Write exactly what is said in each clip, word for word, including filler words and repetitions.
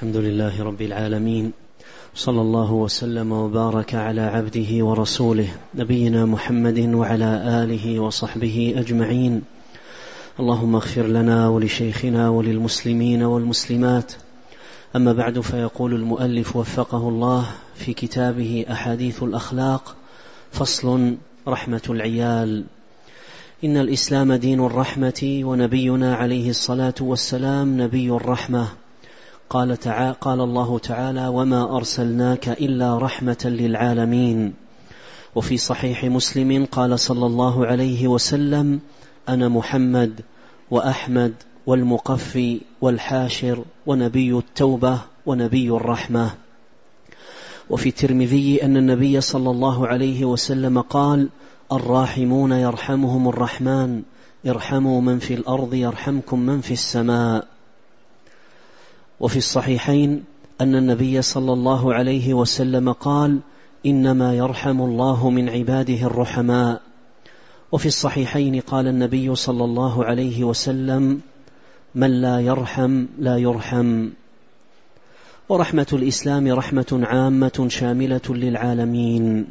الحمد لله رب العالمين، صلى الله وسلم وبارك على عبده ورسوله نبينا محمد وعلى آله وصحبه أجمعين. اللهم اغفر لنا ولشيخنا وللمسلمين والمسلمات. أما بعد، فيقول المؤلف وفقه الله في كتابه أحاديث الأخلاق: فصل: رحمة العيال. إن الإسلام دين الرحمة، ونبينا عليه الصلاة والسلام نبي الرحمة. قال, تعالى قال الله تعالى: وما أرسلناك إلا رحمة للعالمين. وفي صحيح مسلم قال صلى الله عليه وسلم: أنا محمد وأحمد والمقفي والحاشر ونبي التوبة ونبي الرحمة. وفي الترمذي أن النبي صلى الله عليه وسلم قال: الراحمون يرحمهم الرحمن، ارحموا من في الأرض يرحمكم من في السماء. وفي الصحيحين أن النبي صلى الله عليه وسلم قال: إنما يرحم الله من عباده الرحماء. وفي الصحيحين قال النبي صلى الله عليه وسلم: من لا يرحم لا يرحم. ورحمة الإسلام رحمة عامة شاملة للعالمين.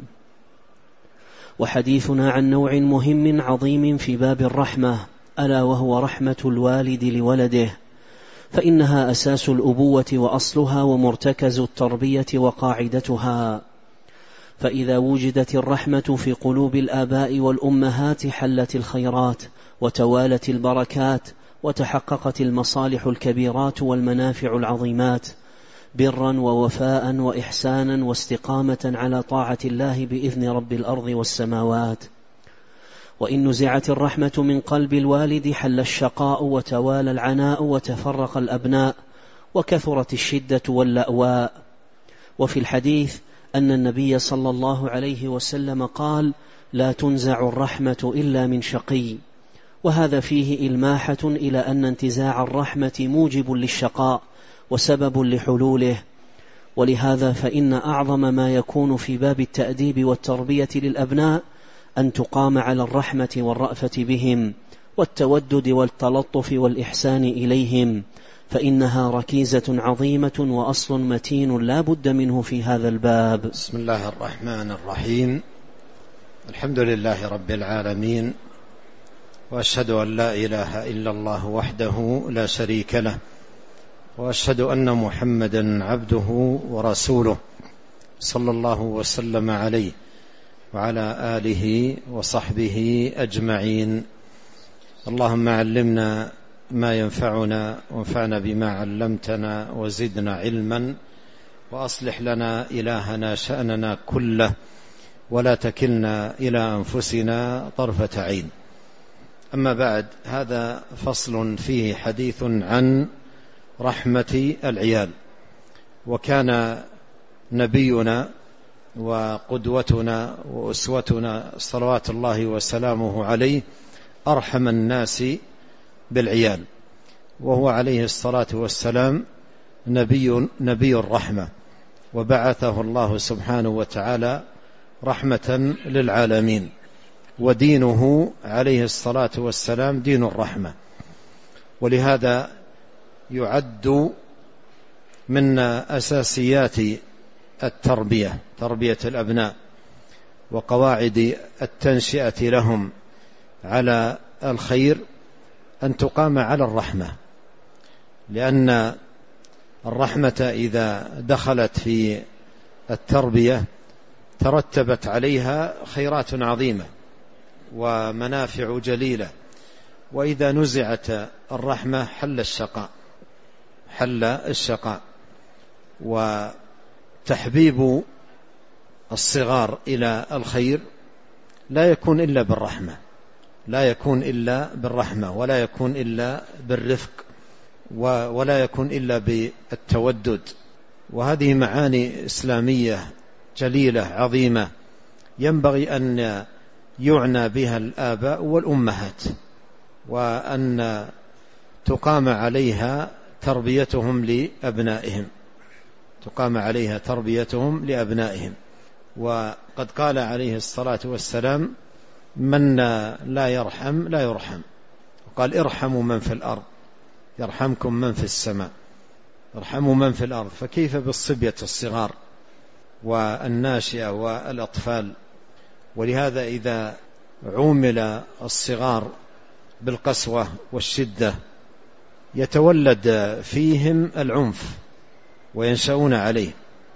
وحديثنا عن نوع مهم عظيم في باب الرحمة، ألا وهو رحمة الوالد لولده، فإنها أساس الأبوة وأصلها ومرتكز التربية وقاعدتها. فإذا وجدت الرحمة في قلوب الآباء والأمهات حلت الخيرات وتوالت البركات وتحققت المصالح الكبيرات والمنافع العظيمات، برا ووفاء وإحسانا واستقامة على طاعة الله بإذن رب الأرض والسماوات. وإن نزعت الرحمة من قلب الوالد حل الشقاء وتوالى العناء وتفرق الأبناء وكثرت الشدة واللأواء. وفي الحديث أن النبي صلى الله عليه وسلم قال: لا تنزع الرحمة إلا من شقي. وهذا فيه إلماحة إلى أن انتزاع الرحمة موجب للشقاء وسبب لحلوله. ولهذا فإن أعظم ما يكون في باب التأديب والتربية للأبناء أن تقام على الرحمة والرأفة بهم والتودد والتلطف والإحسان إليهم، فإنها ركيزة عظيمة وأصل متين لا بد منه في هذا الباب. بسم الله الرحمن الرحيم. الحمد لله رب العالمين، وأشهد أن لا إله إلا الله وحده لا شريك له، وأشهد أن محمدا عبده ورسوله صلى الله وسلم عليه وعلى آله وصحبه أجمعين. اللهم علمنا ما ينفعنا وانفعنا بما علمتنا وزدنا علما، وأصلح لنا إلهنا شأننا كله، ولا تكلنا إلى أنفسنا طرفة عين. أما بعد، هذا فصل فيه حديث عن رحمة العيال. وكان نبينا وقدوتنا وأسوتنا صلوات الله وسلامه عليه أرحم الناس بالعيال، وهو عليه الصلاة والسلام نبي, نبي الرحمة، وبعثه الله سبحانه وتعالى رحمة للعالمين، ودينه عليه الصلاة والسلام دين الرحمة. ولهذا يعد من أساسيات التربية تربية الأبناء وقواعد التنشئة لهم على الخير أن تقام على الرحمة، لأن الرحمة إذا دخلت في التربية ترتبت عليها خيرات عظيمة ومنافع جليلة. وإذا نزعت الرحمة حل الشقاء حل الشقاء وتحبيب الصغار إلى الخير لا يكون إلا بالرحمة لا يكون إلا بالرحمة ولا يكون إلا بالرفق ولا يكون إلا بالتودد. وهذه معاني إسلامية جليلة عظيمة ينبغي أن يعنى بها الآباء والأمهات، وأن تقام عليها تربيتهم لأبنائهم تقام عليها تربيتهم لأبنائهم. وقد قال عليه الصلاة والسلام: من لا يرحم لا يرحم. وقال: ارحموا من في الأرض يرحمكم من في السماء. ارحموا من في الأرض، فكيف بالصبية الصغار والناشئة والأطفال؟ ولهذا إذا عومل الصغار بالقسوة والشدة يتولد فيهم العنف وينشأون عليه،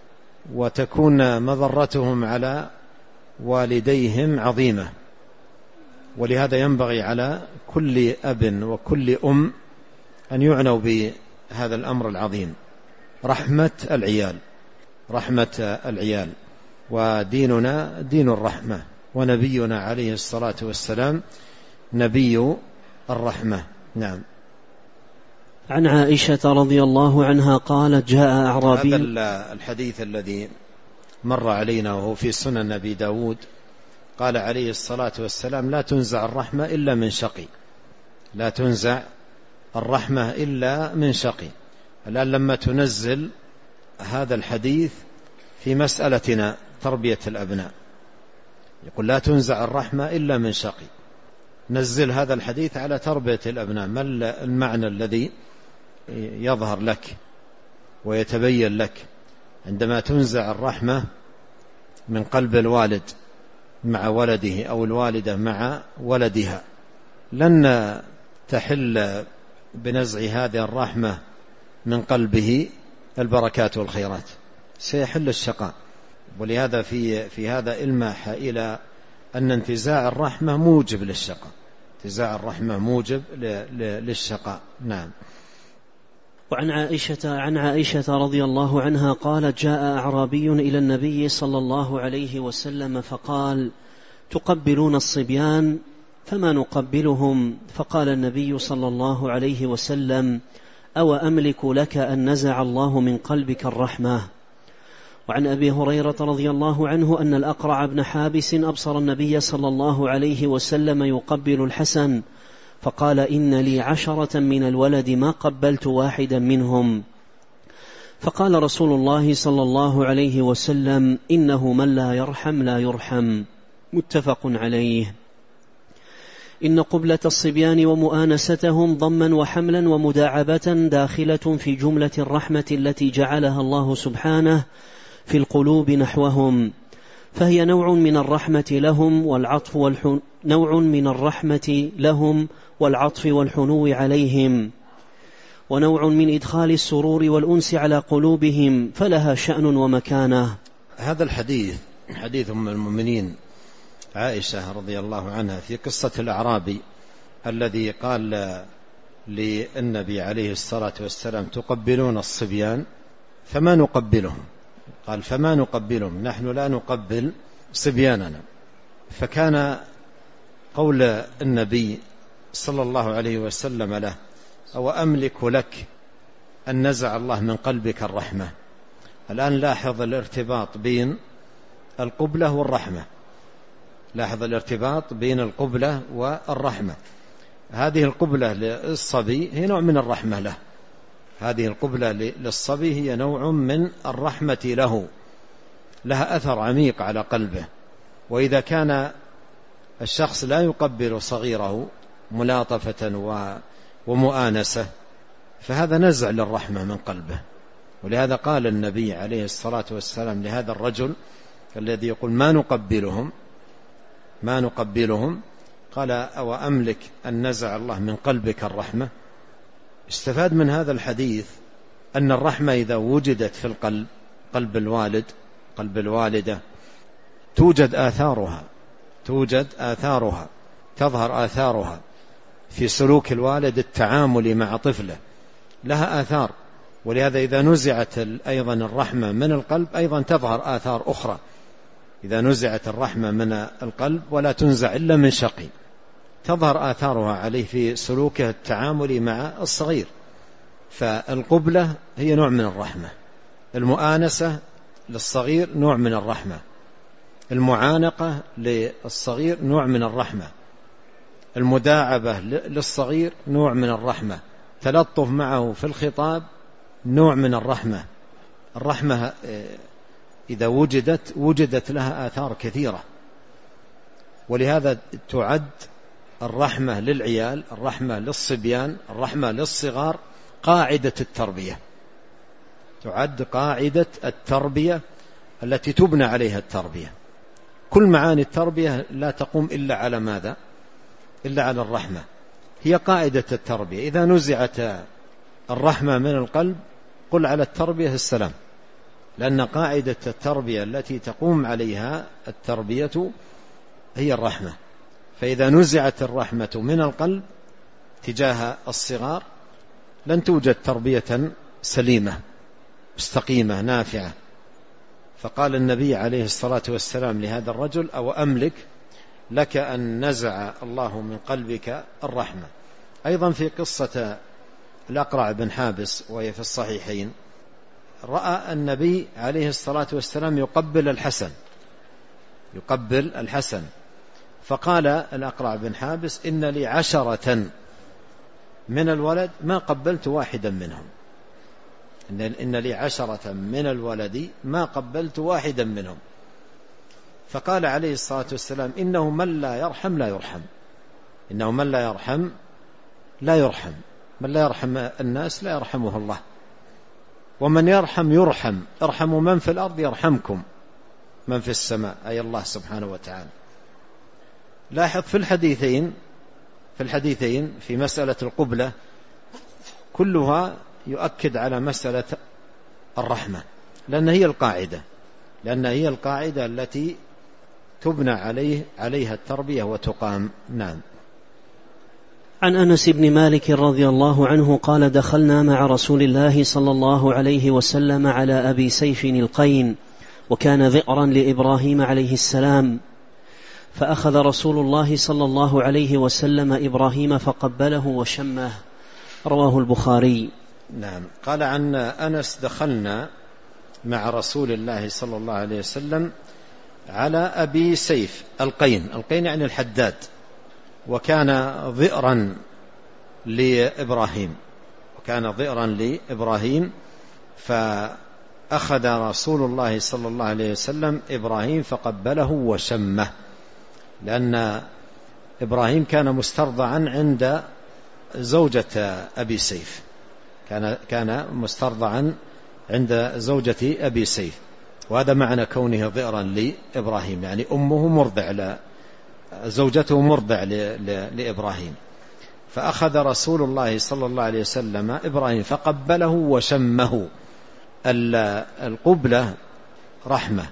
وتكون مضرتهم على والديهم عظيمة. ولهذا ينبغي على كل أب وكل أم أن يعنوا بهذا الأمر العظيم، رحمة العيال، رحمة العيال. وديننا دين الرحمة، ونبينا عليه الصلاة والسلام نبي الرحمة. نعم. عن عائشة رضي الله عنها قالت جاء أعرابي. هذا الحديث الذي مر علينا وهو في سنن أبي داود، قال عليه الصلاة والسلام لا تنزع الرحمة إلا من شقي، لا تنزع الرحمة إلا من شقي. الآن لما تنزل هذا الحديث في مسألتنا تربية الأبناء، يقول لا تنزع الرحمة إلا من شقي، نزل هذا الحديث على تربية الأبناء. ما المعنى الذي يظهر لك ويتبين لك عندما تنزع الرحمة من قلب الوالد مع ولده أو الوالدة مع ولدها؟ لن تحل بنزع هذه الرحمة من قلبه البركات والخيرات، سيحل الشقاء. ولهذا في في هذا إلماح إلى أن انتزاع الرحمة موجب للشقاء، انتزاع الرحمة موجب للشقاء. نعم. وعن عائشة عن عائشة رضي الله عنها قالت جاء أعرابي إلى النبي صلى الله عليه وسلم فقال تقبلون الصبيان؟ فما نقبلهم. فقال النبي صلى الله عليه وسلم أو أملك لك أن نزع الله من قلبك الرحمة. وعن أبي هريرة رضي الله عنه أن الأقرع بن حابس أبصر النبي صلى الله عليه وسلم يقبل الحسن فقال إن لي عشرة من الولد ما قبلت واحدا منهم. فقال رسول الله صلى الله عليه وسلم إنه من لا يرحم لا يرحم. متفق عليه. إن قبلة الصبيان ومؤانستهم ضما وحملا ومداعبة داخلة في جملة الرحمة التي جعلها الله سبحانه في القلوب نحوهم، فهي نوع من الرحمة لهم والعطف والحن... نوع من الرحمة لهم والعطف والحنو عليهم، ونوع من إدخال السرور والأنس على قلوبهم، فلها شأن ومكانة. هذا الحديث حديث أم المؤمنين عائشة رضي الله عنها في قصة الأعرابي الذي قال للنبي عليه الصلاة والسلام تقبلون الصبيان؟ فما نقبلهم. قال فما نقبلهم، نحن لا نقبل صبياننا. فكان قول النبي صلى الله عليه وسلم له أو أملك لك أن نزع الله من قلبك الرحمة. الآن لاحظ الارتباط بين القبلة والرحمة، لاحظ الارتباط بين القبلة والرحمة. هذه القبلة للصبي هي نوع من الرحمة له، هذه القبلة للصبي هي نوع من الرحمة له، لها أثر عميق على قلبه. وإذا كان الشخص لا يقبل صغيره ملاطفة ومؤانسة فهذا نزع للرحمة من قلبه. ولهذا قال النبي عليه الصلاة والسلام لهذا الرجل الذي يقول ما نقبلهم ما نقبلهم قال أو أملك أن نزع الله من قلبك الرحمة. استفاد من هذا الحديث أن الرحمة إذا وجدت في القلب، قلب الوالد قلب الوالدة، توجد آثارها توجد آثارها تظهر آثارها في سلوك الوالد التعامل مع طفله، لها آثار. ولهذا إذا نزعت أيضا الرحمة من القلب أيضا تظهر آثار أخرى. إذا نزعت الرحمة من القلب ولا تنزع إلا من شقي تظهر آثارها عليه في سلوكه التعامل مع الصغير. فالقبلة هي نوع من الرحمة، المؤانسة للصغير نوع من الرحمة، المعانقة للصغير نوع من الرحمة، المداعبة للصغير نوع من الرحمة، تلطف معه في الخطاب نوع من الرحمة. الرحمة إذا وجدت وجدت لها آثار كثيرة. ولهذا تعد الرحمة للعيال، الرحمة للصبيان، الرحمة للصغار قاعدة التربية، تعد قاعدة التربية التي تبنى عليها التربية. كل معاني التربية لا تقوم إلا على ماذا؟ إلا على الرحمة. هي قاعدة التربية. إذا نزعت الرحمة من القلب قل على التربية السلام، لأن قاعدة التربية التي تقوم عليها التربية هي الرحمة. فإذا نزعت الرحمة من القلب تجاه الصغار لن توجد تربية سليمة مستقيمة نافعة. فقال النبي عليه الصلاة والسلام لهذا الرجل: أو أملك لك أن نزع الله من قلبك الرحمة. أيضا في قصة الأقرع بن حابس وهي في الصحيحين، رأى النبي عليه الصلاة والسلام يقبل الحسن يقبل الحسن فقال الأقرع بن حابس: إن لي عشرة من الولد ما قبلت واحدا منهم إن لي عشرة من الولد ما قبلت واحدا منهم. فقال عليه الصلاة والسلام: إنه من لا يرحم لا يرحم إنه من لا يرحم لا يرحم من لا يرحم الناس لا يرحمه الله، ومن يرحم يرحم. ارحموا من في الأرض يرحمكم من في السماء، أي الله سبحانه وتعالى. لاحظ في الحديثين في الحديثين في مسألة القبلة كلها يؤكد على مسألة الرحمة، لأن هي القاعدة لأن هي القاعدة التي تبنى عليه عليها التربية وتقام. نعم. عن أنس بن مالك رضي الله عنه قال: دخلنا مع رسول الله صلى الله عليه وسلم على أبي سيف القين، وكان ذئرا لإبراهيم عليه السلام، فأخذ رسول الله صلى الله عليه وسلم إبراهيم فقبله وشمه. رواه البخاري. نعم. قال عن أنس: دخلنا مع رسول الله صلى الله عليه وسلم على أبي سيف القين. القين يعني الحداد، وكان ذئرا لإبراهيم وكان ذئرا لإبراهيم فأخذ رسول الله صلى الله عليه وسلم إبراهيم فقبله وشمه، لأن إبراهيم كان مسترضعا عند زوجة أبي سيف كان كان مسترضعا عند زوجة أبي سيف، وهذا معنى كونه ذئرا لإبراهيم، يعني أمه مرضع زوجته مرضع لإبراهيم. فأخذ رسول الله صلى الله عليه وسلم إبراهيم فقبله وشمه. القبلة رحمة،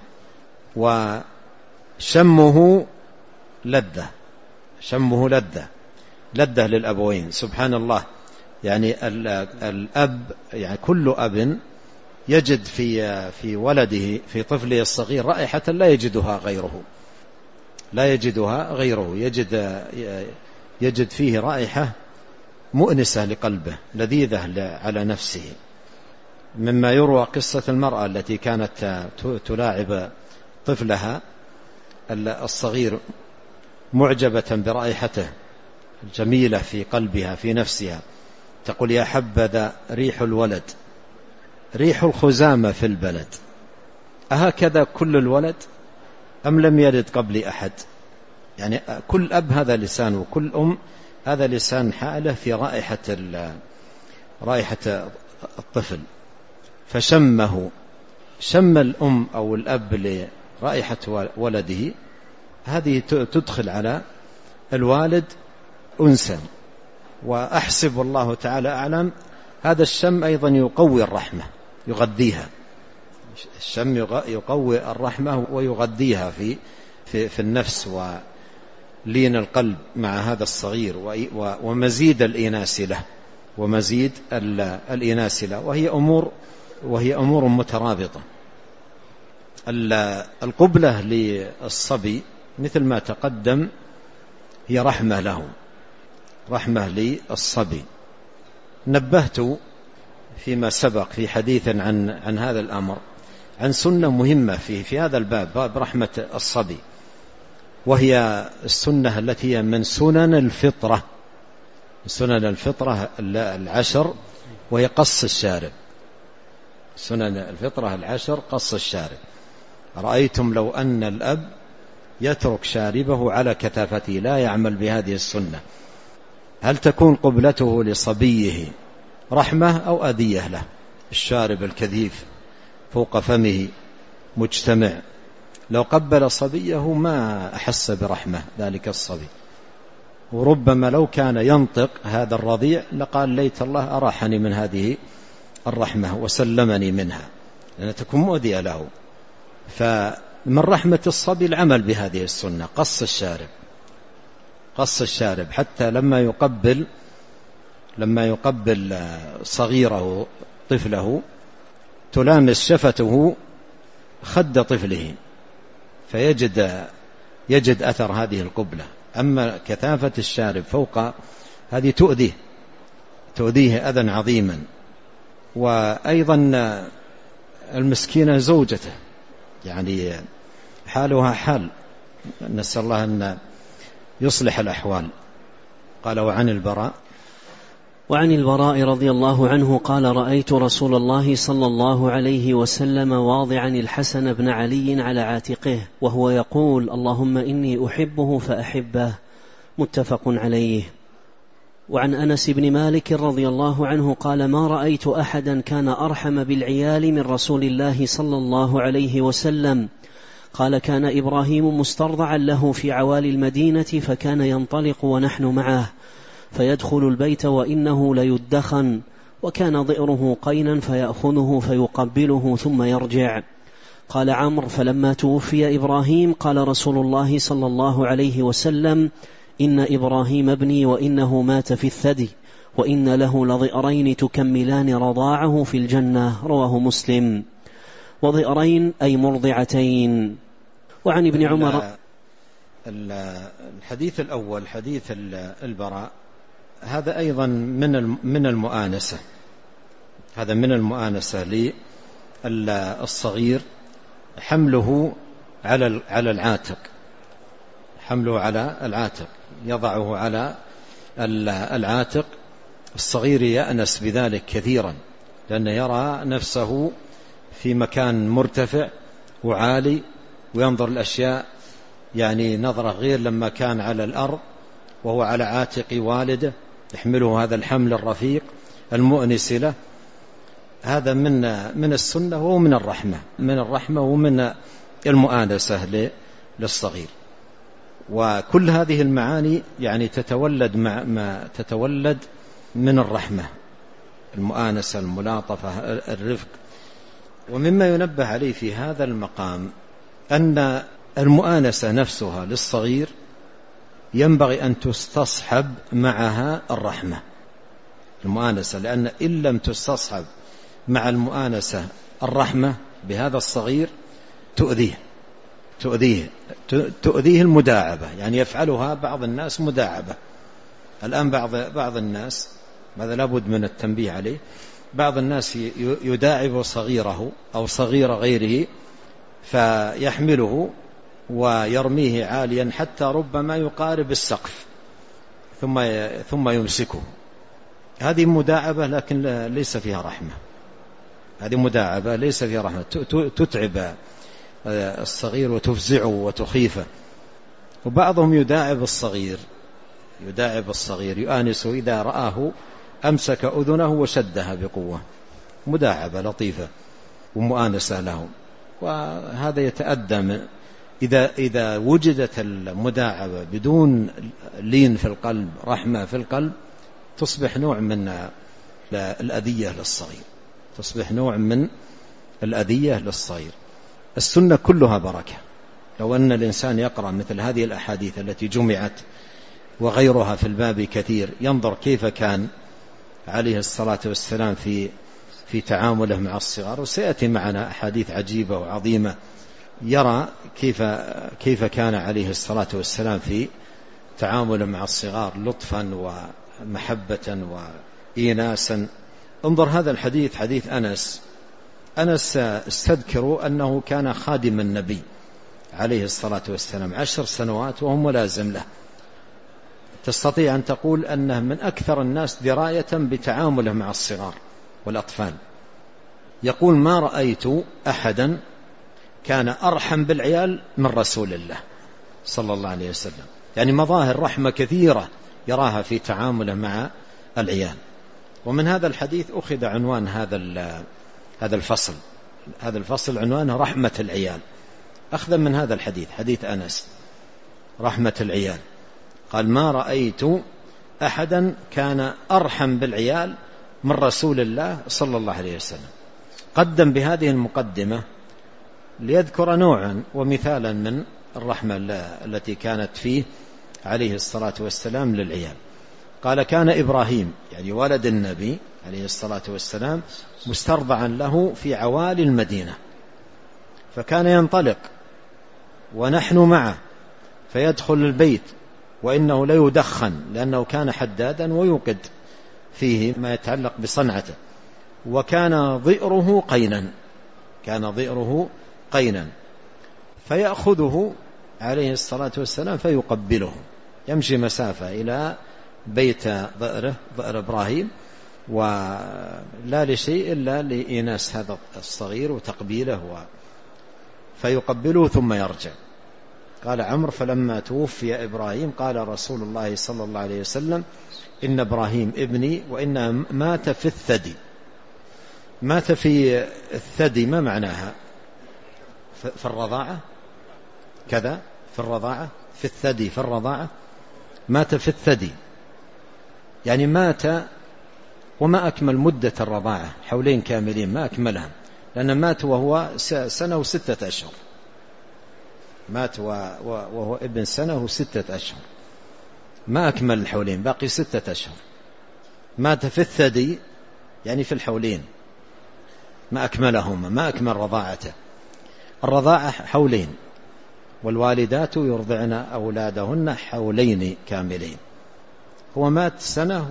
وشمه لذة شمه لذة لذة للأبوين. سبحان الله، يعني الأب يعني كل أب يجد في في ولده في طفله الصغير رائحة لا يجدها غيره لا يجدها غيره يجد يجد فيه رائحة مؤنسة لقلبه لذيذة على نفسه. مما يروى قصة المرأة التي كانت تلاعب طفلها الصغير معجبة برائحته الجميلة في قلبها في نفسها، تقول: يا حبذا ريح الولد ريح الخزامة في البلد، أهكذا كل الولد أم لم يلد قبل أحد؟ يعني كل أب هذا لسان، وكل أم هذا لسان حاله في رائحة رائحة الطفل. فشمه شم الأم أو الأب لرائحة ولده، هذه تدخل على الوالد أنسا. وأحسب والله تعالى أعلم هذا الشم أيضا يقوي الرحمة يغذيها. الشم يقوي الرحمة ويغذيها في في في النفس ولين القلب مع هذا الصغير، ومزيد الإناس له ومزيد الإناس له وهي أمور وهي أمور مترابطة. القبلة للصبي مثل ما تقدم هي رحمة له رحمة للصبي. نبهت فيما سبق في حديث عن عن هذا الأمر عن سنة مهمة في في هذا الباب، باب رحمة الصبي، وهي السنة التي هي من سنن الفطرة سنن الفطرة العشر، وهي قص الشارب. سنن الفطرة العشر قص الشارب. رأيتم لو أن الأب يترك شاربه على كتافته لا يعمل بهذه السنة، هل تكون قبلته لصبيه رحمة أو أذية له؟ الشارب الكثيف فوق فمه مجتمع، لو قبل صبيه ما أحس برحمة ذلك الصبي، وربما لو كان ينطق هذا الرضيع لقال ليت الله أراحني من هذه الرحمة وسلمني منها، لأنها تكون مؤذية له. فمن رحمة الصبي العمل بهذه السنة، قص الشارب، قص الشارب حتى لما يقبل لما يقبل صغيره طفله تلامس شفته خد طفله فيجد يجد أثر هذه القبلة. أما كثافة الشارب فوق هذه تؤذيه تؤذيه أذى عظيما. وأيضا المسكينة زوجته يعني حالها حال، نسأل الله أن يصلح الأحوال. قال وعن البراء وعن البراء رضي الله عنه قال رأيت رسول الله صلى الله عليه وسلم واضعا الحسن بن علي على عاتقه وهو يقول اللهم إني أحبه فأحبه، متفق عليه. وعن أنس بن مالك رضي الله عنه قال ما رأيت أحدا كان أرحم بالعيال من رسول الله صلى الله عليه وسلم. قال كان إبراهيم مسترضعا له في عوالي المدينة فكان ينطلق ونحن معه فيدخل البيت وإنه ليدخن، وكان ضئره قينا فيأخذه فيقبله ثم يرجع. قال عمرو فلما توفي إبراهيم قال رسول الله صلى الله عليه وسلم إن إبراهيم ابني وإنه مات في الثدي وإن له لضئرين تكملان رضاعه في الجنة، رواه مسلم. وضئرين أي مرضعتين. وعن ابن عمر الحديث الأول حديث البراء هذا أيضا من من المؤانسة، هذا من المؤانسة للصغير، حمله على على العاتق، حمله على العاتق، يضعه على العاتق. الصغير يأنس بذلك كثيرا لأنه يرى نفسه في مكان مرتفع وعالي وينظر الأشياء يعني نظرة غير لما كان على الأرض وهو على عاتق والده يحمله هذا الحمل الرفيق المؤنس له. هذا من من السنة ومن الرحمة، من الرحمة ومن المؤانسة للصغير. وكل هذه المعاني يعني تتولد مع ما تتولد من الرحمة، المؤانسة، الملاطفة، الرفق. ومما ينبه عليه في هذا المقام أن المؤانسة نفسها للصغير ينبغي أن تستصحب معها الرحمة، المؤانسة، لأن إن لم تستصحب مع المؤانسة الرحمة بهذا الصغير تؤذيه تؤذيه تؤذيه المداعبة، يعني يفعلها بعض الناس مداعبة. الآن بعض بعض الناس، هذا لابد من التنبيه عليه، بعض الناس يداعب صغيره أو صغير غيره فيحمله ويرميه عاليا حتى ربما يقارب السقف ثم ثم يمسكه. هذه مداعبة لكن ليس فيها رحمة، هذه مداعبة ليس فيها رحمة، تتعب الصغير وتفزعه وتخيفه. وبعضهم يداعب الصغير يداعب الصغير يؤانسه، إذا رآه أمسك أذنه وشدها بقوة، مداعبة لطيفة ومؤانسة له. وهذا يتأدى من إذا إذا وجدت المداعبة بدون لين في القلب، رحمة في القلب، تصبح نوع من الأذية للصغير، تصبح نوع من الأذية للصغير. السنة كلها بركة. لو أن الإنسان يقرأ مثل هذه الأحاديث التي جمعت وغيرها في الباب كثير، ينظر كيف كان عليه الصلاة والسلام في في تعامله مع الصغار، وسيأتي معنا أحاديث عجيبة وعظيمة يرى كيف كيف كان عليه الصلاة والسلام في تعامله مع الصغار، لطفا ومحبة وإيناسا. انظر هذا الحديث، حديث أنس أنس استذكروا أنه كان خادم النبي عليه الصلاة والسلام عشر سنوات وهو ملازم له. تستطيع أن تقول أنه من أكثر الناس دراية بتعامله مع الصغار والأطفال. يقول ما رأيت أحدا كان أرحم بالعيال من رسول الله صلى الله عليه وسلم، يعني مظاهر رحمة كثيرة يراها في تعامله مع العيال. ومن هذا الحديث أخذ عنوان هذا هذا الفصل هذا الفصل عنوانه رحمة العيال، أخذا من هذا الحديث، حديث أنس رحمة العيال. قال: ما رأيت أحدا كان أرحم بالعيال من رسول الله صلى الله عليه وسلم. قدم بهذه المقدمة ليذكر نوعا ومثالا من الرحمة التي كانت فيه عليه الصلاة والسلام للعيال. قال: كان إبراهيم يعني ولد النبي عليه الصلاة والسلام مسترضعا له في عوالي المدينة، فكان ينطلق ونحن معه فيدخل البيت وإنه لا يدخن لأنه كان حدادا ويوقد فيه ما يتعلق بصنعته، وكان ضئره قينا كان ضئره قينا فيأخذه عليه الصلاة والسلام فيقبله، يمشي مسافة إلى بيت ضئره ضئر إبراهيم، ولا لشيء إلا لإناس هذا الصغير وتقبيله و... فيقبله ثم يرجع. قال عمرو: فلما توفي إبراهيم قال رسول الله صلى الله عليه وسلم: إن إبراهيم ابني وإنه مات في الثدي. مات في الثدي ما معناها؟ في الرضاعة كذا، في الرضاعة، في الثدي في الرضاعة. مات في الثدي يعني مات وما أكمل مدة الرضاعة، حولين كاملين ما أكملها، لأن مات وهو سنة وستة أشهر. مات وهو ابن سنة وستة أشهر، ما أكمل الحولين، باقي ستة أشهر. مات في الثدي يعني في الحولين ما أكملهما، ما أكمل رضاعته. الرضاعة حولين، والوالدات يرضعن أولادهن حولين كاملين. هو مات سنة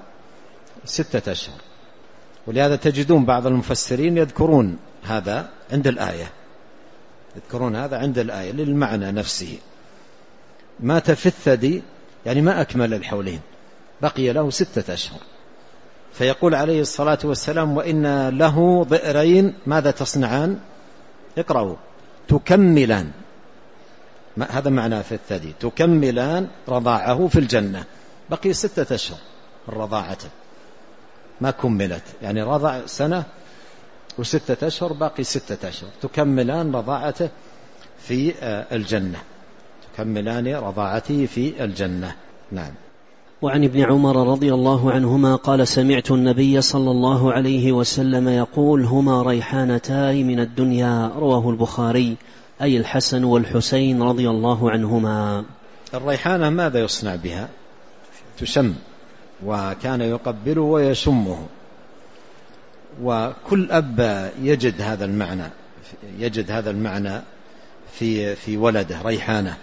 وستة أشهر، ولهذا تجدون بعض المفسرين يذكرون هذا عند الآية يذكرون هذا عند الآية للمعنى نفسه. مات في الثدي يعني ما أكمل الحولين، بقي له ستة أشهر. فيقول عليه الصلاة والسلام: وإن له ضئرين ماذا تصنعان؟ اقرأوا: تكملان. هذا معناه في الثدي، تكملان رضاعه في الجنة. بقي ستة أشهر الرضاعة ما كملت، يعني رضع سنة وستة أشهر، باقي ستة أشهر، تكملان رضاعته في الجنة تكملان رضاعته في الجنة. نعم. وعن ابن عمر رضي الله عنهما قال: سمعت النبي صلى الله عليه وسلم يقول: هما ريحانتاي من الدنيا. رواه البخاري، أي الحسن والحسين رضي الله عنهما. الريحانة ماذا يصنع بها؟ تشم، وكان يقبله ويشمه، وكل أب يجد هذا المعنى يجد هذا المعنى في في ولده ريحانة.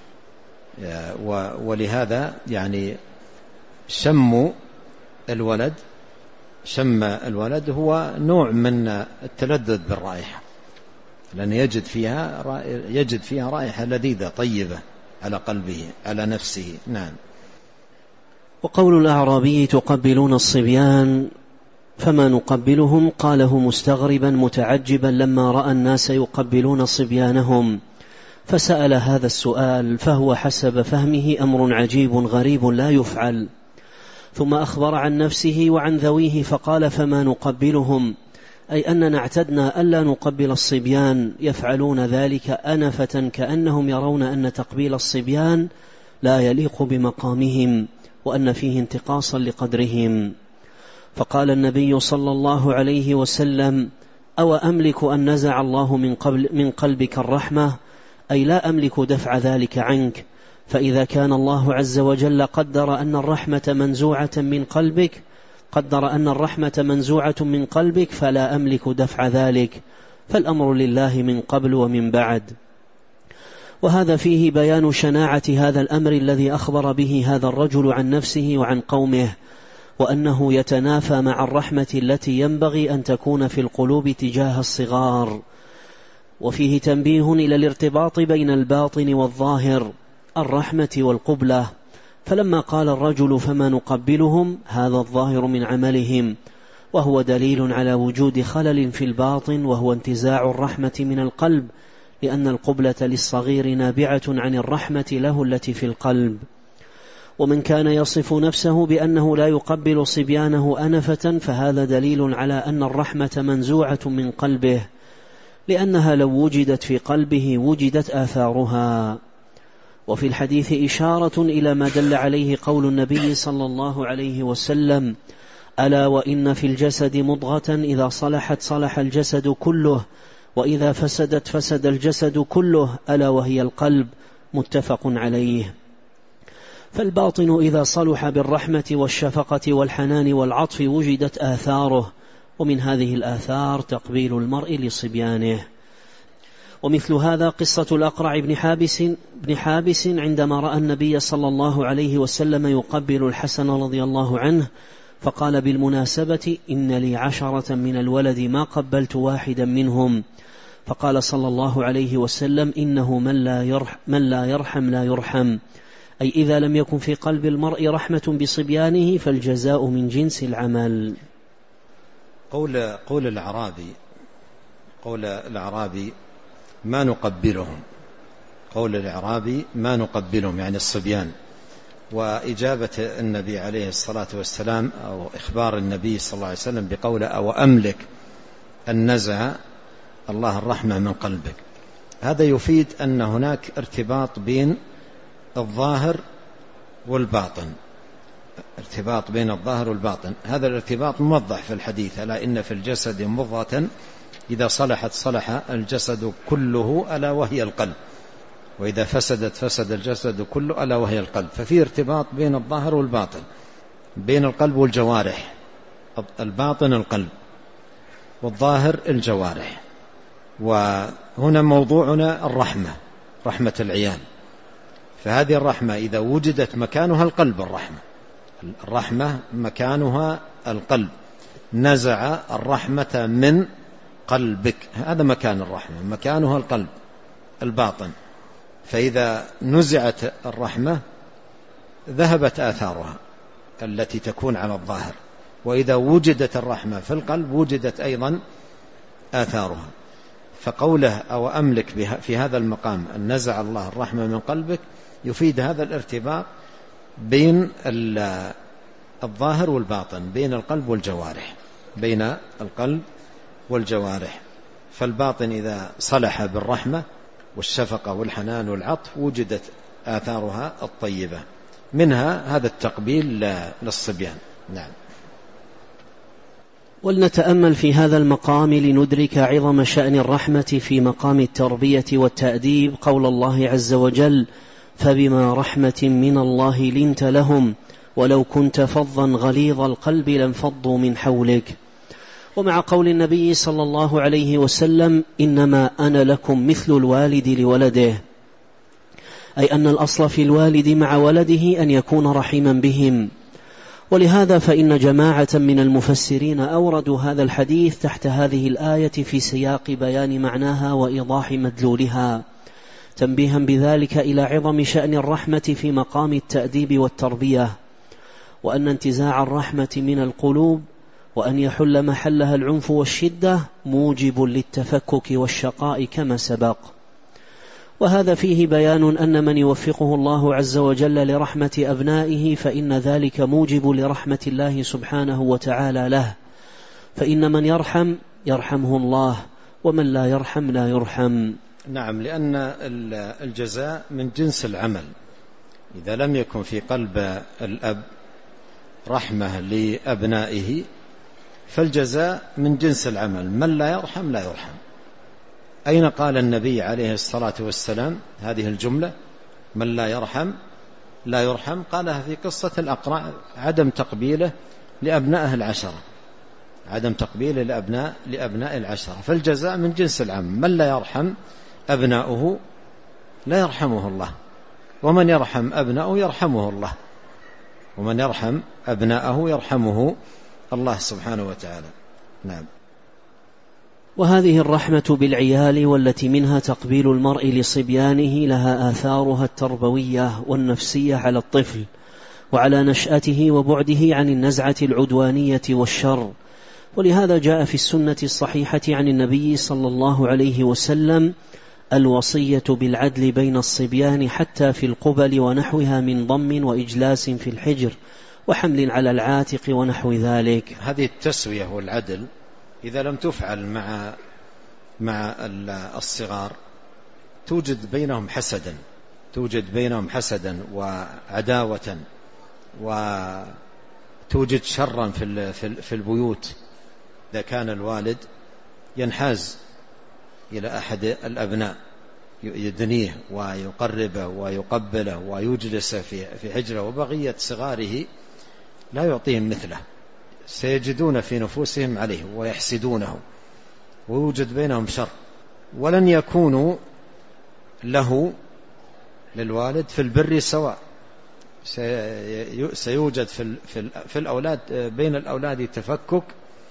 ولهذا يعني شم الولد شم الولد هو نوع من التلذذ بالرائحة، لأن يجد فيها يجد فيها رائحة لذيذة طيبة على قلبه على نفسه. نعم. وقول الأعرابي: تقبلون الصبيان فما نقبلهم، قاله مستغربا متعجبا لما رأى الناس يقبلون صبيانهم، فسأل هذا السؤال، فهو حسب فهمه أمر عجيب غريب لا يفعل. ثم أخبر عن نفسه وعن ذويه فقال: فما نقبلهم، أي أننا اعتدنا ألا نقبل الصبيان، يفعلون ذلك أنفة كأنهم يرون أن تقبيل الصبيان لا يليق بمقامهم، وأن فيه انتقاصا لقدرهم. فقال النبي صلى الله عليه وسلم: أو أملك أن نزع الله من, قبل من قلبك الرحمة، أي لا أملك دفع ذلك عنك، فإذا كان الله عز وجل قدر أن الرحمة منزوعة من قلبك قدر أن الرحمة منزوعة من قلبك فلا أملك دفع ذلك، فالأمر لله من قبل ومن بعد. وهذا فيه بيان شناعة هذا الأمر الذي أخبر به هذا الرجل عن نفسه وعن قومه، وأنه يتنافى مع الرحمة التي ينبغي أن تكون في القلوب تجاه الصغار. وفيه تنبيه إلى الارتباط بين الباطن والظاهر، الرحمة والقبلة. فلما قال الرجل: فما نقبلهم، هذا الظاهر من عملهم، وهو دليل على وجود خلل في الباطن، وهو انتزاع الرحمة من القلب، لأن القبلة للصغير نابعة عن الرحمة له التي في القلب. ومن كان يصف نفسه بأنه لا يقبل صبيانه أنفة فهذا دليل على أن الرحمة منزوعة من قلبه، لأنها لو وجدت في قلبه وجدت آثارها. وفي الحديث إشارة إلى ما دل عليه قول النبي صلى الله عليه وسلم: ألا وإن في الجسد مضغة إذا صلحت صلح الجسد كله وإذا فسدت فسد الجسد كله ألا وهي القلب، متفق عليه. فالباطن إذا صلح بالرحمة والشفقة والحنان والعطف وجدت آثاره، ومن هذه الآثار تقبيل المرء لصبيانه. ومثل هذا قصة الأقرع بن حابس, بن حابس عندما رأى النبي صلى الله عليه وسلم يقبل الحسن رضي الله عنه فقال بالمناسبة: إن لي عشرة من الولد ما قبلت واحدا منهم. فقال صلى الله عليه وسلم: إنه من لا يرحم, من لا يرحم لا يرحم، أي إذا لم يكن في قلب المرء رحمة بصبيانه فالجزاء من جنس العمل. قول, قول الأعرابي قول الأعرابي ما نقبلهم، قول الأعرابي ما نقبلهم يعني الصبيان، وإجابة النبي عليه الصلاة والسلام أو إخبار النبي صلى الله عليه وسلم بقوله: أو أملك أن نزع الله الرحمة من قلبك. هذا يفيد أن هناك ارتباط بين الظاهر والباطن، ارتباط بين الظاهر والباطن. هذا الارتباط موضح في الحديث: ألا إن في الجسد مضغة إذا صلحت صلح الجسد كله ألا وهي القلب، وإذا فسدت فسد الجسد كله ألا وهي القلب. ففي ارتباط بين الظاهر والباطن، بين القلب والجوارح. الباطن القلب والظاهر الجوارح. وهنا موضوعنا الرحمة، رحمة العيال. فهذه الرحمة إذا وجدت مكانها القلب، الرحمة الرحمة مكانها القلب، نزع الرحمة من قلبك، هذا مكان الرحمة، مكانها القلب الباطن. فإذا نزعت الرحمة ذهبت آثارها التي تكون على الظاهر، وإذا وجدت الرحمة في القلب وجدت أيضا آثارها. فقوله أو أملك في هذا المقام أن نزع الله الرحمة من قلبك يفيد هذا الارتباط بين الظاهر والباطن، بين القلب والجوارح، بين القلب والجوارح. فالباطن إذا صلح بالرحمة والشفقة والحنان والعطف وجدت آثارها الطيبة، منها هذا التقبيل للصبيان. نعم. ولنتأمل في هذا المقام لندرك عظم شأن الرحمة في مقام التربية والتأديب قول الله عز وجل: فبما رحمة من الله لنت لهم ولو كنت فظا غليظ القلب لانفضوا من حولك. ومع قول النبي صلى الله عليه وسلم: إنما أنا لكم مثل الوالد لولده، أي أن الأصل في الوالد مع ولده أن يكون رحيما بهم. ولهذا فإن جماعة من المفسرين أوردوا هذا الحديث تحت هذه الآية في سياق بيان معناها وإيضاح مدلولها، تنبيها بذلك إلى عظم شأن الرحمة في مقام التأديب والتربية، وأن انتزاع الرحمة من القلوب وأن يحل محلها العنف والشدة موجب للتفكك والشقاء كما سبق. وهذا فيه بيان أن من يوفقه الله عز وجل لرحمة أبنائه فإن ذلك موجب لرحمة الله سبحانه وتعالى له، فإن من يرحم يرحمه الله، ومن لا يرحم لا يرحم. نعم، لأن الجزاء من جنس العمل. إذا لم يكن في قلب الأب رحمة لأبنائه فالجزاء من جنس العمل، من لا يرحم لا يرحم. أين قال النبي عليه الصلاة والسلام هذه الجملة من لا يرحم لا يرحم؟ قالها في قصة الأقرع، عدم تقبيله لأبنائه العشرة، عدم تقبيله لأبناء لأبناء العشرة. فالجزاء من جنس العمل، من لا يرحم أبناؤه لا يرحمه الله، ومن يرحم أبناؤه يرحمه الله، ومن يرحم أبناءه يرحمه الله سبحانه وتعالى. نعم. وهذه الرحمة بالعيال والتي منها تقبيل المرء لصبيانه لها آثارها التربوية والنفسية على الطفل وعلى نشأته وبعده عن النزعة العدوانية والشر. ولهذا جاء في السنة الصحيحة عن النبي صلى الله عليه وسلم الوصية بالعدل بين الصبيان حتى في القبل ونحوها من ضم وإجلاس في الحجر وحمل على العاتق ونحو ذلك. هذه التسوية والعدل إذا لم تفعل مع مع الصغار توجد بينهم حسدا توجد بينهم حسدا وعداوة، وتوجد شرا في في البيوت. إذا كان الوالد ينحاز إلى أحد الأبناء يدنيه ويقربه ويقبله ويجلس في في حجره، وبقية صغاره لا يعطيهم مثله، سيجدون في نفوسهم عليه ويحسدونه، ويوجد بينهم شر، ولن يكونوا له للوالد في البر سواء. سيوجد في في الأولاد بين الأولاد تفكك،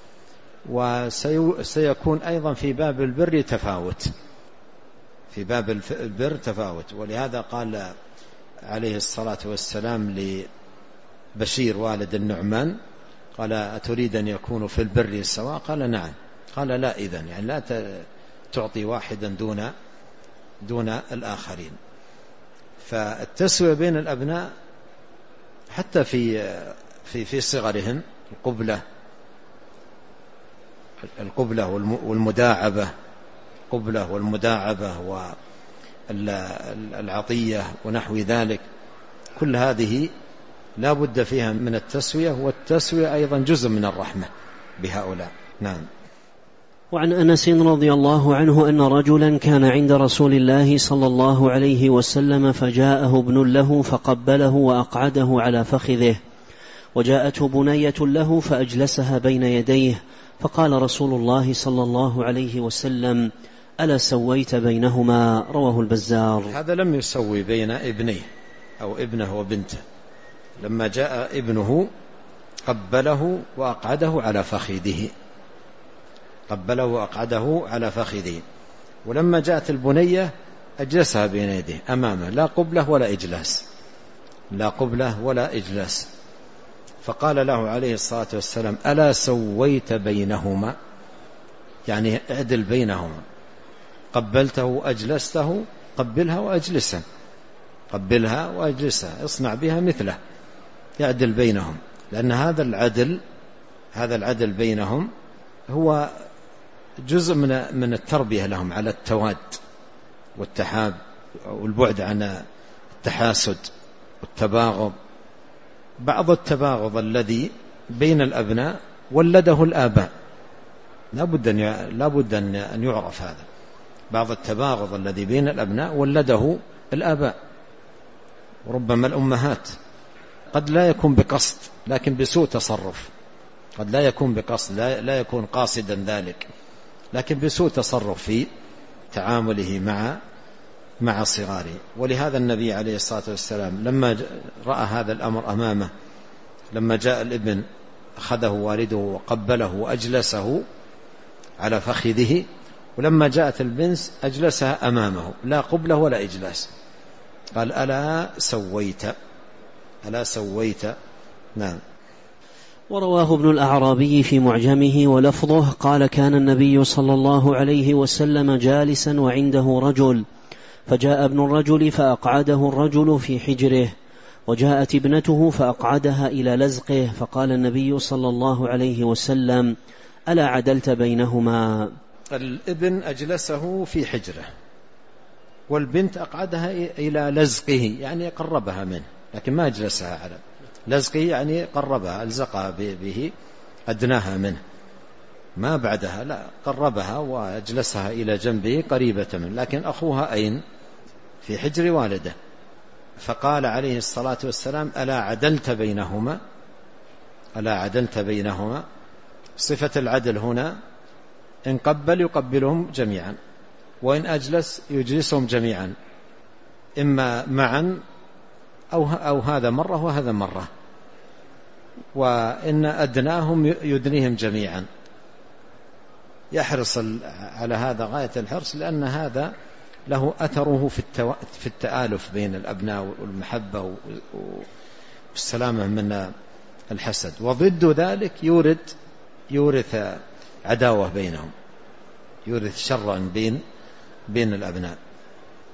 وسيكون أيضا في باب البر تفاوت في باب البر تفاوت. ولهذا قال عليه الصلاة والسلام لبشير والد النعمان قال: أتريد أن يكونوا في البر سواء؟ قال: نعم. قال: لا، إذن يعني لا تعطي واحدا دون دون الآخرين. فالتسوية بين الأبناء حتى في في في صغرهم، القبلة القبلة والمداعبة القبلة والمداعبة والعطية ونحو ذلك، كل هذه لا بد فيها من التسوية، والتسوية أيضا جزء من الرحمة بهؤلاء. نعم. وعن أنس رضي الله عنه أن رجلا كان عند رسول الله صلى الله عليه وسلم فجاءه ابن له فقبله وأقعده على فخذه، وجاءته بنية له فأجلسها بين يديه، فقال رسول الله صلى الله عليه وسلم: ألا سويت بينهما؟ رواه البزار. هذا لم يسوي بين ابنيه أو ابنه وبنته. لما جاء ابنه قبله وأقعده على فخذه قبله وأقعده على فخذه ولما جاءت البنية أجلسها بين يديه أمامه، لا قبله ولا إجلاس لا قبله ولا إجلاس. فقال له عليه الصلاة والسلام: ألا سويت بينهما؟ يعني اعدل بينهما، قبلته وأجلسته، قبلها وأجلسها قبلها وأجلسها اصنع بها مثله، يعدل بينهم، لأن هذا العدل هذا العدل بينهم هو جزء من من التربية لهم على التواد والتحاب والبعد عن التحاسد والتباغض. بعض التباغض الذي بين الأبناء ولده الآباء، لا بد أن لا بد أن يعرف هذا. بعض التباغض الذي بين الأبناء ولده الآباء، وربما الأمهات، قد لا يكون بقصد لكن بسوء تصرف، قد لا يكون بقصد لا, لا يكون قاصدا ذلك، لكن بسوء تصرف في تعامله مع مع صغاره. ولهذا النبي عليه الصلاة والسلام لما رأى هذا الأمر أمامه، لما جاء الابن أخذه والده وقبله وأجلسه على فخذه، ولما جاءت البنت أجلسها أمامه، لا قبله ولا إجلاس. قال: ألا سويت ألا سويت نعم. ورواه ابن الأعرابي في معجمه ولفظه قال: كان النبي صلى الله عليه وسلم جالسا وعنده رجل، فجاء ابن الرجل فأقعده الرجل في حجره، وجاءت ابنته فأقعدها إلى لزقه، فقال النبي صلى الله عليه وسلم: ألا عدلت بينهما؟ الابن أجلسه في حجره، والبنت أقعدها إلى لزقه، يعني قربها منه، لكن ما أجلسها على لزقه، يعني قربها، ألزقها به، أدناها منه، ما بعدها، لا، قربها وأجلسها إلى جنبه قريبة منه. لكن أخوها أين؟ في حجر والده. فقال عليه الصلاة والسلام: ألا عدلت بينهما؟ ألا عدلت بينهما؟ صفة العدل هنا إن قبل يقبلهم جميعا، وإن أجلس يجلسهم جميعا، إما معا أو, أو هذا مرة وهذا مرة، وإن أدناهم يدنيهم جميعا. يحرص على هذا غاية الحرص، لأن هذا له أثره في, التو... في التآلف بين الأبناء والمحبة والسلامة من الحسد. وضد ذلك يورد يورث عداوة بينهم، يورث شرا بين بين الأبناء.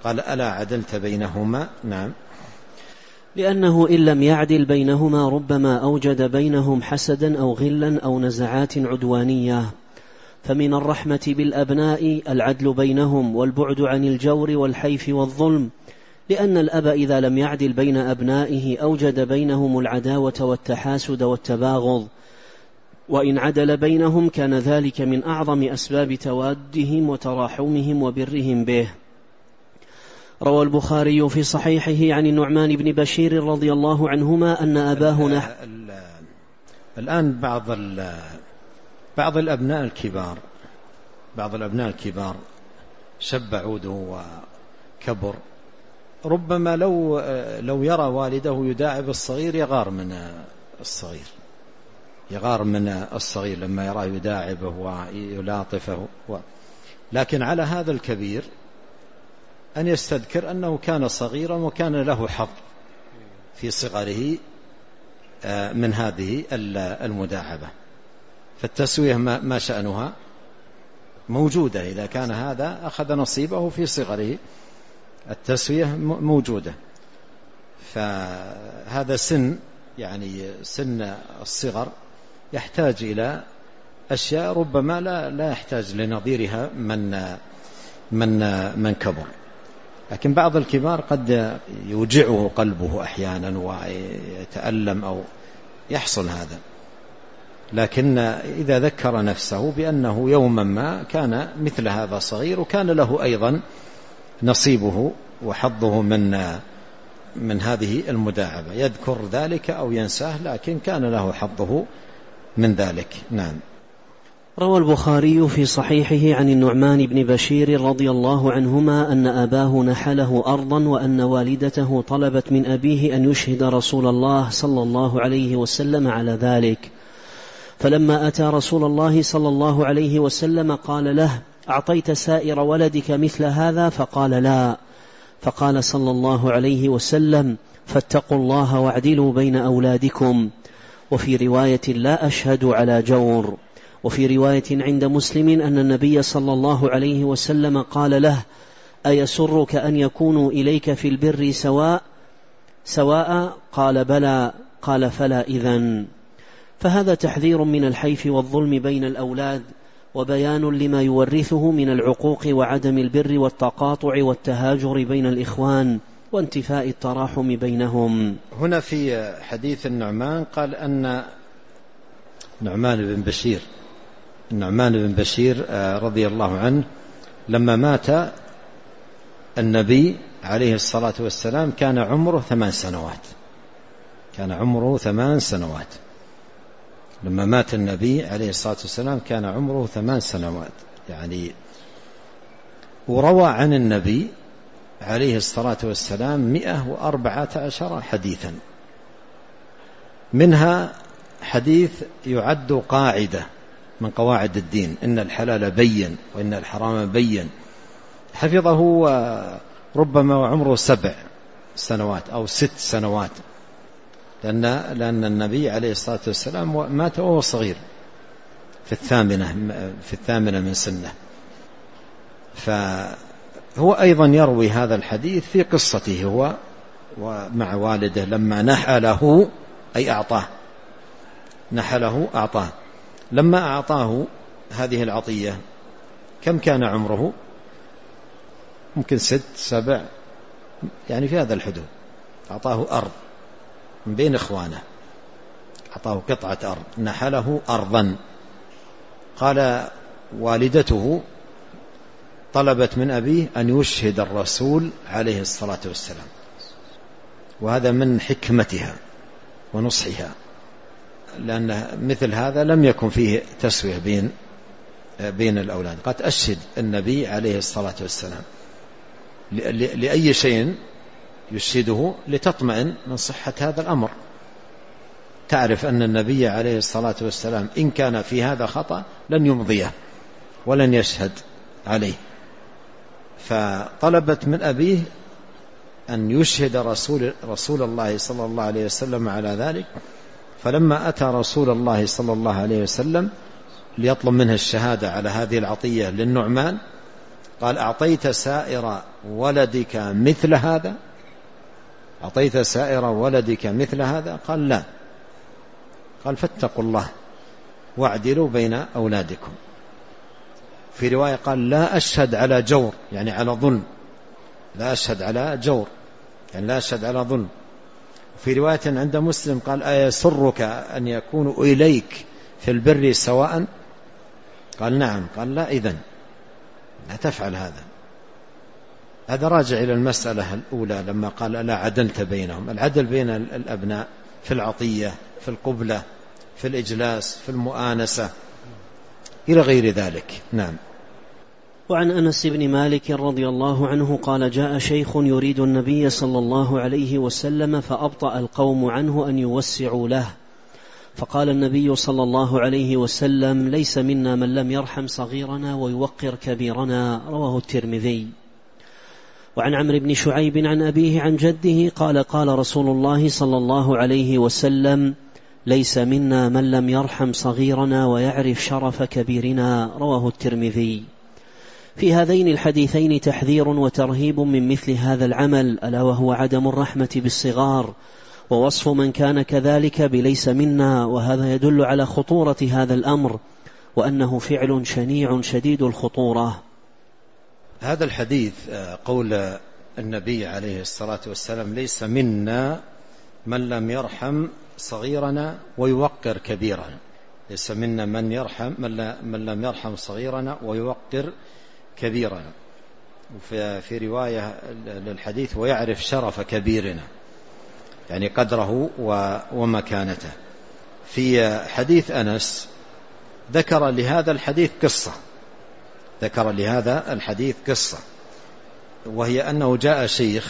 قال ألا عدلت بينهما؟ نعم، لأنه إن لم يعدل بينهما ربما أوجد بينهم حسدا أو غلا أو نزعات عدوانية. فمن الرحمة بالأبناء العدل بينهم والبعد عن الجور والحيف والظلم، لأن الأب إذا لم يعدل بين أبنائه أوجد بينهم العداوة والتحاسد والتباغض، وإن عدل بينهم كان ذلك من أعظم أسباب توادهم وتراحمهم وبرهم به. روى البخاري في صحيحه عن النعمان بن بشير رضي الله عنهما أن أباه نح... الآن بعض بعض الأبناء الكبار بعض الأبناء الكبار شب عوده وكبر، ربما لو لو يرى والده يداعب الصغير يغار من الصغير يغار من الصغير لما يراه يداعبه ويلاطفه و... لكن على هذا الكبير أن يستذكر أنه كان صغيرا وكان له حظ في صغره من هذه المداعبة، فالتسوية ما شأنها موجودة. إذا كان هذا أخذ نصيبه في صغره التسوية موجودة. فهذا سن يعني سن الصغر يحتاج إلى أشياء ربما لا لا يحتاج لنظيرها من من من كبر. لكن بعض الكبار قد يوجعه قلبه أحيانا ويتألم أو يحصل هذا، لكن إذا ذكر نفسه بأنه يوما ما كان مثل هذا صغير وكان له أيضا نصيبه وحظه من من هذه المداعبة، يذكر ذلك أو ينساه لكن كان له حظه من ذلك. نعم. روى البخاري في صحيحه عن النعمان بن بشير رضي الله عنهما أن أباه نحله أرضا وأن والدته طلبت من أبيه أن يشهد رسول الله صلى الله عليه وسلم على ذلك، فلما أتى رسول الله صلى الله عليه وسلم قال له: أعطيت سائر ولدك مثل هذا؟ فقال: لا. فقال صلى الله عليه وسلم: فاتقوا الله واعدلوا بين أولادكم. وفي رواية: لا أشهد على جور. وفي رواية عند مسلم أن النبي صلى الله عليه وسلم قال له: أيسرك أن يكونوا إليك في البر سواء سواء؟ قال: بلى. قال: فلا إذن. فهذا تحذير من الحيف والظلم بين الأولاد، وبيان لما يورثه من العقوق وعدم البر والتقاطع والتهاجر بين الإخوان وانتفاء التراحم بينهم. هنا في حديث النعمان قال أن نعمان بن بشير النعمان بن بشير رضي الله عنه لما مات النبي عليه الصلاة والسلام كان عمره ثمان سنوات كان عمره ثمان سنوات لما مات النبي عليه الصلاة والسلام كان عمره ثمان سنوات يعني. وروى عن النبي عليه الصلاة والسلام مئة وأربعة عشر حديثا، منها حديث يعد قاعدة من قواعد الدين: إن الحلال بين وإن الحرام بين، حفظه ربما وعمره سبع سنوات أو ست سنوات، لأن, لأن النبي عليه الصلاة والسلام مات وهو صغير في الثامنة في الثامنة من سنه. فهو أيضا يروي هذا الحديث في قصته هو ومع والده لما نحله أي أعطاه نحله أعطاه لما أعطاه هذه العطية كم كان عمره؟ ممكن ست سبع يعني في هذا الحدود. أعطاه أرض من بين إخوانه، أعطاه قطعة أرض، نحله أرضا. قال والدته طلبت من أبيه أن يشهد الرسول عليه الصلاة والسلام، وهذا من حكمتها ونصحها، لأن مثل هذا لم يكن فيه تسوية بين بين الأولاد. قد أشهد النبي عليه الصلاة والسلام لأي شيء يشهده لتطمئن من صحة هذا الأمر، تعرف أن النبي عليه الصلاة والسلام إن كان في هذا خطأ لن يمضيه ولن يشهد عليه. فطلبت من أبيه أن يشهد رسول, رسول الله صلى الله عليه وسلم على ذلك. فلما أتى رسول الله صلى الله عليه وسلم ليطلب منه الشهادة على هذه العطية للنعمان، قال أعطيت سائر ولدك مثل هذا؟ أعطيت سائر ولدك مثل هذا؟ قال لا. قال فاتقوا الله واعدلوا بين أولادكم. في رواية قال لا أشهد على جور، يعني على ظلم، لا أشهد على جور يعني لا أشهد على ظلم. في رواية عند مسلم قال أيسرك أن يكونوا إليك في البر سواء؟ قال نعم. قال لا، إذن لا تفعل هذا. هذا راجع إلى المسألة الأولى لما قال لا عدلت بينهم. العدل بين الأبناء في العطية، في القبلة، في الإجلاس، في المؤانسة، إلى غير ذلك. نعم. وعن أنس بن مالك رضي الله عنه قال جاء شيخ يريد النبي صلى الله عليه وسلم فأبطأ القوم عنه أن يوسعوا له، فقال النبي صلى الله عليه وسلم ليس منا من لم يرحم صغيرنا ويوقر كبيرنا، رواه الترمذي. وعن عمرو بن شعيب عن أبيه عن جده قال قال رسول الله صلى الله عليه وسلم ليس منا من لم يرحم صغيرنا ويعرف شرف كبيرنا، رواه الترمذي. في هذين الحديثين تحذير وترهيب من مثل هذا العمل، ألا وهو عدم الرحمة بالصغار، ووصف من كان كذلك بليس منا، وهذا يدل على خطورة هذا الأمر وأنه فعل شنيع شديد الخطورة. هذا الحديث قول النبي عليه الصلاة والسلام ليس منا من لم يرحم صغيرنا ويوقر كبيرنا، ليس منا من يرحم من لم يرحم صغيرنا ويوقر كبيرنا. وفي رواية للحديث ويعرف شرف كبيرنا، يعني قدره ومكانته. في حديث أنس ذكر لهذا الحديث قصة ذكر لهذا الحديث قصة وهي أنه جاء شيخ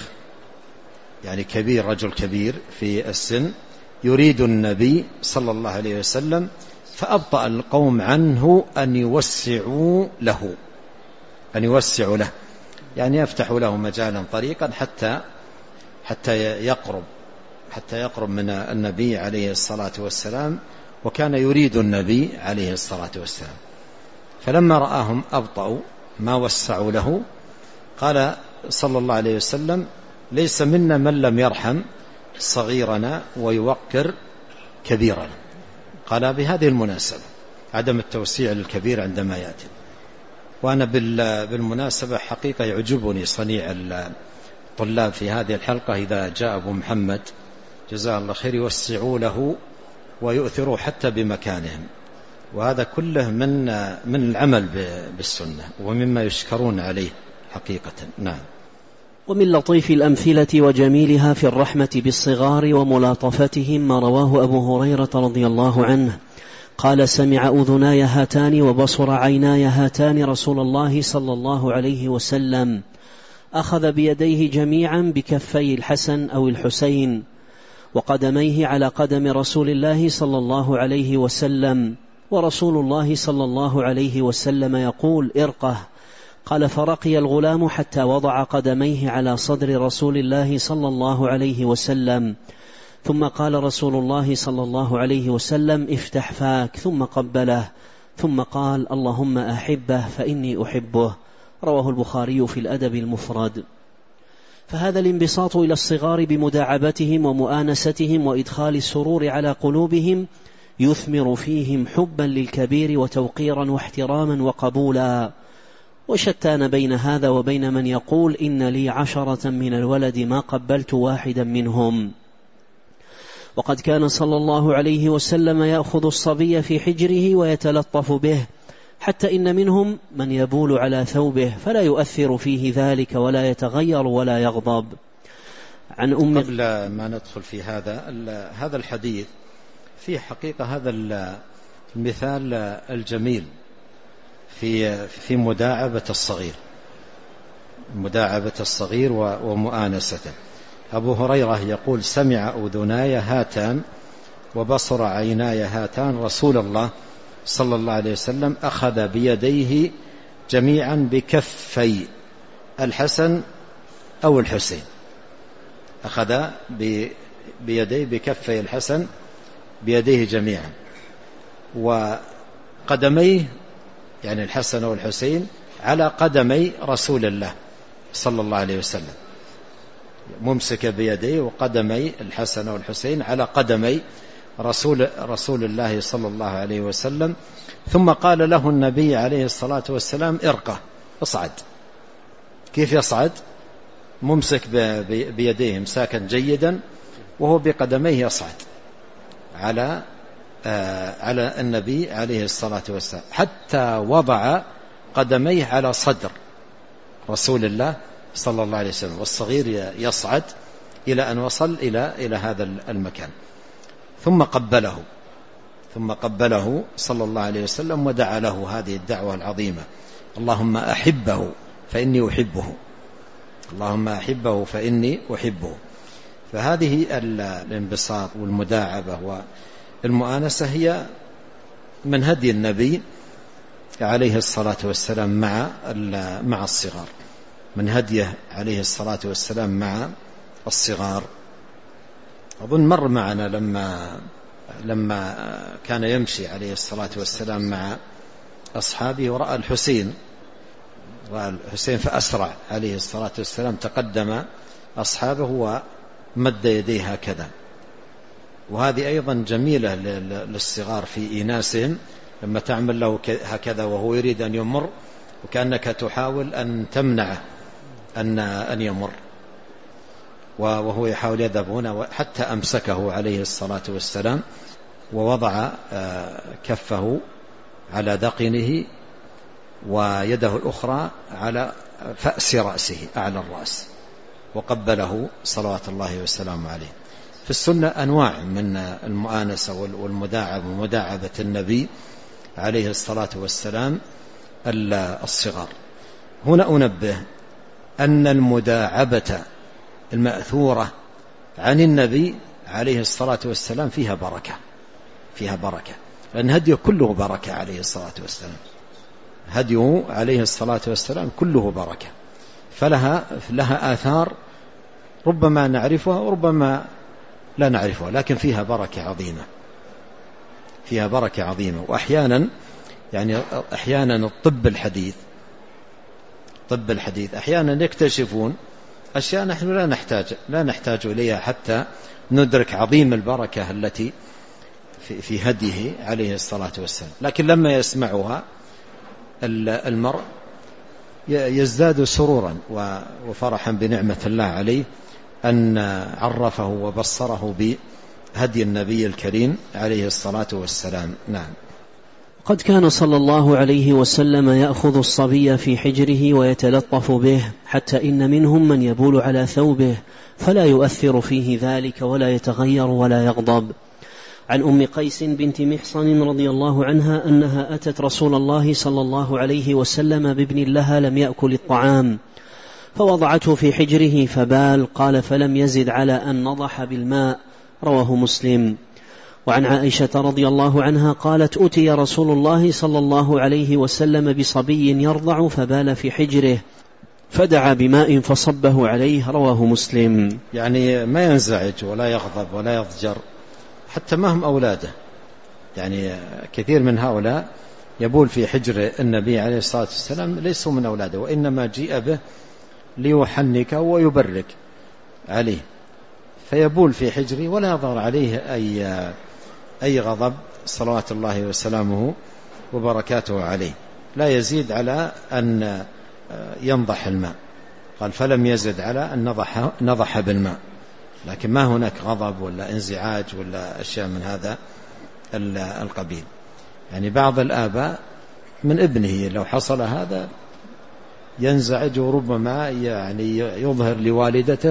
يعني كبير، رجل كبير في السن، يريد النبي صلى الله عليه وسلم فأبطأ القوم عنه أن يوسعوا له أن يوسعوا له يعني يفتحوا له مجالا طريقا حتى حتى يقرب حتى يقرب من النبي عليه الصلاة والسلام، وكان يريد النبي عليه الصلاة والسلام. فلما رآهم أبطأوا ما وسعوا له قال صلى الله عليه وسلم ليس منا من لم يرحم صغيرنا ويوقر كبيرنا. قال بهذه المناسبة عدم التوسيع للكبير عندما يأتي. وأنا بالمناسبة حقيقة يعجبني صنيع الطلاب في هذه الحلقة إذا جاء أبو محمد جزاه الله خير يوسعوا له ويؤثروا حتى بمكانهم، وهذا كله من من العمل بالسنة ومما يشكرون عليه حقيقة. نعم. ومن لطيف الأمثلة وجميلها في الرحمة بالصغار وملاطفتهم ما رواه أبو هريرة رضي الله عنه قال سمع أذناي هاتان وبصر عيناي هاتان رسول الله صلى الله عليه وسلم أخذ بيديه جميعا بكفي الحسن أو الحسين وقدميه على قدم رسول الله صلى الله عليه وسلم، ورسول الله صلى الله عليه وسلم يقول ارقه. قال فرقي الغلام حتى وضع قدميه على صدر رسول الله صلى الله عليه وسلم، ثم قال رسول الله صلى الله عليه وسلم افتح فاك، ثم قبله، ثم قال اللهم أحبه فإني أحبه، رواه البخاري في الأدب المفرد. فهذا الانبساط إلى الصغار بمداعبتهم ومؤانستهم وإدخال السرور على قلوبهم يثمر فيهم حبا للكبير وتوقيرا واحتراما وقبولا. وشتان بين هذا وبين من يقول إن لي عشرة من الولد ما قبلت واحدا منهم. وقد كان صلى الله عليه وسلم يأخذ الصبي في حجره ويتلطف به، حتى إن منهم من يبول على ثوبه فلا يؤثر فيه ذلك ولا يتغير ولا يغضب. عن أم قبل ما ندخل في هذا هذا الحديث في حقيقة هذا المثال الجميل في في مداعبة الصغير مداعبة الصغير ومؤانسته. أبو هريرة يقول سمع أذناي هاتان وبصر عيناي هاتان رسول الله صلى الله عليه وسلم أخذ بيديه جميعا بكفي الحسن أو الحسين أخذ بيديه بكفي الحسن بيديه جميعا، وقدميه يعني الحسن والحسين على قدمي رسول الله صلى الله عليه وسلم، ممسك بيديه وقدمي الحسن والحسين على قدمي رسول, رسول الله صلى الله عليه وسلم. ثم قال له النبي عليه الصلاة والسلام ارقى، اصعد. كيف يصعد؟ ممسك بيديه مساكا جيدا وهو بقدميه يصعد على على النبي عليه الصلاة والسلام، حتى وضع قدميه على صدر رسول الله صلى الله عليه وسلم، والصغير يصعد إلى أن وصل إلى إلى هذا المكان. ثم قبله ثم قبله صلى الله عليه وسلم ودعا له هذه الدعوة العظيمة: اللهم أحبه فإني أحبه، اللهم أحبه فإني أحبه. فهذه الانبساط والمداعبة والمؤانسة هي من هدي النبي عليه الصلاة والسلام مع مع الصغار، من هديه عليه الصلاة والسلام مع الصغار. أظن مر معنا لما لما كان يمشي عليه الصلاة والسلام مع أصحابه ورأى الحسين رأى الحسين فأسرع عليه الصلاة والسلام، تقدم أصحابه ومد يديه هكذا. وهذه أيضا جميلة للصغار في إيناسهم، لما تعمل له هكذا وهو يريد أن يمر وكأنك تحاول أن تمنعه أن أن يمر، وهو يحاول يذهب هنا، حتى أمسكه عليه الصلاة والسلام ووضع كفه على ذقنه ويده الأخرى على فأس رأسه أعلى الرأس، وقبله صلوات الله والسلام عليه. في السنة أنواع من المؤانسة والمداعبة ومداعبة النبي عليه الصلاة والسلام الصغار. هنا أنبه أن المداعبة المأثورة عن النبي عليه الصلاة والسلام فيها بركة، فيها بركة، لأن هديه كله بركة عليه الصلاة والسلام، هديه عليه الصلاة والسلام كله بركة، فلها لها آثار ربما نعرفها وربما لا نعرفها، لكن فيها بركة عظيمة، فيها بركة عظيمة. وأحيانا يعني أحيانا الطب الحديث طب الحديث أحيانا يكتشفون أشياء نحن لا نحتاج لا نحتاج إليها حتى ندرك عظيم البركة التي في, في هديه عليه الصلاة والسلام، لكن لما يسمعها المرء يزداد سرورا وفرحا بنعمة الله عليه أن عرفه وبصره بهدي النبي الكريم عليه الصلاة والسلام. نعم. قد كان صلى الله عليه وسلم يأخذ الصبي في حجره ويتلطف به، حتى إن منهم من يبول على ثوبه فلا يؤثر فيه ذلك ولا يتغير ولا يغضب. عن أم قيس بنت محصن رضي الله عنها أنها أتت رسول الله صلى الله عليه وسلم بابن لها لم يأكل الطعام فوضعته في حجره فبال، قال فلم يزد على أن نضح بالماء، رواه مسلم. وعن عائشة رضي الله عنها قالت أتي رسول الله صلى الله عليه وسلم بصبي يرضع فبال في حجره فدعا بماء فصبه عليه، رواه مسلم. يعني ما ينزعج ولا يغضب ولا يضجر حتى ما هم أولاده، يعني كثير من هؤلاء يبول في حجر النبي عليه الصلاة والسلام ليسوا من أولاده، وإنما جيء به ليحنك ويبرك عليه، فيبول في حجره ولا يظهر عليه أي أي غضب صلوات الله وسلامه وبركاته عليه، لا يزيد على أن ينضح الماء، قال فلم يزد على أن نضح, نضح بالماء، لكن ما هناك غضب ولا انزعاج ولا أشياء من هذا القبيل. يعني بعض الآباء من ابنه لو حصل هذا ينزعج وربما يعني يظهر لوالدته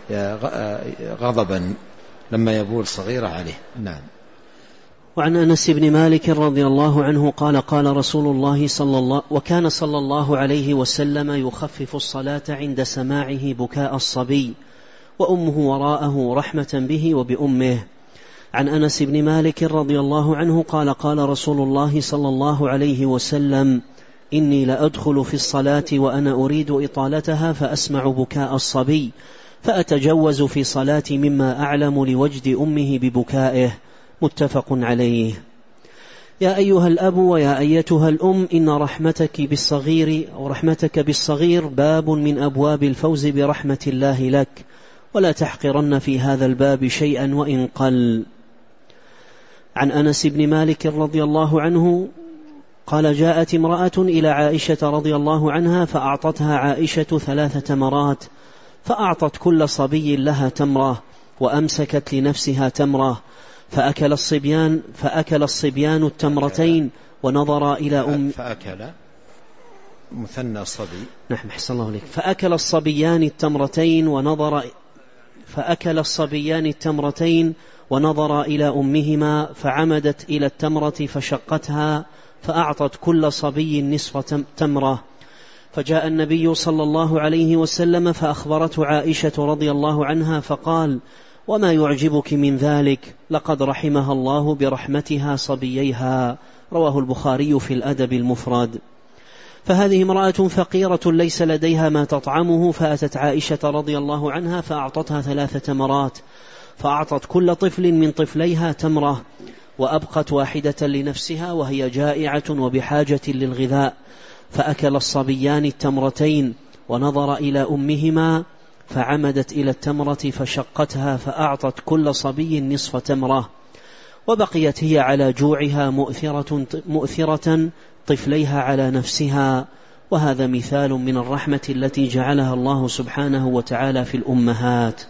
غضبا لما يبول صغيرة عليه. نعم. وعن أنس بن مالك رضي الله عنه قال قال رسول الله صلى الله وكان صلى الله عليه وسلم يخفف الصلاة عند سماعه بكاء الصبي وأمه وراءه رحمة به وبأمه. عن أنس بن مالك رضي الله عنه قال قال رسول الله صلى الله عليه وسلم إني لأدخل في الصلاة وأنا أريد إطالتها فأسمع بكاء الصبي فأتجوز في صلاتي مما أعلم لوجد أمه ببكائه، متفق عليه. يا أيها الأب ويا أيتها الأم إن رحمتك بالصغير أو رحمتك بالصغير باب من أبواب الفوز برحمة الله لك، ولا تحقرن في هذا الباب شيئا وإن قل. عن أنس بن مالك رضي الله عنه قال: جاءت امرأة إلى عائشة رضي الله عنها فأعطتها عائشة ثلاث تمرات، فأعطت كل صبي لها تمرة وأمسكت لنفسها تمرة، فأكل الصبيان فأكل الصبيان التمرتين ونظر إلى أم فأكل مثنى صبي نعم حسن الله عليك فأكل الصبيان التمرتين ونظر فأكل الصبيان التمرتين ونظر إلى أمهما، فعمدت إلى التمرة فشقتها، فأعطت كل صبي نصف تمرة. فجاء النبي صلى الله عليه وسلم فأخبرته عائشة رضي الله عنها فقال: وما يعجبك من ذلك؟ لقد رحمها الله برحمتها صبييها. رواه البخاري في الأدب المفرد. فهذه امرأة فقيرة ليس لديها ما تطعمه، فأتت عائشة رضي الله عنها فأعطتها ثلاث تمرات، فأعطت كل طفل من طفليها تمرة، وأبقت واحدة لنفسها وهي جائعة وبحاجة للغذاء، فأكل الصبيان التمرتين ونظر إلى أمهما، فعمدت إلى التمرة فشقتها، فأعطت كل صبي نصف تمرة، وبقيت هي على جوعها مؤثرة, مؤثرة طفليها على نفسها. وهذا مثال من الرحمة التي جعلها الله سبحانه وتعالى في الأمهات.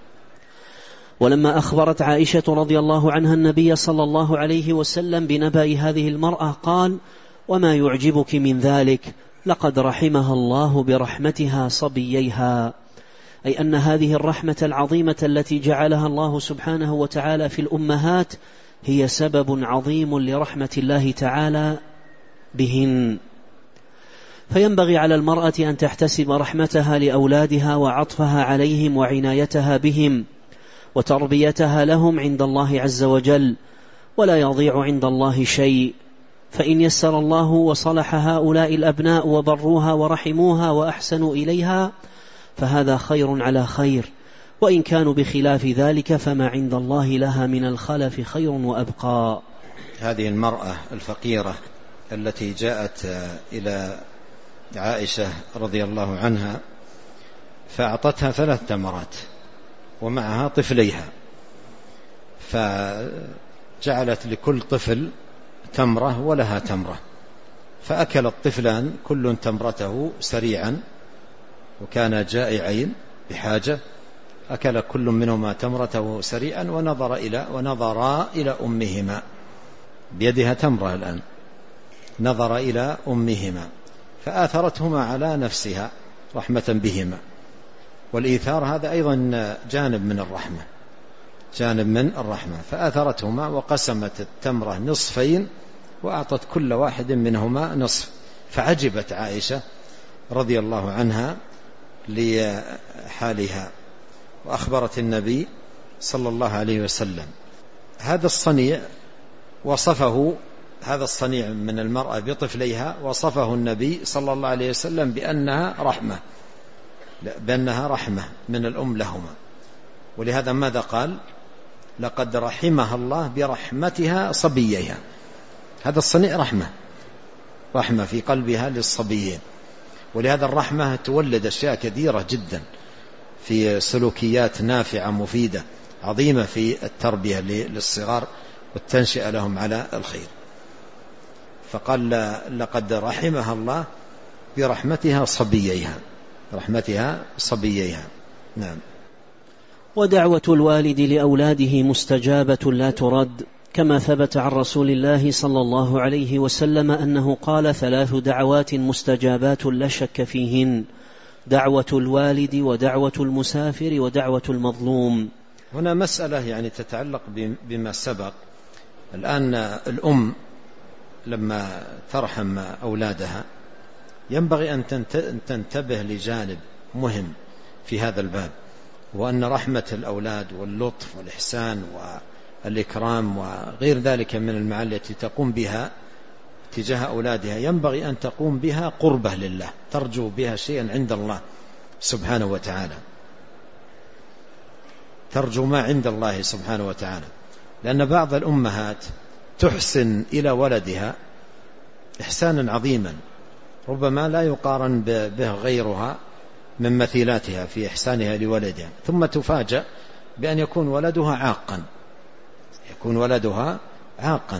ولما أخبرت عائشة رضي الله عنها النبي صلى الله عليه وسلم بنبأ هذه المرأة قال: وما يعجبك من ذلك؟ لقد رحمها الله برحمتها صبييها، أي أن هذه الرحمة العظيمة التي جعلها الله سبحانه وتعالى في الأمهات هي سبب عظيم لرحمة الله تعالى بهن. فينبغي على المرأة أن تحتسب رحمتها لأولادها وعطفها عليهم وعنايتها بهم وتربيتها لهم عند الله عز وجل، ولا يضيع عند الله شيء. فإن يسر الله وصلح هؤلاء الأبناء وبروها ورحموها وأحسنوا إليها فهذا خير على خير، وإن كانوا بخلاف ذلك فما عند الله لها من الخلف خير وأبقى. هذه المرأة الفقيرة التي جاءت إلى عائشة رضي الله عنها فأعطتها ثلاث تمرات ومعها طفليها، فجعلت لكل طفل تمرة ولها تمرة، فأكل الطفلان كل تمرته سريعا وكان جائعين بحاجة، أكل كل منهما تمرته سريعا ونظر إلى ونظرا إلى أمهما، بيدها تمرة الآن، نظر إلى أمهما فآثرتهما على نفسها رحمة بهما. والإيثار هذا أيضا جانب من الرحمة، جانب من الرحمة. فآثرتهما وقسمت التمرة نصفين وأعطت كل واحد منهما نصف. فعجبت عائشة رضي الله عنها لحالها وأخبرت النبي صلى الله عليه وسلم. هذا الصنيع وصفه هذا الصنيع من المرأة بطفليها وصفه النبي صلى الله عليه وسلم بأنها رحمة، بأنها رحمة من الأم لهما. ولهذا ماذا قال؟ لقد رحمها الله برحمتها صبييها. هذا الصنيع رحمة، رحمة في قلبها للصبيين. ولهذا الرحمة تولد أشياء كثيرة جدا في سلوكيات نافعة مفيدة عظيمة في التربية للصغار والتنشئة لهم على الخير. فقال لقد رحمها الله برحمتها صبييها، رحمتها صبييها. نعم. ودعوة الوالد لأولاده مستجابة لا ترد، كما ثبت عن رسول الله صلى الله عليه وسلم أنه قال: ثلاث دعوات مستجابات لا شك فيهن: دعوة الوالد ودعوة المسافر ودعوة المظلوم. هنا مسألة يعني تتعلق بما سبق. الآن الأم لما ترحم أولادها ينبغي أن تنتبه لجانب مهم في هذا الباب، وأن رحمة الأولاد واللطف والإحسان والإكرام وغير ذلك من المعاني التي تقوم بها تجاه أولادها ينبغي أن تقوم بها قربة لله، ترجو بها شيئا عند الله سبحانه وتعالى، ترجو ما عند الله سبحانه وتعالى. لأن بعض الأمهات تحسن إلى ولدها إحسانا عظيما ربما لا يقارن به غيرها من مثيلاتها في إحسانها لولدها، ثم تفاجأ بأن يكون ولدها عاقا يكون ولدها عاقا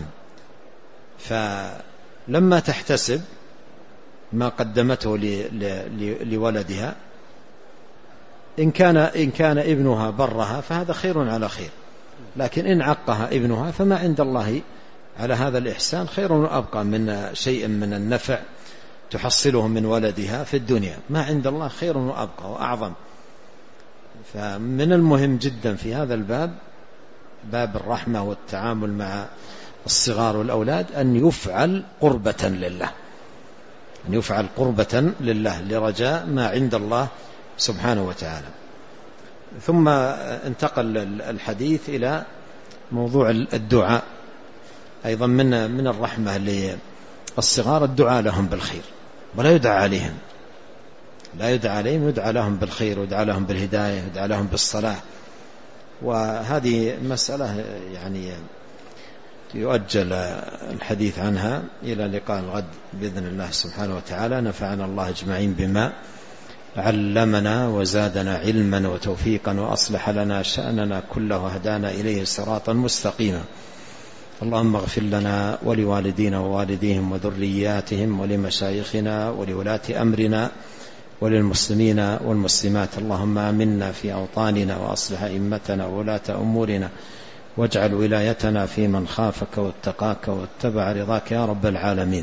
فلما تحتسب ما قدمته لولدها إن كان, إن كان ابنها برها فهذا خير على خير، لكن إن عقها ابنها فما عند الله على هذا الإحسان خير وأبقى من شيء من النفع تحصله من ولدها في الدنيا، ما عند الله خير وأبقى وأعظم. فمن المهم جدا في هذا الباب، باب الرحمة والتعامل مع الصغار والأولاد، أن يفعل قربة لله أن يفعل قربة لله لرجاء ما عند الله سبحانه وتعالى. ثم انتقل الحديث إلى موضوع الدعاء أيضا من من الرحمة للصغار الدعاء لهم بالخير، ولا يدعى عليهم لا يدعى عليهم يدعى لهم بالخير ويدعى لهم بالهداية ويدعى لهم بالصلاح. وهذه مسألة يعني يؤجل الحديث عنها إلى لقاء الغد بإذن الله سبحانه وتعالى. نفعنا الله أجمعين بما علمنا وزادنا علما وتوفيقا وأصلح لنا شأننا كله وهدانا إليه صراطا مستقيما. اللهم اغفر لنا ولوالدينا ووالديهم وذرياتهم ولمشايخنا ولولاة أمرنا وللمسلمين والمسلمات. اللهم آمنا في أوطاننا وأصلح أئمتنا وولاة أمورنا، واجعل ولايتنا في من خافك واتقاك واتبع رضاك يا رب العالمين.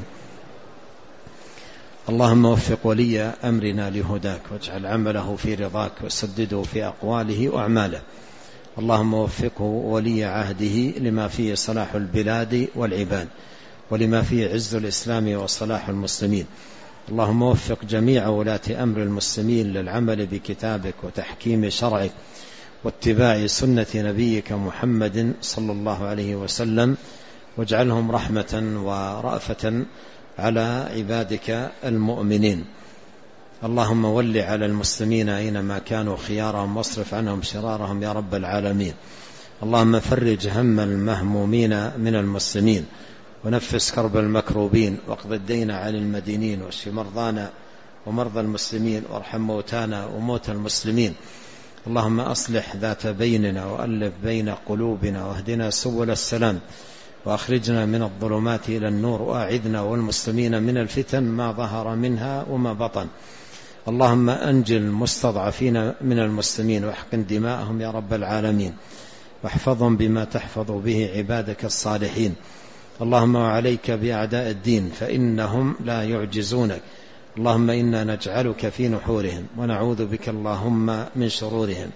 اللهم وفق ولي أمرنا لهداك، واجعل عمله في رضاك، وسدده في أقواله وأعماله. اللهم وفقه ولي عهده لما فيه صلاح البلاد والعباد، ولما فيه عز الإسلام وصلاح المسلمين. اللهم وفق جميع ولاة أمر المسلمين للعمل بكتابك وتحكيم شرعك واتباع سنة نبيك محمد صلى الله عليه وسلم، واجعلهم رحمة ورأفة على عبادك المؤمنين. اللهم ول على المسلمين أينما كانوا خيارهم، واصرف عنهم شرارهم يا رب العالمين. اللهم فرج هم المهمومين من المسلمين، ونفس كرب المكروبين، واقض الدين عن المدينين، واشف مرضانا ومرضى المسلمين، وارحم موتانا وموتى المسلمين. اللهم أصلح ذات بيننا وألف بين قلوبنا، واهدنا سبل السلام، وأخرجنا من الظلمات إلى النور، وأعذنا والمسلمين من الفتن ما ظهر منها وما بطن. اللهم أنجل المستضعفين من المسلمين، واحقن دماءهم يا رب العالمين، واحفظهم بما تحفظ به عبادك الصالحين. اللهم وعليك بأعداء الدين فإنهم لا يعجزونك. اللهم إنا نجعلك في نحورهم، ونعوذ بك اللهم من شرورهم.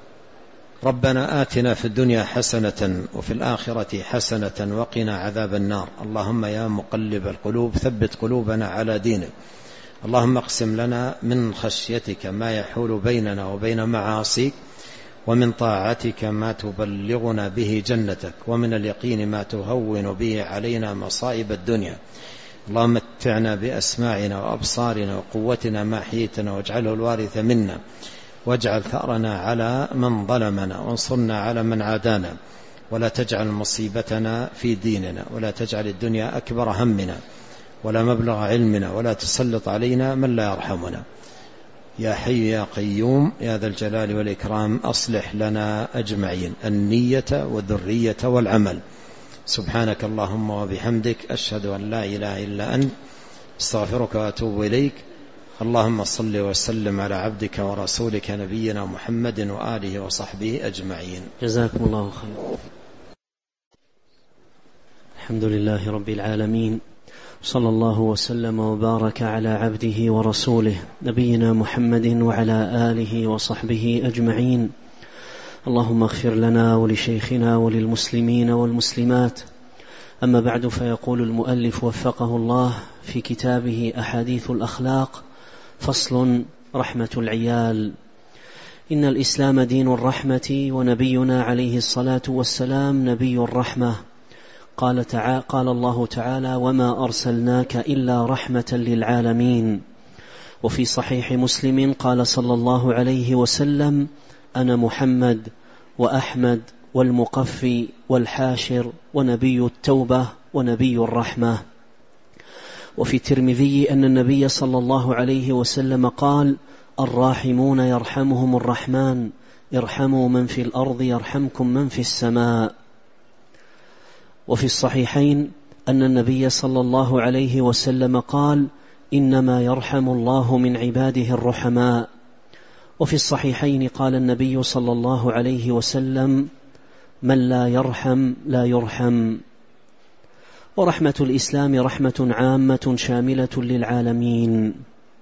ربنا آتنا في الدنيا حسنة وفي الآخرة حسنة وقنا عذاب النار. اللهم يا مقلب القلوب ثبت قلوبنا على دينك. اللهم اقسم لنا من خشيتك ما يحول بيننا وبين معاصيك، ومن طاعتك ما تبلغنا به جنتك، ومن اليقين ما تهون به علينا مصائب الدنيا. اللهم متعنا بأسماعنا وأبصارنا وقوتنا ما أحييتنا، واجعله الوارث منا، واجعل ثأرنا على من ظلمنا، وانصرنا على من عادانا، ولا تجعل مصيبتنا في ديننا، ولا تجعل الدنيا أكبر همنا ولا مبلغ علمنا، ولا تسلط علينا من لا يرحمنا. يا حي يا قيوم يا ذا الجلال والإكرام، أصلح لنا أجمعين النية والذرية والعمل. سبحانك اللهم وبحمدك، أشهد أن لا إله إلا أنت، استغفرك وأتوب إليك. اللهم صل وسلم على عبدك ورسولك نبينا محمد وآله وصحبه أجمعين. جزاكم الله خيرا. الحمد لله رب العالمين، صلى الله وسلم وبارك على عبده ورسوله نبينا محمد وعلى آله وصحبه أجمعين. اللهم اغفر لنا ولشيخنا وللمسلمين والمسلمات. أما بعد، فيقول المؤلف وفقه الله في كتابه أحاديث الأخلاق: فصل: رحمة العيال. إن الإسلام دين الرحمة، ونبينا عليه الصلاة والسلام نبي الرحمة. قال, تعالى قال الله تعالى: وما أرسلناك إلا رحمة للعالمين. وفي صحيح مسلم قال صلى الله عليه وسلم: أنا محمد وأحمد والمقفي والحاشر ونبي التوبة ونبي الرحمة. وفي الترمذي أن النبي صلى الله عليه وسلم قال: الراحمون يرحمهم الرحمن، ارحموا من في الأرض يرحمكم من في السماء. وفي الصحيحين أن النبي صلى الله عليه وسلم قال: إنما يرحم الله من عباده الرحماء. وفي الصحيحين قال النبي صلى الله عليه وسلم: من لا يرحم لا يرحم. ورحمة الإسلام رحمة عامة شاملة للعالمين.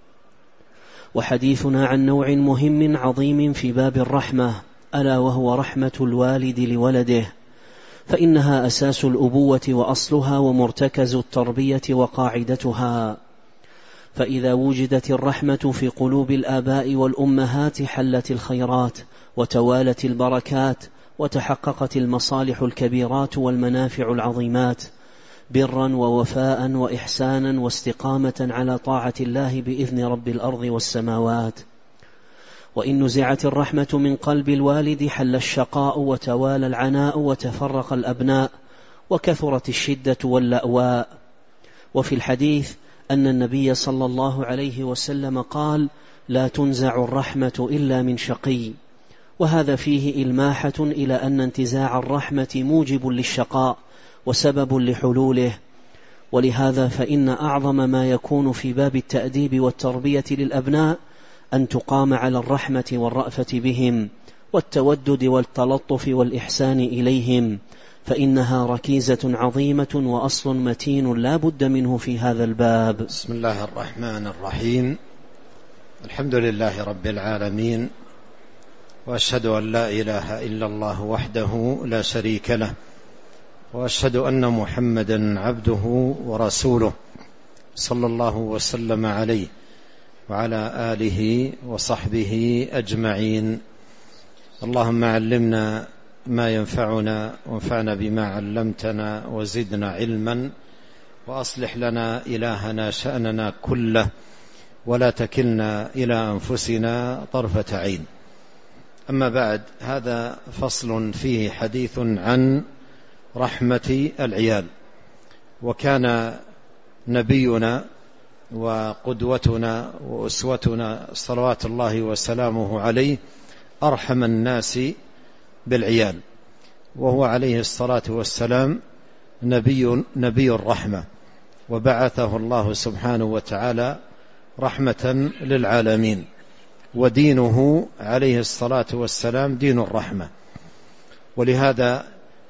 وحديثنا عن نوع مهم عظيم في باب الرحمة، ألا وهو رحمة الوالد لولده، فإنها أساس الأبوة وأصلها ومرتكز التربية وقاعدتها. فإذا وجدت الرحمة في قلوب الآباء والأمهات حلت الخيرات وتوالت البركات وتحققت المصالح الكبيرات والمنافع العظيمات، برا ووفاء وإحسانا واستقامة على طاعة الله بإذن رب الأرض والسماوات. وإن نزعت الرحمة من قلب الوالد حل الشقاء وتوالى العناء وتفرق الأبناء وكثرت الشدة واللأواء. وفي الحديث أن النبي صلى الله عليه وسلم قال: لا تنزع الرحمة إلا من شقي. وهذا فيه إلماحة إلى أن انتزاع الرحمة موجب للشقاء وسبب لحلوله. ولهذا فإن أعظم ما يكون في باب التأديب والتربية للأبناء أن تقام على الرحمة والرأفة بهم والتودد والتلطف والإحسان إليهم، فإنها ركيزة عظيمة وأصل متين لا بد منه في هذا الباب. بسم الله الرحمن الرحيم. الحمد لله رب العالمين، وأشهد أن لا إله إلا الله وحده لا شريك له، وأشهد أن محمدا عبده ورسوله صلى الله وسلم عليه وعلى آله وصحبه أجمعين. اللهم علمنا ما ينفعنا وانفعنا بما علمتنا وزدنا علما، وأصلح لنا إلهنا شأننا كله، ولا تكلنا إلى أنفسنا طرفة عين. أما بعد، هذا فصل فيه حديث عن رحمة العيال. وكان نبينا وقدوتنا وأسوتنا صلوات الله وسلامه عليه أرحم الناس بالعيال، وهو عليه الصلاة والسلام نبي, نبي الرحمة، وبعثه الله سبحانه وتعالى رحمة للعالمين، ودينه عليه الصلاة والسلام دين الرحمة. ولهذا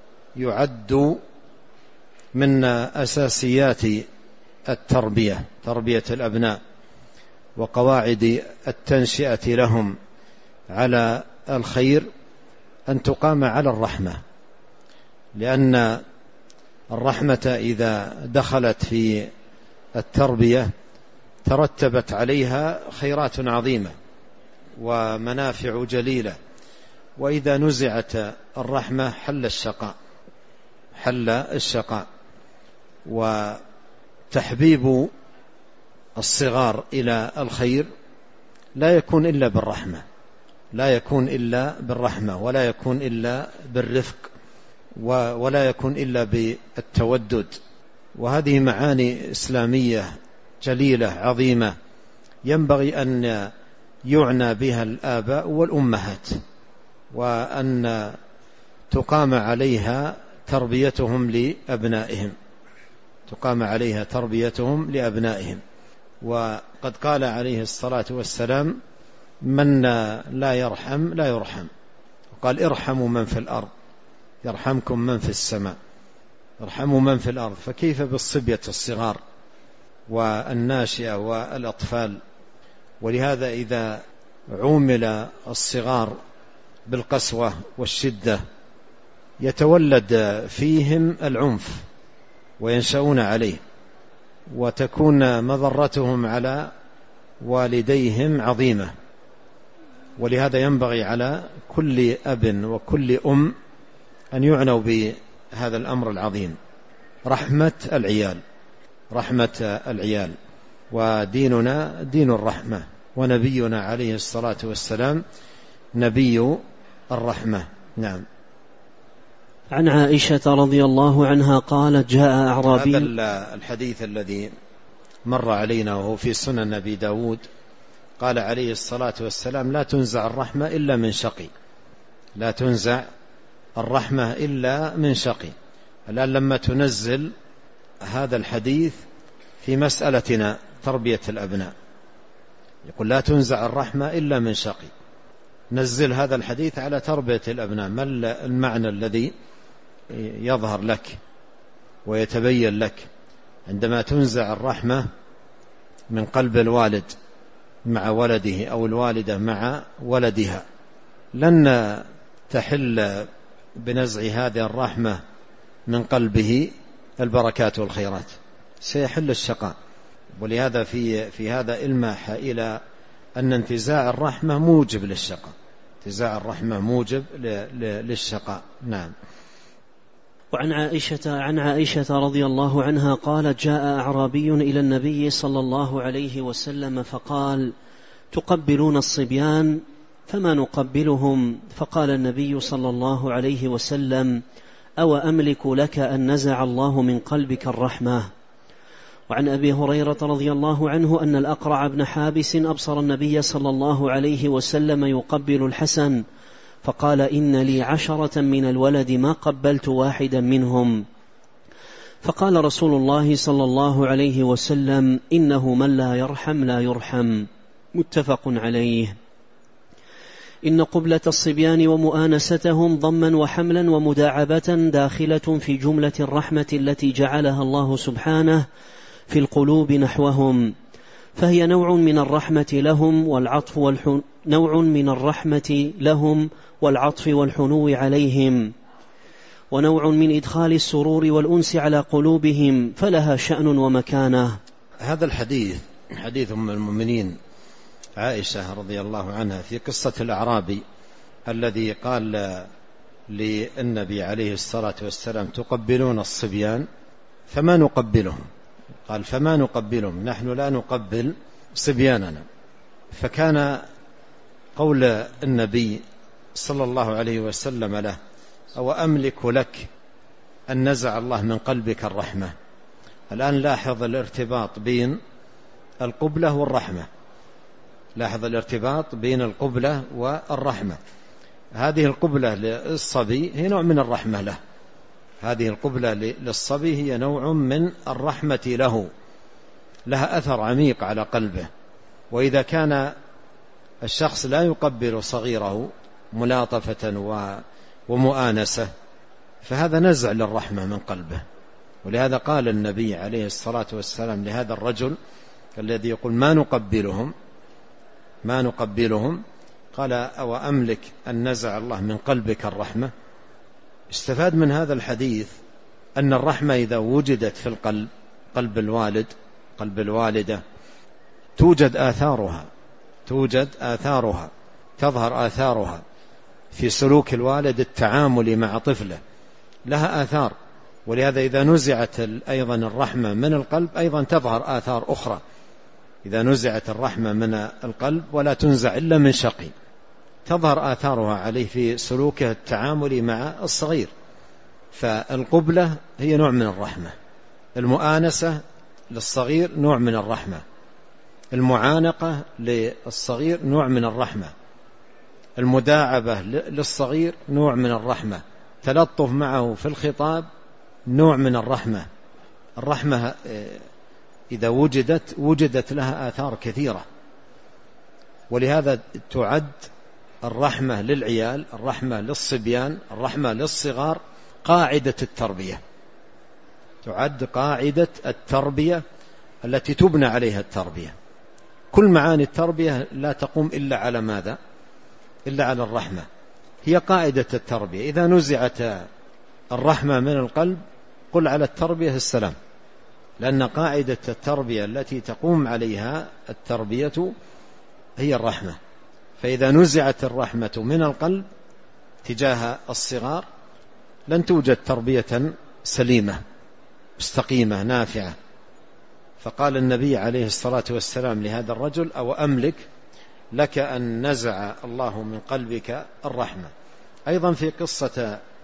يعد من أساسيات التربية تربية الأبناء وقواعد التنشئة لهم على الخير أن تقام على الرحمة، لأن الرحمة إذا دخلت في التربية ترتبت عليها خيرات عظيمة ومنافع جليلة. وإذا نزعت الرحمة حل الشقاء حل الشقاء وتحبيب الصغار إلى الخير لا يكون إلا بالرحمة لا يكون إلا بالرحمة ولا يكون إلا بالرفق ولا يكون إلا بالتودد. وهذه معاني إسلامية جليلة عظيمة ينبغي أن يعنى بها الآباء والأمهات، وأن تقام عليها تربيتهم لأبنائهم تقام عليها تربيتهم لأبنائهم. وقد قال عليه الصلاة والسلام: من لا يرحم لا يرحم. وقال: ارحموا من في الأرض يرحمكم من في السماء. ارحموا من في الأرض، فكيف بالصبية الصغار والناشئة والأطفال؟ ولهذا إذا عومل الصغار بالقسوة والشدة يتولد فيهم العنف وينشأون عليه، وتكون مضرتهم على والديهم عظيمة. ولهذا ينبغي على كل أب وكل أم أن يعنوا بهذا الأمر العظيم، رحمة العيال رحمة العيال وديننا دين الرحمة، ونبينا عليه الصلاة والسلام نبي الرحمة. نعم. عن عائشة رضي الله عنها قالت جاء أعرابي. هذا الحديث الذي مر علينا وهو في سنن أبي داود، قال عليه الصلاة والسلام لا تنزع الرحمة إلا من شقي، لا تنزع الرحمة إلا من شقي. الآن لما تنزل هذا الحديث في مسألتنا تربية الأبناء، يقول لا تنزع الرحمة إلا من شقي، نزل هذا الحديث على تربية الأبناء. ما المعنى الذي يظهر لك ويتبين لك عندما تنزع الرحمة من قلب الوالد مع ولده أو الوالدة مع ولدها؟ لن تحل بنزع هذه الرحمة من قلبه البركات والخيرات، سيحل الشقاء. ولهذا في في هذا إلماح إلى أن انتزاع الرحمة موجب للشقاء، انتزاع الرحمة موجب للشقاء. نعم. وعن عائشة عن عائشة رضي الله عنها قالت جاء أعرابي إلى النبي صلى الله عليه وسلم فقال تقبلون الصبيان؟ فما نقبلهم. فقال النبي صلى الله عليه وسلم أو أملك لك أن نزع الله من قلبك الرحمة. وعن أبي هريرة رضي الله عنه أن الأقرع بن حابس أبصر النبي صلى الله عليه وسلم يقبل الحسن فقال إن لي عشرة من الولد ما قبلت واحدا منهم. فقال رسول الله صلى الله عليه وسلم إنه من لا يرحم لا يرحم. متفق عليه. إن قبلة الصبيان ومؤانستهم ضما وحملا ومداعبة داخلة في جملة الرحمة التي جعلها الله سبحانه في القلوب نحوهم، فهي نوع من الرحمة لهم والعطف والحن... نوع من الرحمة لهم والعطف والحنو عليهم، ونوع من إدخال السرور والأنس على قلوبهم، فلها شأن ومكانة. هذا الحديث حديث أم المؤمنين عائشة رضي الله عنها في قصة الأعرابي الذي قال للنبي عليه الصلاة والسلام تقبلون الصبيان؟ فما نقبلهم. قال فما نقبلهم، نحن لا نقبل صبياننا. فكان قول النبي صلى الله عليه وسلم له أو أملك لك أن نزع الله من قلبك الرحمة. الآن لاحظ الارتباط بين القبلة والرحمة، لاحظ الارتباط بين القبلة والرحمة. هذه القبلة للصبي هي نوع من الرحمة له، هذه القبلة للصبي هي نوع من الرحمة له، لها أثر عميق على قلبه. وإذا كان الشخص لا يقبل صغيره ملاطفة ومؤانسة فهذا نزع للرحمة من قلبه. ولهذا قال النبي عليه الصلاة والسلام لهذا الرجل الذي يقول ما نقبلهم ما نقبلهم قال أو أملك أن نزع الله من قلبك الرحمة. استفاد من هذا الحديث أن الرحمة إذا وجدت في القلب، قلب الوالد قلب الوالدة، توجد آثارها توجد آثارها تظهر آثارها في سلوك الوالد التعامل مع طفله، لها آثار. ولهذا إذا نزعت أيضا الرحمة من القلب أيضا تظهر آثار أخرى. إذا نزعت الرحمة من القلب ولا تنزع إلا من شقي تظهر آثارها عليه في سلوكه التعامل مع الصغير. فالقبلة هي نوع من الرحمة، المؤانسة للصغير نوع من الرحمة، المعانقة للصغير نوع من الرحمة، المداعبة للصغير نوع من الرحمة، تلطف معه في الخطاب نوع من الرحمة. الرحمة إذا وجدت وجدت لها آثار كثيرة. ولهذا تعد الرحمة للعيال، الرحمة للصبيان، الرحمة للصغار قاعدة التربية، تعد قاعدة التربية التي تبنى عليها التربية. كل معاني التربية لا تقوم إلا على ماذا؟ إلا على الرحمة، هي قاعدة التربية. إذا نزعت الرحمة من القلب قل على التربية السلام، لأن قاعدة التربية التي تقوم عليها التربية هي الرحمة. فإذا نزعت الرحمة من القلب تجاه الصغار لن توجد تربية سليمة مستقيمة نافعة. فقال النبي عليه الصلاة والسلام لهذا الرجل أو أملك لك أن نزع الله من قلبك الرحمة. أيضا في قصة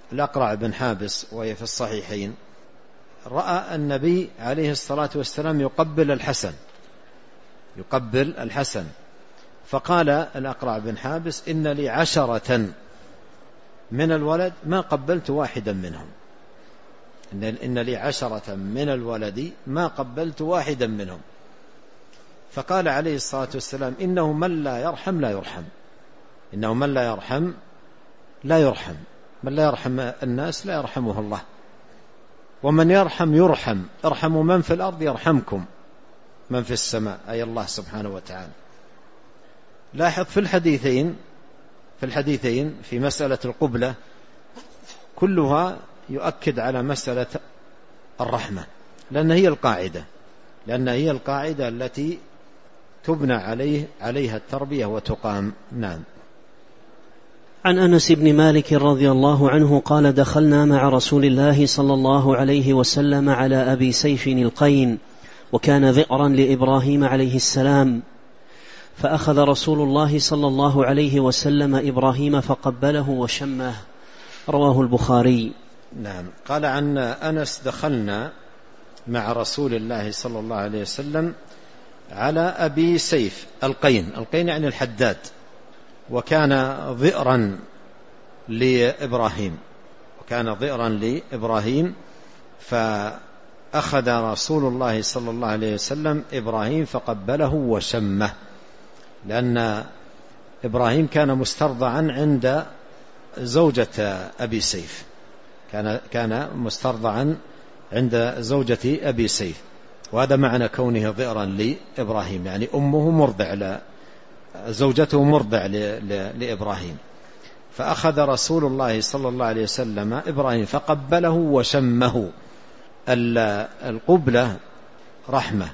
الأقرع بن حابس وهي في الصحيحين، رأى النبي عليه الصلاة والسلام يقبل الحسن يقبل الحسن فقال الأقرع بن حابس: إن لي عشرة من الولد ما قبلت واحدا منهم إن لي عشرة من الولد ما قبلت واحدا منهم. فقال عليه الصلاة والسلام: إنه من لا يرحم لا يرحم إنه من لا يرحم لا يرحم من لا يرحم الناس لا يرحمه الله، ومن يرحم يرحم. ارحموا من في الأرض يرحمكم من في السماء، أي الله سبحانه وتعالى. لاحظ في الحديثين في الحديثين في مسألة القبلة كلها يؤكد على مسألة الرحمة، لأن هي القاعدة لأن هي القاعدة التي تبنى عليه عليها التربية وتقام. نعم. عن أنس بن مالك رضي الله عنه قال: دخلنا مع رسول الله صلى الله عليه وسلم على أبي سيف القين، وكان ذئرا لإبراهيم عليه السلام، فأخذ رسول الله صلى الله عليه وسلم إبراهيم فقبله وشمه. رواه البخاري. نعم. قال عن أنس: دخلنا مع رسول الله صلى الله عليه وسلم على أبي سيف القين. القين يعني الحداد، وكان ذئرا لإبراهيم وكان ذئرا لإبراهيم فأخذ رسول الله صلى الله عليه وسلم إبراهيم فقبله وشمه، لأن إبراهيم كان مسترضعا عند زوجة أبي سيف كان كان مسترضعا عند زوجة أبي سيف، وهذا معنى كونه ذئرا لإبراهيم، يعني أمه مرضع زوجته مرضع لإبراهيم. فأخذ رسول الله صلى الله عليه وسلم إبراهيم فقبله وشمه. القبلة رحمة،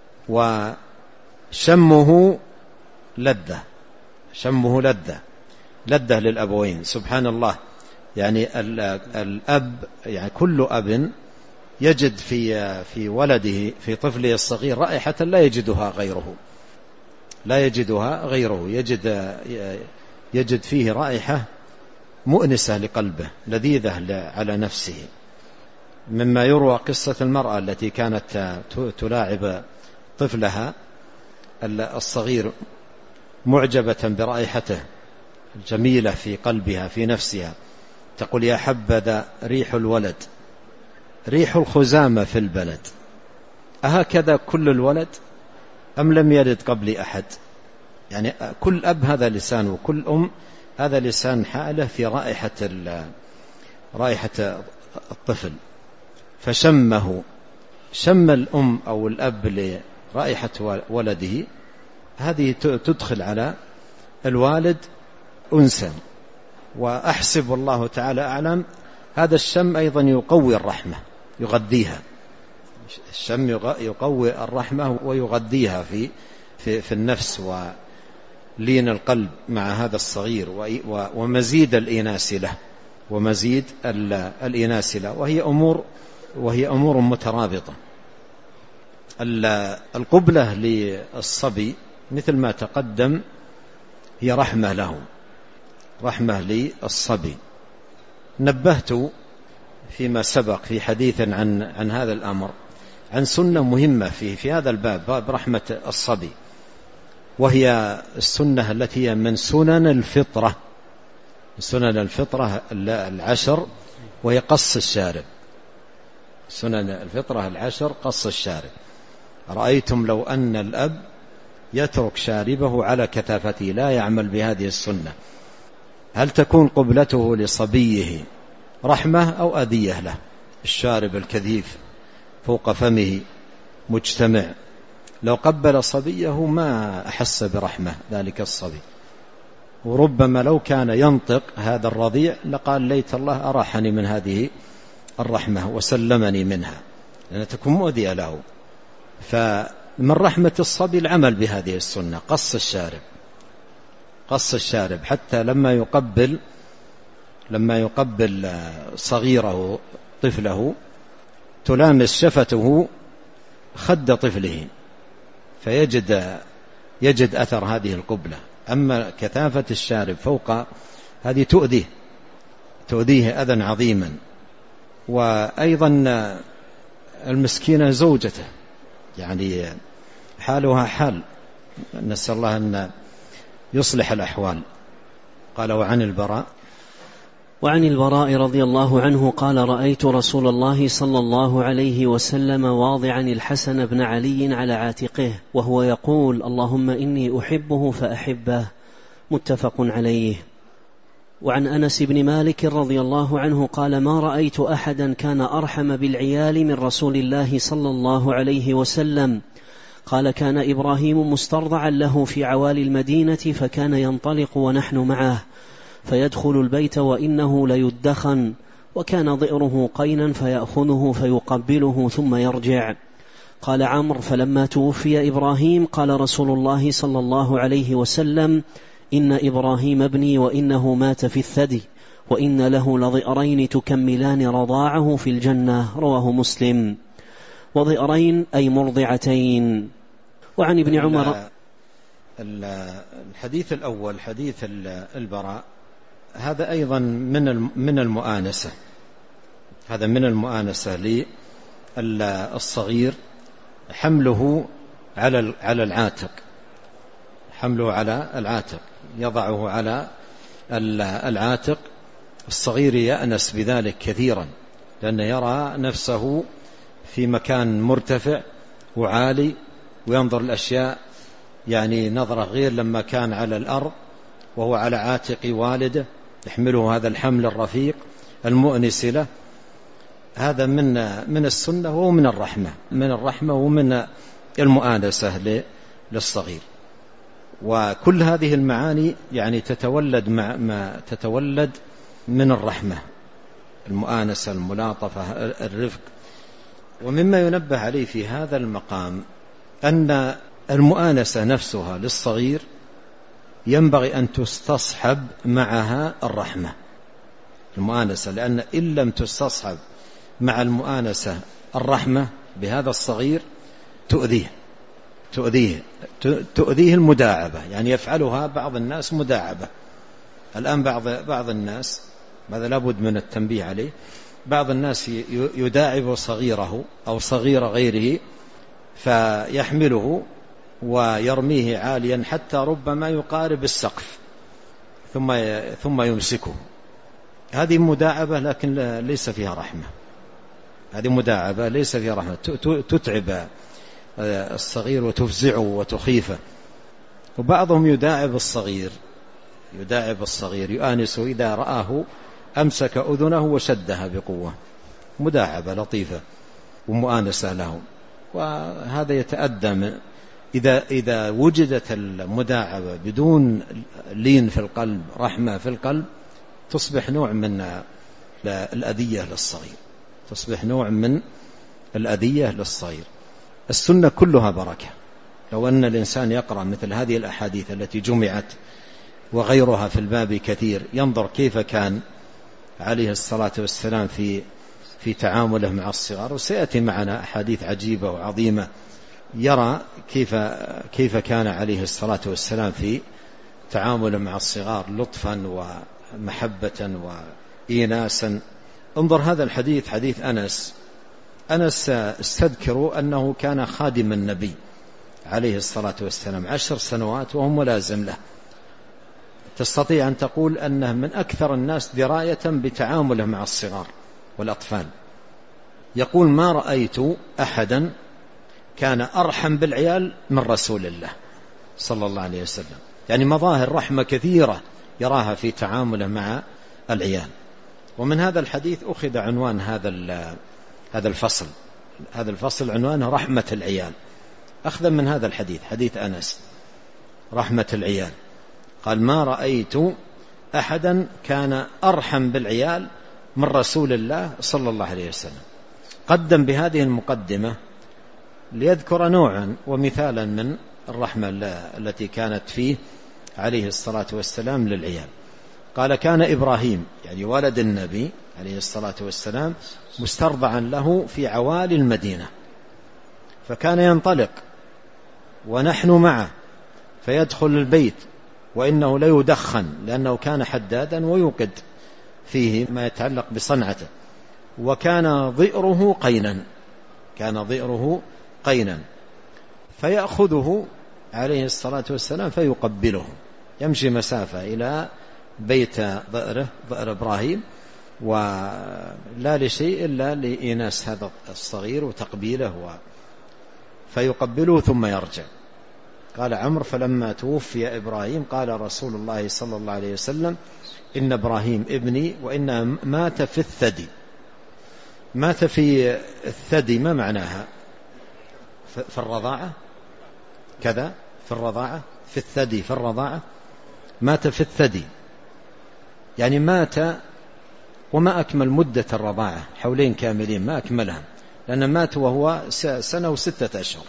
وشمه لذة شمه لذة لذة للأبوين. سبحان الله، يعني الأب يعني كل أب يجد في في ولده في طفله الصغير رائحة لا يجدها غيره لا يجدها غيره يجد يجد فيه رائحة مؤنسة لقلبه لذيذة على نفسه. مما يروى قصة المرأة التي كانت تلاعب طفلها الصغير معجبة برائحته الجميلة في قلبها في نفسها، تقول: يا حبذا ريح الولد، ريح الخزامة في البلد، أهكذا كل الولد أم لم يلد قبل أحد؟ يعني كل أب هذا لسانه، وكل أم هذا لسان حاله في رائحة رائحة الطفل. فشمه شم الأم أو الأب لرائحة ولده، هذه تدخل على الوالد أنسا. وأحسب والله تعالى أعلم هذا الشم أيضا يقوي الرحمة يغذيها. الشم يقوي الرحمة ويغذيها في في في النفس ولين القلب مع هذا الصغير، ومزيد الإناس له ومزيد الإناس له وهي أمور وهي أمور مترابطة. القبلة للصبي مثل ما تقدم هي رحمة له رحمة للصبي. نبهت فيما سبق في حديث عن عن هذا الأمر عن سنة مهمة في في هذا الباب، باب رحمة الصبي، وهي السنة التي هي من سنن الفطرة سنن الفطرة العشر، وهي قص الشارب. سنن الفطرة العشر قص الشارب. رأيتم لو أن الأب يترك شاربه على كثافته لا يعمل بهذه السنة، هل تكون قبلته لصبيه رحمة أو أذية له؟ الشارب الكثيف فوق فمه مجتمع، لو قبل صبيه ما أحس برحمة ذلك الصبي، وربما لو كان ينطق هذا الرضيع لقال: ليت الله أراحني من هذه الرحمة وسلمني منها، لأن تكون مؤذية له. فمن رحمة الصبي العمل بهذه السنة، قص الشارب قص الشارب حتى لما يقبل لما يقبل صغيره طفله تلامس شفته خد طفله فيجد يجد أثر هذه القبلة. أما كثافة الشارب فوق هذه تؤذيه تؤذيه أذى عظيما. وأيضا المسكينة زوجته يعني حالها حال، نسأل الله أن يصلح الأحوال. قال وعن البراء وعن البراء رضي الله عنه قال رأيت رسول الله صلى الله عليه وسلم واضعا الحسن بن علي على عاتقه وهو يقول اللهم إني أحبه فأحبه، متفق عليه. وعن أنس بن مالك رضي الله عنه قال ما رأيت أحدا كان أرحم بالعيال من رسول الله صلى الله عليه وسلم. قال كان إبراهيم مسترضعا له في عوالي المدينة فكان ينطلق ونحن معه فيدخل البيت وإنه ليدخن، وكان ضئره قينا فيأخذه فيقبله ثم يرجع. قال عمرو فلما توفي إبراهيم قال رسول الله صلى الله عليه وسلم إن إبراهيم ابني وإنه مات في الثدي وإن له لضئرين تكملان رضاعه في الجنة، رواه مسلم. وضئرين أي مرضعتين. وعن ابن عمر الحديث الأول حديث البراء هذا أيضا من من المؤانسة، هذا من المؤانسة للصغير، حمله على على العاتق، حمله على العاتق، يضعه على العاتق. الصغير يأنس بذلك كثيرا لأنه يرى نفسه في مكان مرتفع وعالي وينظر الأشياء يعني نظرة غير لما كان على الأرض وهو على عاتق والده يحمله هذا الحمل الرفيق المؤنس له. هذا من من السنة ومن الرحمة، من الرحمة ومن المؤانسة للصغير. وكل هذه المعاني يعني تتولد مع ما تتولد من الرحمة، المؤانسة، الملاطفة، الرفق. ومما ينبه عليه في هذا المقام أن المؤانسة نفسها للصغير ينبغي أن تستصحب معها الرحمة، المؤانسة، لأن إن لم تستصحب مع المؤانسة الرحمة بهذا الصغير تؤذيه تؤذيه تؤذيه المداعبة، يعني يفعلها بعض الناس مداعبة. الآن بعض بعض الناس، هذا لابد من التنبيه عليه، بعض الناس يداعب صغيره أو صغير غيره فيحمله ويرميه عاليا حتى ربما يقارب السقف ثم ثم يمسكه. هذه مداعبة لكن ليس فيها رحمة، هذه مداعبة ليس فيها رحمة، تتعب الصغير وتفزعه وتخيفه. وبعضهم يداعب الصغير يداعب الصغير يؤانسه، إذا رآه أمسك أذنه وشدها بقوة، مداعبة لطيفة ومؤانسة له. وهذا يتأدى من إذا إذا وجدت المداعبة بدون لين في القلب، رحمة في القلب، تصبح نوع من الأذية للصغير، تصبح نوع من الأذية للصغير. السنة كلها بركة. لو أن الإنسان يقرأ مثل هذه الأحاديث التي جمعت وغيرها في الباب كثير، ينظر كيف كان عليه الصلاة والسلام في في تعامله مع الصغار، وسيأتي معنا أحاديث عجيبة وعظيمة يرى كيف كيف كان عليه الصلاة والسلام في تعامله مع الصغار، لطفا ومحبة وإيناسا. انظر هذا الحديث، حديث أنس. أنس استذكروا أنه كان خادم النبي عليه الصلاة والسلام عشر سنوات وهو ملازم له. تستطيع أن تقول أنه من أكثر الناس دراية بتعامله مع الصغار والأطفال. يقول ما رأيت أحدا كان أرحم بالعيال من رسول الله صلى الله عليه وسلم، يعني مظاهر رحمة كثيرة يراها في تعامله مع العيال. ومن هذا الحديث أخذ عنوان هذا هذا الفصل هذا الفصل عنوانه رحمة العيال، أخذا من هذا الحديث، حديث أنس، رحمة العيال. قال ما رأيت أحدا كان أرحم بالعيال من رسول الله صلى الله عليه وسلم. قدم بهذه المقدمة ليذكر نوعا ومثالا من الرحمة التي كانت فيه عليه الصلاة والسلام للعيال. قال كان إبراهيم، يعني ولد النبي عليه الصلاة والسلام، مسترضعا له في عوالي المدينة، فكان ينطلق ونحن معه فيدخل البيت وإنه لا يدخن لأنه كان حدادا ويوقد فيه ما يتعلق بصنعته. وكان ضئره قينا، كان ضئره قينا فيأخذه عليه الصلاة والسلام فيقبله، يمشي مسافة إلى بيت ضئره ضئر إبراهيم، ولا لشيء إلا لإناس هذا الصغير وتقبيله و... فيقبله ثم يرجع. قال عمرو: فلما توفي إبراهيم قال رسول الله صلى الله عليه وسلم: إن إبراهيم ابني وإن مات في الثدي. مات في الثدي ما معناها؟ في الرضاعة كذا، في الرضاعة، في الثدي، في الرضاعة. مات في الثدي يعني مات وما أكمل مدة الرضاعة، حولين كاملين ما أكملها، لأن مات وهو سنة وستة أشهر،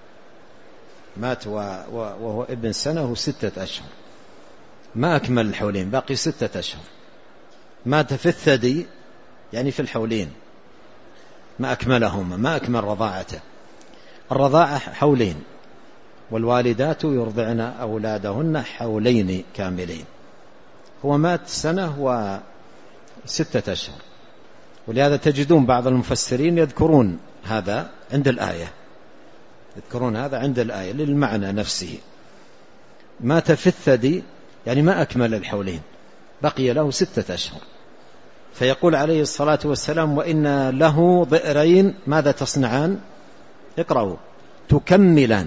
مات وهو ابن سنة وستة أشهر، ما أكمل الحولين، باقي ستة أشهر. مات في الثدي يعني في الحولين ما أكملهما، ما أكمل رضاعته. الرضاعة حولين، والوالدات يرضعن أولادهن حولين كاملين. هو مات سنة وستة أشهر، ولهذا تجدون بعض المفسرين يذكرون هذا عند الآية، يذكرون هذا عند الآية للمعنى نفسه. مات في الثدي يعني ما أكمل الحولين، بقي له ستة أشهر. فيقول عليه الصلاة والسلام: وإن له ضئرين ماذا تصنعان؟ اقرأوا: تكملان.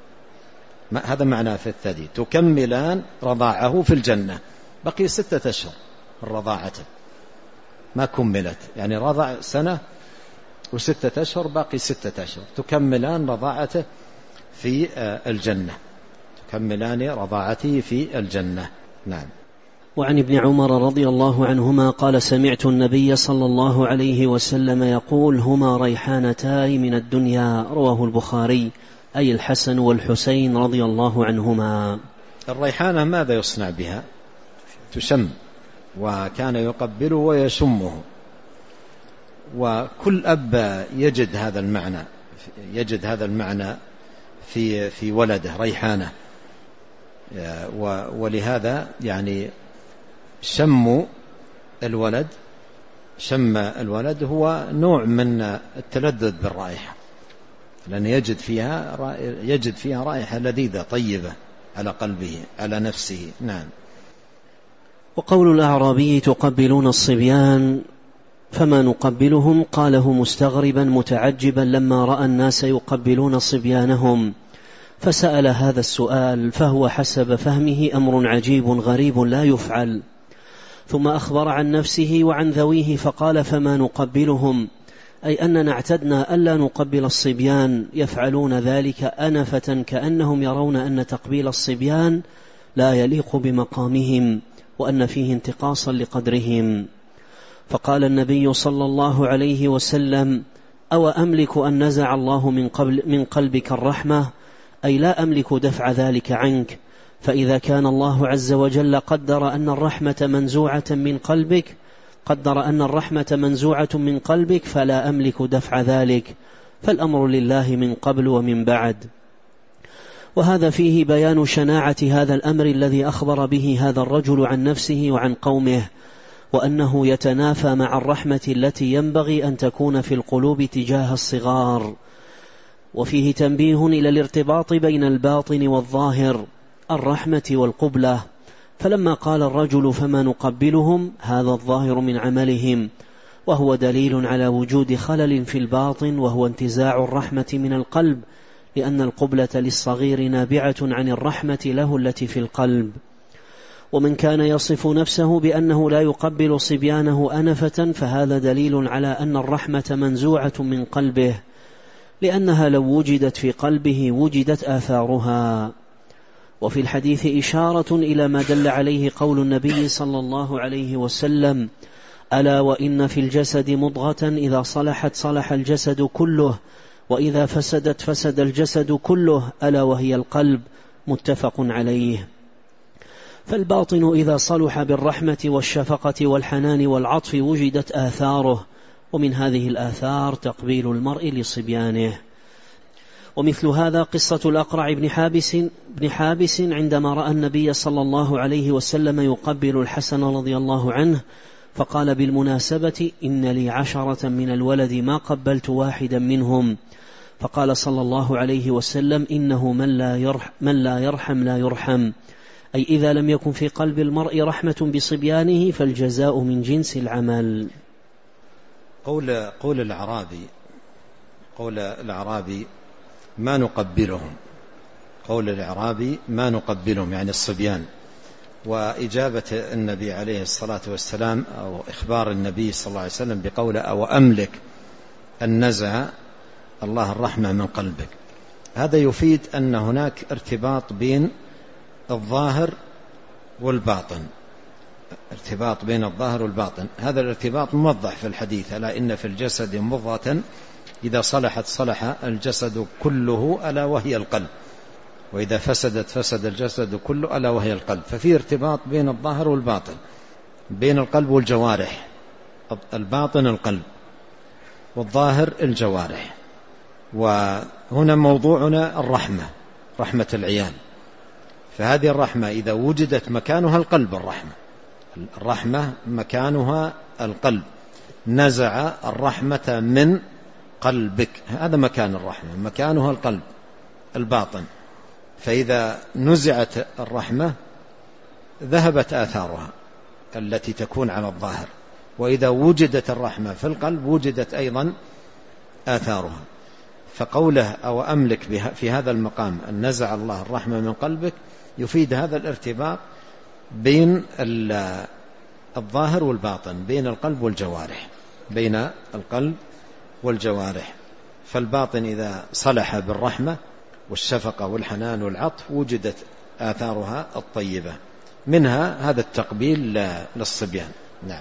هذا معناه في الثدي، تكملان رضاعه في الجنة. بقي ستة أشهر الرضاعة ما كملت، يعني رضع سنة وستة أشهر، باقي ستة أشهر، تكملان رضاعته في الجنة، تكملان رضاعته في الجنة. نعم. وعن ابن عمر رضي الله عنهما قال: سمعت النبي صلى الله عليه وسلم يقول: هما ريحانتاي من الدنيا. رواه البخاري، أي الحسن والحسين رضي الله عنهما. الريحانة ماذا يصنع بها؟ تشم، وكان يقبله ويشمه، وكل أب يجد هذا المعنى، يجد هذا المعنى في في ولده ريحانة. ولهذا يعني شم الولد، شم الولد هو نوع من التلذذ بالرائحة، لأن يجد فيها يجد فيها رائحة لذيذة طيبة على قلبه على نفسه. نعم. وقول الأعرابي: تقبلون الصبيان فما نقبلهم، قاله مستغربا متعجبا لما رأى الناس يقبلون صبيانهم، فسأل هذا السؤال، فهو حسب فهمه أمر عجيب غريب لا يفعل. ثم أخبر عن نفسه وعن ذويه فقال: فما نقبلهم، أي أننا اعتدنا ألا نقبل الصبيان، يفعلون ذلك أنفة كأنهم يرون أن تقبيل الصبيان لا يليق بمقامهم، وأن فيه انتقاصا لقدرهم. فقال النبي صلى الله عليه وسلم: أو أملك أن نزع الله من, قبل من قلبك الرحمة، أي لا أملك دفع ذلك عنك، فإذا كان الله عز وجل قدر أن الرحمة منزوعة من قلبك قدر أن الرحمة منزوعة من قلبك فلا أملك دفع ذلك، فالأمر لله من قبل ومن بعد. وهذا فيه بيان شناعة هذا الأمر الذي أخبر به هذا الرجل عن نفسه وعن قومه، وأنه يتنافى مع الرحمة التي ينبغي أن تكون في القلوب تجاه الصغار. وفيه تنبيه إلى الارتباط بين الباطن والظاهر، الرحمة والقبلة. فلما قال الرجل: فما نقبلهم، هذا الظاهر من عملهم، وهو دليل على وجود خلل في الباطن، وهو انتزاع الرحمة من القلب، لأن القبلة للصغير نابعة عن الرحمة له التي في القلب. ومن كان يصف نفسه بأنه لا يقبل صبيانه أنفة، فهذا دليل على أن الرحمة منزوعة من قلبه، لأنها لو وجدت في قلبه وجدت آثارها. وفي الحديث إشارة إلى ما دل عليه قول النبي صلى الله عليه وسلم: ألا وإن في الجسد مضغة إذا صلحت صلح الجسد كله، وإذا فسدت فسد الجسد كله، ألا وهي القلب، متفق عليه. فالباطن إذا صلح بالرحمة والشفقة والحنان والعطف وجدت آثاره، ومن هذه الآثار تقبيل المرء لصبيانه. ومثل هذا قصة الأقرع بن حابس, بن حابس عندما رأى النبي صلى الله عليه وسلم يقبل الحسن رضي الله عنه، فقال بالمناسبة: إن لي عشرة من الولد ما قبلت واحدا منهم. فقال صلى الله عليه وسلم: إنه من لا يرحم, من لا يرحم لا يرحم، أي إذا لم يكن في قلب المرء رحمة بصبيانه فالجزاء من جنس العمل. قول, قول الأعرابي قول الأعرابي ما نقبلهم، قول الأعرابي ما نقبلهم يعني الصبيان، وإجابة النبي عليه الصلاة والسلام أو إخبار النبي صلى الله عليه وسلم بقوله: أو أملك أن نزع الله الرحمة من قلبك. هذا يفيد أن هناك ارتباط بين الظاهر والباطن، ارتباط بين الظاهر والباطن. هذا الارتباط موضح في الحديث: ألا إن في الجسد مضغة إذا صلحت صلح الجسد كله ألا وهي القلب، وإذا فسدت فسد الجسد كله ألا وهي القلب. ففي ارتباط بين الظاهر والباطن، بين القلب والجوارح. الباطن القلب والظاهر الجوارح. وهنا موضوعنا الرحمة، رحمة العيال. فهذه الرحمة إذا وجدت مكانها القلب، الرحمة الرحمة مكانها القلب، نزع الرحمة من قلبك، هذا مكان الرحمة، مكانها القلب الباطن. فإذا نزعت الرحمة ذهبت آثارها التي تكون على الظاهر، وإذا وجدت الرحمة في القلب وجدت أيضا آثارها. فقوله أو أملك في هذا المقام أن نزع الله الرحمة من قلبك يفيد هذا الارتباط بين الظاهر والباطن، بين القلب والجوارح، بين القلب والجوارح. فالباطن إذا صلح بالرحمة والشفقة والحنان والعطف وجدت آثارها الطيبة، منها هذا التقبيل للصبيان. نعم.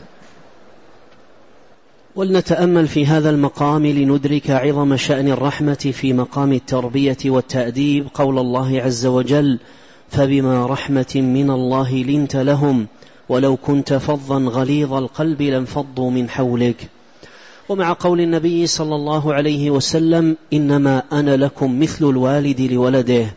ولنتأمل في هذا المقام لندرك عظم شأن الرحمة في مقام التربية والتأديب قول الله عز وجل: فبما رحمة من الله لنت لهم ولو كنت فظا غليظ القلب لانفضوا من حولك. ومع قول النبي صلى الله عليه وسلم: إنما أنا لكم مثل الوالد لولده،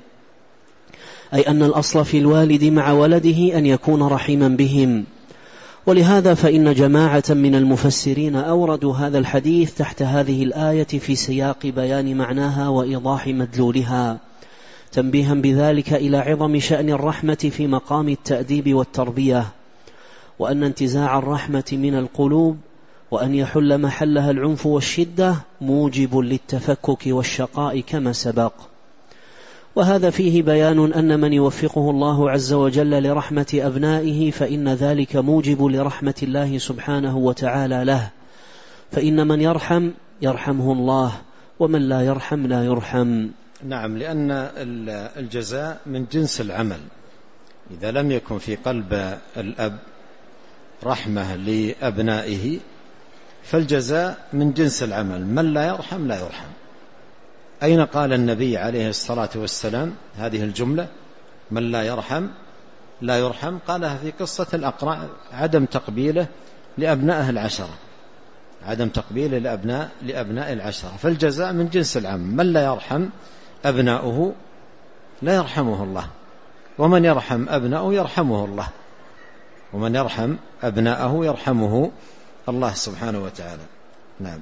أي أن الأصل في الوالد مع ولده أن يكون رحيما بهم. ولهذا فإن جماعة من المفسرين أوردوا هذا الحديث تحت هذه الآية في سياق بيان معناها وإيضاح مدلولها، تنبيها بذلك إلى عظم شأن الرحمة في مقام التأديب والتربية، وأن انتزاع الرحمة من القلوب وأن يحل محلها العنف والشدة موجب للتفكك والشقاء كما سبق. وهذا فيه بيان أن من يوفقه الله عز وجل لرحمة أبنائه فإن ذلك موجب لرحمة الله سبحانه وتعالى له، فإن من يرحم يرحمه الله، ومن لا يرحم لا يرحم. نعم، لأن الجزاء من جنس العمل. إذا لم يكن في قلب الأب رحمة لأبنائه فالجزاء من جنس العمل، من لا يرحم لا يرحم. أين قال النبي عليه الصلاة والسلام هذه الجملة من لا يرحم لا يرحم؟ قالها في قصة الأقرع، عدم تقبيله لأبنائه العشرة، عدم تقبيله لأبناء لأبناء العشرة. فالجزاء من جنس العمل، من لا يرحم أبناؤه لا يرحمه الله، ومن يرحم أبناؤه يرحمه الله، ومن يرحم أبناءه يرحمه الله سبحانه وتعالى. نعم.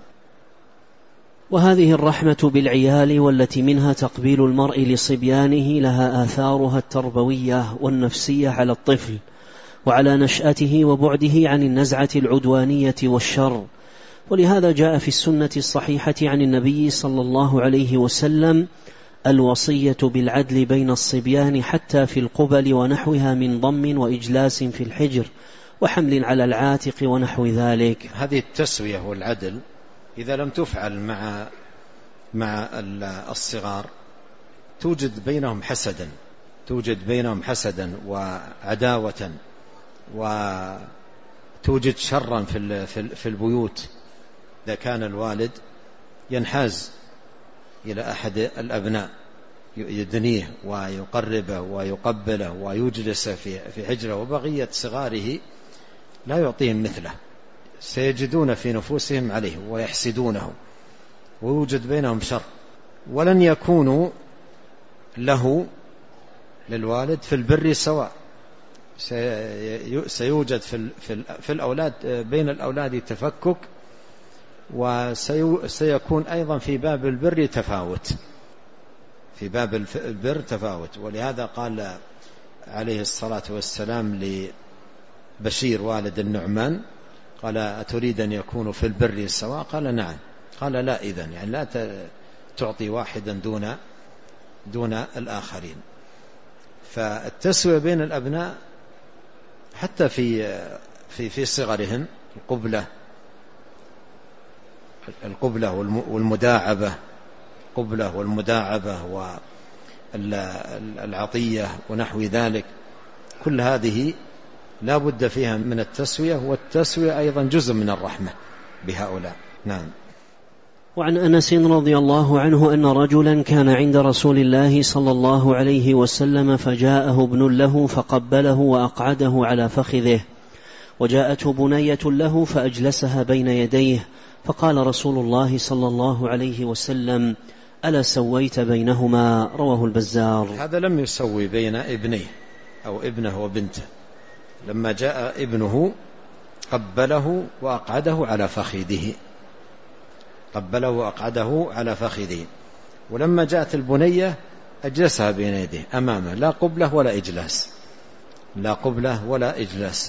وهذه الرحمة بالعيال والتي منها تقبيل المرء لصبيانه لها آثارها التربوية والنفسية على الطفل وعلى نشأته وبعده عن النزعة العدوانية والشر. ولهذا جاء في السنة الصحيحة عن النبي صلى الله عليه وسلم الوصية بالعدل بين الصبيان حتى في القبل ونحوها من ضم وإجلاس في الحجر وحمل على العاتق ونحو ذلك. هذه التسوية والعدل إذا لم تفعل مع مع الصغار توجد بينهم حسدا، توجد بينهم حسدا وعداوة، وتوجد شرا في في البيوت. إذا كان الوالد ينحاز إلى أحد الأبناء يدنيه ويقربه ويقبله ويجلس في في حجره، وبقية صغاره لا يعطيهم مثله، سيجدون في نفوسهم عليه ويحسدونه، ويوجد بينهم شر، ولن يكونوا له للوالد في البر سواء، سيوجد في الأولاد بين الأولاد تفكك، وسيكون أيضا في باب البر تفاوت، في باب البر تفاوت. ولهذا قال عليه الصلاة والسلام لبشير والد النعمان قال: أتريد أن يكونوا في البر سواء؟ قال: نعم. قال: لا، إذن يعني لا تعطي واحدا دون دون الآخرين. فالتسوية بين الأبناء حتى في في في صغرهم، القبلة القبلة والمداعبة قبلة والمداعبة والعطية ونحو ذلك، كل هذه لا بد فيها من التسوية، والتسوية أيضا جزء من الرحمة بهؤلاء. نعم. وعن أنس رضي الله عنه أن رجلا كان عند رسول الله صلى الله عليه وسلم فجاءه ابن له فقبله وأقعده على فخذه، وجاءته بنية له فأجلسها بين يديه، فقال رسول الله صلى الله عليه وسلم: ألا سويت بينهما؟ رواه البزار. هذا لم يسوي بين ابنيه أو ابنه وبنته. لما جاء ابنه قبله وأقعده على فخذه، قبله وأقعده على فخذه. ولما جاءت البنية أجلسها بين يديه أمامه، لا قبله ولا إجلاس، لا قبله ولا إجلاس.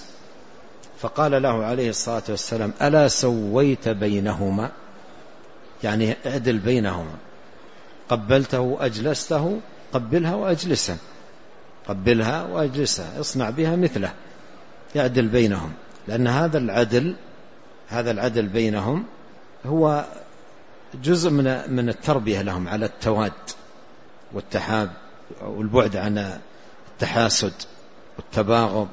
فقال له عليه الصلاة والسلام: ألا سويت بينهما؟ يعني اعدل بينهما، قبلته وأجلسته، قبلها وأجلسها، قبلها وأجلسها، اصنع بها مثله، يعدل بينهم. لأن هذا العدل هذا العدل بينهم هو جزء من من التربية لهم على التواد والتحاب والبعد عن التحاسد والتباغض.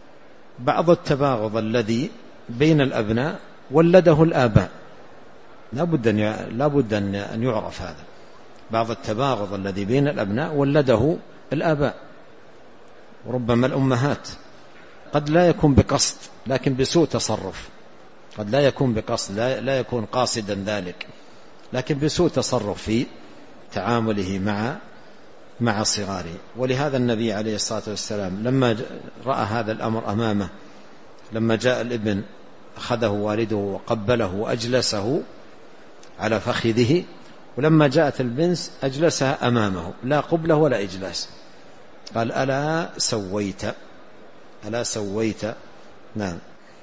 بعض التباغض الذي بين الأبناء ولده الآباء، لا بد أن لا بد أن يعرف هذا. بعض التباغض الذي بين الأبناء ولده الآباء، وربما الأمهات. قد لا يكون بقصد لكن بسوء تصرف، قد لا يكون بقصد، لا, لا يكون قاصدا ذلك، لكن بسوء تصرف في تعامله مع مع صغاره. ولهذا النبي عليه الصلاة والسلام لما رأى هذا الأمر أمامه، لما جاء الابن أخذه والده وقبله وأجلسه على فخذه، ولما جاءت البنت أجلسها أمامه، لا قبله ولا إجلاس. قال: ألا سويت ألا سويت نعم.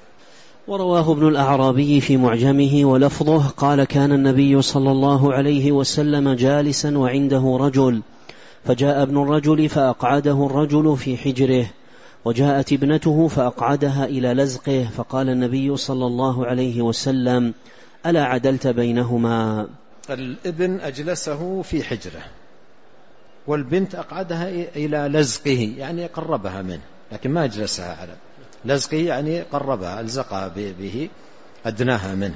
ورواه ابن الأعرابي في معجمه ولفظه قال: كان النبي صلى الله عليه وسلم جالسا وعنده رجل، فجاء ابن الرجل فأقعده الرجل في حجره، وجاءت ابنته فأقعدها إلى لزقه، فقال النبي صلى الله عليه وسلم: ألا عدلت بينهما؟ الابن أجلسه في حجره، والبنت أقعدها إلى لزقه، يعني قربها منه، لكن ما أجلسها على لزقه، يعني قربها، ألزقها به، أدناها منه،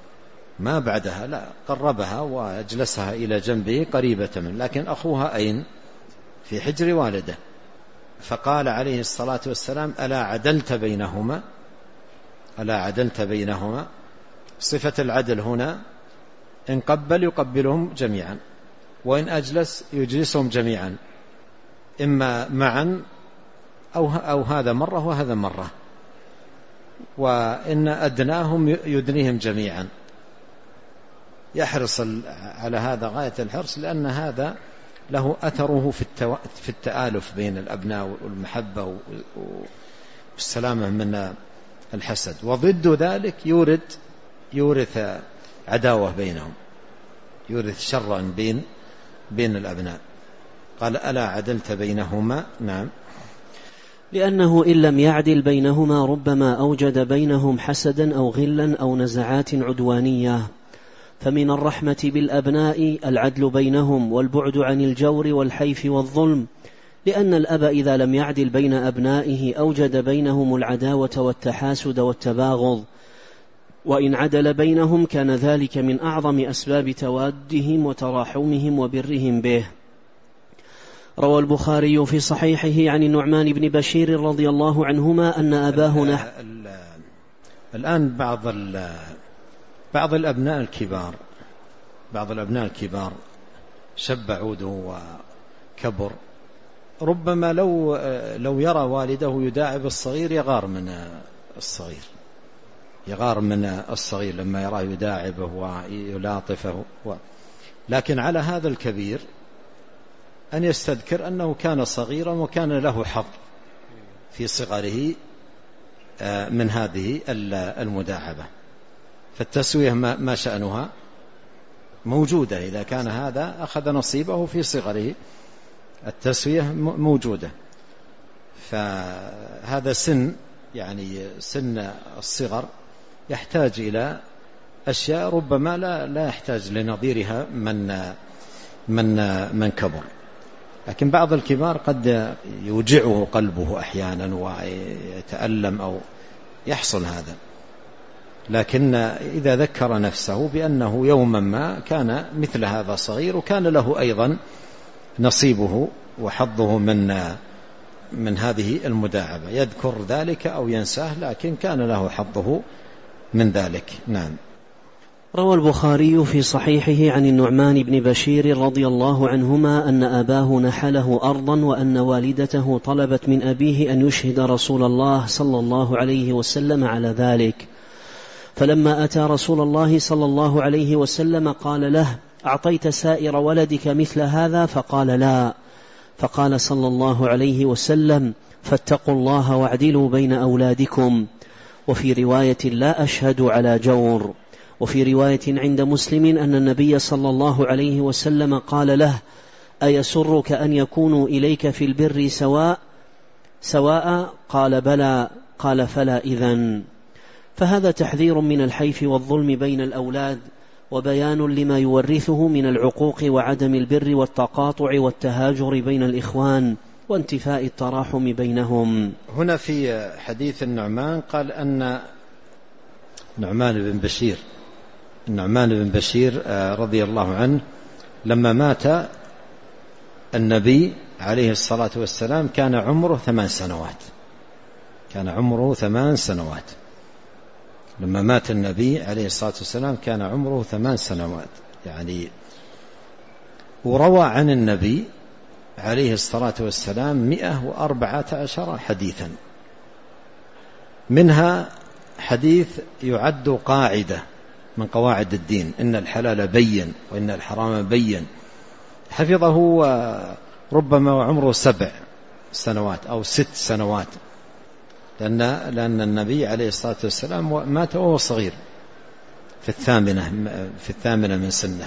ما بعدها، لا، قربها وأجلسها إلى جنبه قريبة منه. لكن أخوها أين؟ في حجر والده. فقال عليه الصلاة والسلام: ألا عدلت بينهما؟ ألا عدلت بينهما؟ صفة العدل هنا إن قبل يقبلهم جميعا، وإن أجلس يجلسهم جميعا، إما معا أو, أو هذا مرة وهذا مرة، وإن أدناهم يدنيهم جميعا. يحرص على هذا غاية الحرص، لأن هذا له أثره في, التو... في التآلف بين الأبناء والمحبة والسلامة من الحسد. وضد ذلك يورد يورث عداوة بينهم، يورث شرا بين بين الأبناء. قال: ألا عدلت بينهما؟ نعم. لأنه إن لم يعدل بينهما ربما أوجد بينهم حسدا أو غلا أو نزعات عدوانية. فمن الرحمة بالأبناء العدل بينهم والبعد عن الجور والحيف والظلم، لأن الأب إذا لم يعدل بين أبنائه أوجد بينهم العداوة والتحاسد والتباغض، وإن عدل بينهم كان ذلك من أعظم أسباب توادهم وتراحمهم وبرهم به. روى البخاري في صحيحه عن النعمان بن بشير رضي الله عنهما أن أباه نح... الآن بعض بعض الأبناء الكبار بعض الأبناء الكبار شب عوده وكبر، ربما لو لو يرى والده يداعب الصغير يغار من الصغير يغار من الصغير لما يراه يداعبه ويلاطفه. لكن على هذا الكبير أن يستذكر أنه كان صغيرا وكان له حظ في صغره من هذه المداعبة، فالتسوية ما شأنها موجودة. إذا كان هذا أخذ نصيبه في صغره التسوية موجودة. فهذا سن يعني سن الصغر يحتاج إلى أشياء ربما لا لا يحتاج لنظيرها من من من كبر. لكن بعض الكبار قد يوجعه قلبه أحيانا ويتألم أو يحصل هذا، لكن إذا ذكر نفسه بأنه يوما ما كان مثل هذا صغير وكان له أيضا نصيبه وحظه من من هذه المداعبة، يذكر ذلك أو ينساه لكن كان له حظه من ذلك. نعم. روى البخاري في صحيحه عن النعمان بن بشير رضي الله عنهما أن أباه نحله أرضا وأن والدته طلبت من أبيه أن يشهد رسول الله صلى الله عليه وسلم على ذلك، فلما أتى رسول الله صلى الله عليه وسلم قال له: أعطيت سائر ولدك مثل هذا؟ فقال: لا. فقال صلى الله عليه وسلم: فاتقوا الله واعدلوا بين أولادكم. وفي رواية: لا أشهد على جور. وفي رواية عند مسلم أن النبي صلى الله عليه وسلم قال له: أيسرك أن يكونوا إليك في البر سواء سواء؟ قال: بلى. قال: فلا إذن. فهذا تحذير من الحيف والظلم بين الأولاد، وبيان لما يورثه من العقوق وعدم البر والتقاطع والتهاجر بين الإخوان وانتفاء التراحم بينهم. هنا في حديث النعمان قال أن نعمان بن بشير النعمان بن بشير رضي الله عنه لما مات النبي عليه الصلاة والسلام كان عمره ثمان سنوات كان عمره ثمان سنوات لما مات النبي عليه الصلاة والسلام كان عمره ثمان سنوات يعني. وروى عن النبي عليه الصلاة والسلام مئة وأربعة عشر حديثا، منها حديث يعد قاعدة من قواعد الدين: إن الحلال بين وإن الحرام بين. حفظه ربما وعمره سبع سنوات أو ست سنوات، لأن, لأن النبي عليه الصلاة والسلام مات وهو صغير في الثامنة في الثامنة من سنه.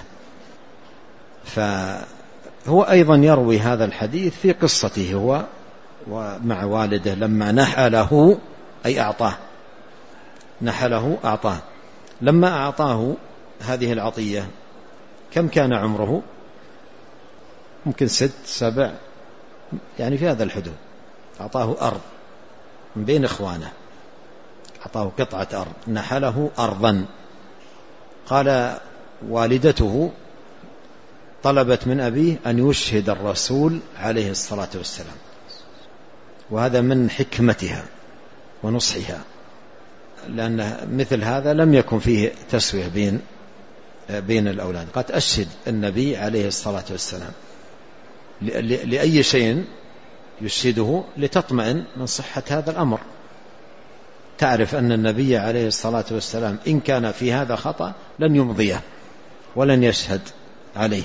فهو أيضا يروي هذا الحديث في قصته هو ومع والده لما نحله أي أعطاه نحله أعطاه لما أعطاه هذه العطية كم كان عمره؟ ممكن ست سبع يعني في هذا الحدود. أعطاه أرض من بين إخوانه، أعطاه قطعة أرض، نحله أرضا. قال والدته طلبت من أبيه أن يشهد الرسول عليه الصلاة والسلام، وهذا من حكمتها ونصحها، لأن مثل هذا لم يكن فيه تسوية بين بين الأولاد. قد أشهد النبي عليه الصلاة والسلام لأي شيء يشهده لتطمئن من صحة هذا الأمر، تعرف أن النبي عليه الصلاة والسلام إن كان في هذا خطأ لن يمضيه ولن يشهد عليه.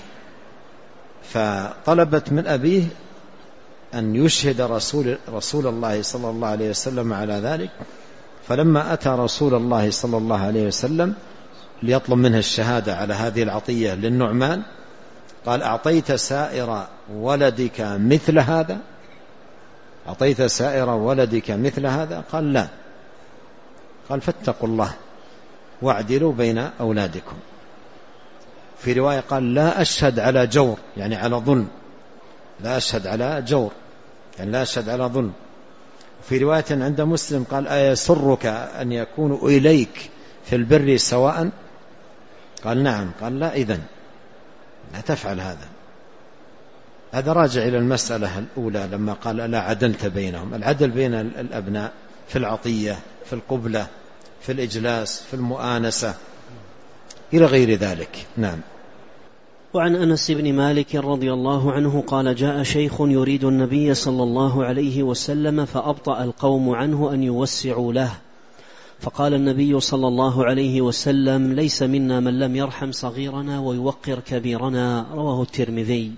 فطلبت من أبيه أن يشهد رسول, رسول الله صلى الله عليه وسلم على ذلك. فلما أتى رسول الله صلى الله عليه وسلم ليطلب منه الشهادة على هذه العطية للنعمان قال: أعطيت سائر ولدك مثل هذا؟ أعطيت سائر ولدك مثل هذا؟ قال: لا. قال: فاتقوا الله واعدلوا بين أولادكم. في رواية قال: لا أشهد على جور يعني على ظلم، لا أشهد على جور يعني لا أشهد على ظلم. في رواية عند مسلم قال: أيسرك أن يكونوا إليك في البر سواء؟ قال: نعم. قال: لا إذن لا تفعل هذا. هذا راجع إلى المسألة الأولى لما قال: لا عدلت بينهم. العدل بين الأبناء في العطية، في القبلة، في الإجلاس، في المؤانسة، إلى غير ذلك. نعم. وعن أنس بن مالك رضي الله عنه قال جاء شيخ يريد النبي صلى الله عليه وسلم فأبطأ القوم عنه أن يوسعوا له، فقال النبي صلى الله عليه وسلم ليس منا من لم يرحم صغيرنا ويوقر كبيرنا، رواه الترمذي.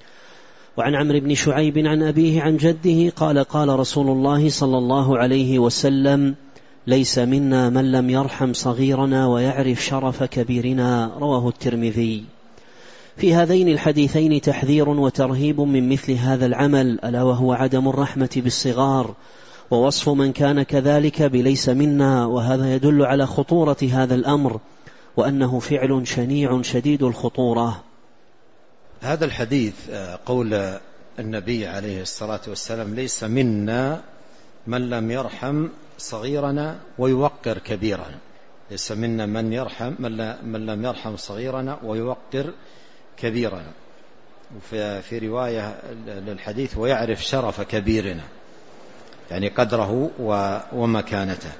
وعن عمرو بن شعيب عن أبيه عن جده قال قال رسول الله صلى الله عليه وسلم ليس منا من لم يرحم صغيرنا ويعرف شرف كبيرنا، رواه الترمذي. في هذين الحديثين تحذير وترهيب من مثل هذا العمل، ألا وهو عدم الرحمة بالصغار، ووصف من كان كذلك بليس منا، وهذا يدل على خطورة هذا الأمر وأنه فعل شنيع شديد الخطورة. هذا الحديث قول النبي عليه الصلاة والسلام ليس منا من لم يرحم صغيرنا ويوقر كبيرنا، ليس منا من يرحم من لم يرحم صغيرنا ويوقر كبيرنا. وفي رواية للحديث ويعرف شرف كبيرنا، يعني قدره ومكانته.